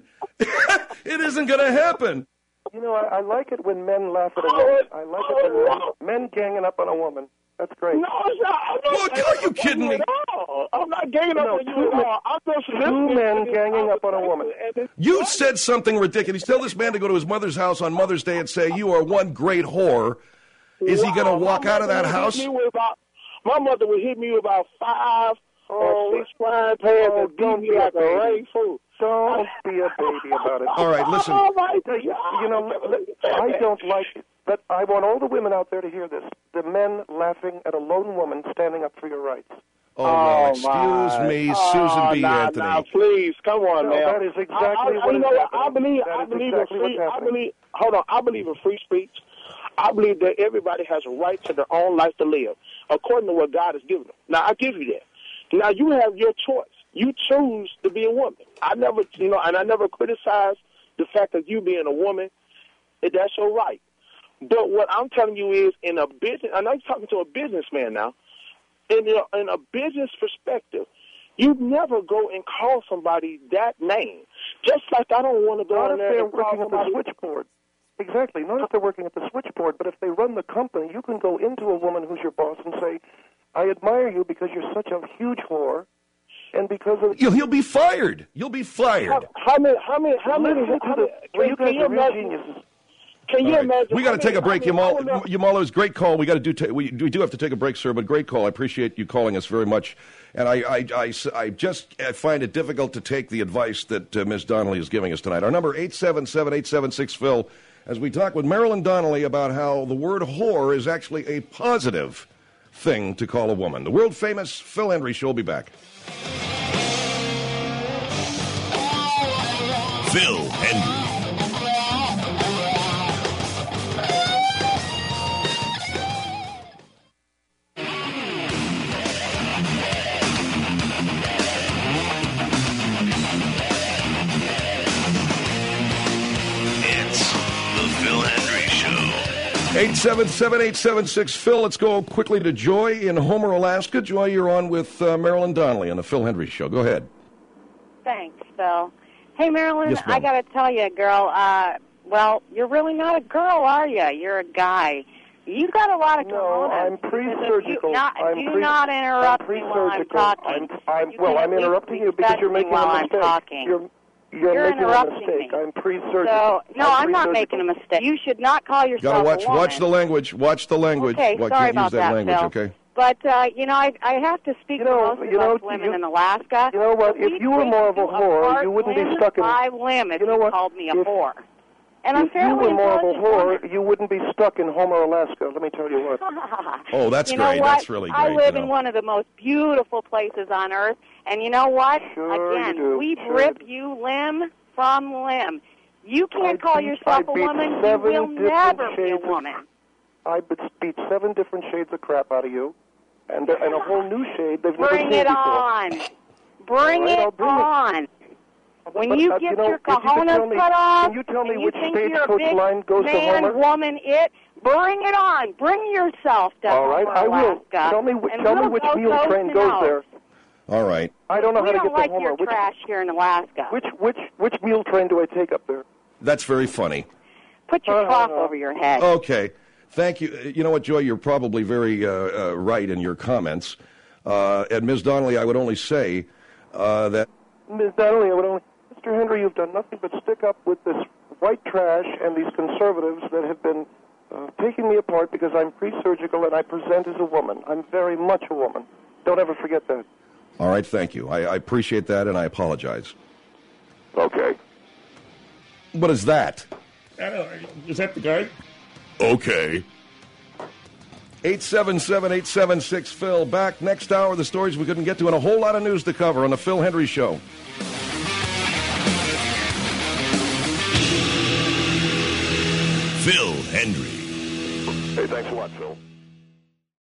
It isn't going to happen. You know, I, I like it when men laugh at a woman. I like it when men, men ganging up on a woman. That's great. No, it's not. I'm not Look, are you kidding me? I'm not ganging up no, on you at all. I'm just two men ganging up on a woman. You said something ridiculous. Tell this man to go to his mother's house on Mother's Day and say, you are one great whore. Is he going to walk out of that house? About, my mother would hit me with about five oh, or six frying pans oh, and beat me like a rain food. Don't be a baby about it. All right, listen. Oh, my God. You know, I don't like it, but I want all the women out there to hear this. The men laughing at a lone woman standing up for your rights. Oh, well, excuse my. me, oh, Susan B. nah, Anthony. Nah, please, come on, no, man. That is exactly I, I, what you is know what? happening. I believe, that I is believe exactly in free, what's I believe, hold on, I believe in free speech. I believe that everybody has a right to their own life to live, according to what God has given them. Now, I give you that. Now, you have your choice. You choose to be a woman. I never, you know, and I never criticize the fact that you being a woman. That's your right. But what I'm telling you is, in a business, and I'm talking to a businessman now, in a, in a business perspective, you never go and call somebody that name. Just like I don't want to go Not in if there they're and call working at the somebody. switchboard. Exactly. Not if they're working at the switchboard, but if they run the company, you can go into a woman who's your boss and say, I admire you because you're such a huge whore, and because of... You'll, he'll be fired. You'll be fired. How, how many, how many, how many, Listen how to many, the, well, you guys can you are real imagine? geniuses. Can you All right. imagine? We got to how take a many- break, how many- Yamal. Yamal, it was a great call. We got to do. Ta- we, we do have to take a break, sir. But great call. I appreciate you calling us very much. And I, I, I, I just I find it difficult to take the advice that uh, Miz Donnelly is giving us tonight. Our number eight seven seven eight seven six Phil. As we talk with Marilyn Donnelly about how the word whore is actually a positive thing to call a woman. The world famous Phil Hendrie Show will be back. Phil Hendrie. It's the Phil Hendrie Show. eight seven seven eight seven six Phil. Let's go quickly to Joy in Homer, Alaska. Joy, you're on with uh, Marilyn Donnelly on the Phil Hendrie Show. Go ahead. Thanks, Phil. Hey, Marilyn, Yes, ma'am. I got to tell you, girl, uh, well, you're really not a girl, are you? You're a guy. You got a lot of No, cojones. I'm pre-surgical. You not, I'm do pre- not interrupt I'm me while I'm pre-surgical. talking. I'm, I'm, You well, can I'm at least interrupting you because you're respect me making while a I'm mistake. talking. You're, you're, You're making a interrupting mistake. me. I'm pre-surgical. So, no, I'm, I'm not pre-surgical. making a mistake. You should not call yourself Got to watch a woman. watch the language. Watch the language. Okay, Well, sorry can't use about that, that, language, Phil. okay? But, uh, you know, I, I have to speak You know, to most you of know, us women you- in Alaska. You know what? We If you were treat more of a you whore, apart you wouldn't be limb stuck in. by limb if You know you what? called me a If- whore. And I'm If you fairly were more of a intelligent whore, woman. you wouldn't be stuck in Homer, Alaska. Let me tell you what. Oh, that's you great. Know what? That's really great. I live you in know. one of the most beautiful places on earth, and you know what? Sure you Again, do. we'd Sure rip you you limb from limb. You can't I'd call beat- yourself I'd a beat woman. You seven will different never be a shades of- woman. I would beat seven different shades of crap out of you, and and a whole new shade they've never Bring seen it before. on. Bring All right, I'll it bring it. on. When But, you uh, get you know, your if you could cojones tell me- cut off, can you tell me and which you think you're a stagecoach big line goes to man, Homer? woman, it, bring it on. Bring yourself to All right, Homer, I will. Alaska. Tell me, wh- and tell me we'll which go mule toast train and goes out. there. All right. I don't know we how to don't get like to Homer. your Which, trash here in Alaska. which which which mule train do I take up there? That's very funny. Put your Uh, cloth over your head. Okay. Thank you. You know what, Joy? You're probably very uh, uh, right in your comments. Uh, and Miz Donnelly, I would only say uh, that. Miz Donnelly, I would only. Mister Henry, you've done nothing but stick up with this white trash and these conservatives that have been uh, taking me apart because I'm pre-surgical and I present as a woman. I'm very much a woman. Don't ever forget that. All right, thank you. I, I appreciate that, and I apologize. Okay. What is that? I don't know. Is that the guy? Okay. eight seven seven, eight seven six, Phil. Back next hour, the stories we couldn't get to, and a whole lot of news to cover on the Phil Hendry Show. Phil Hendry. Hey, thanks a lot, Phil.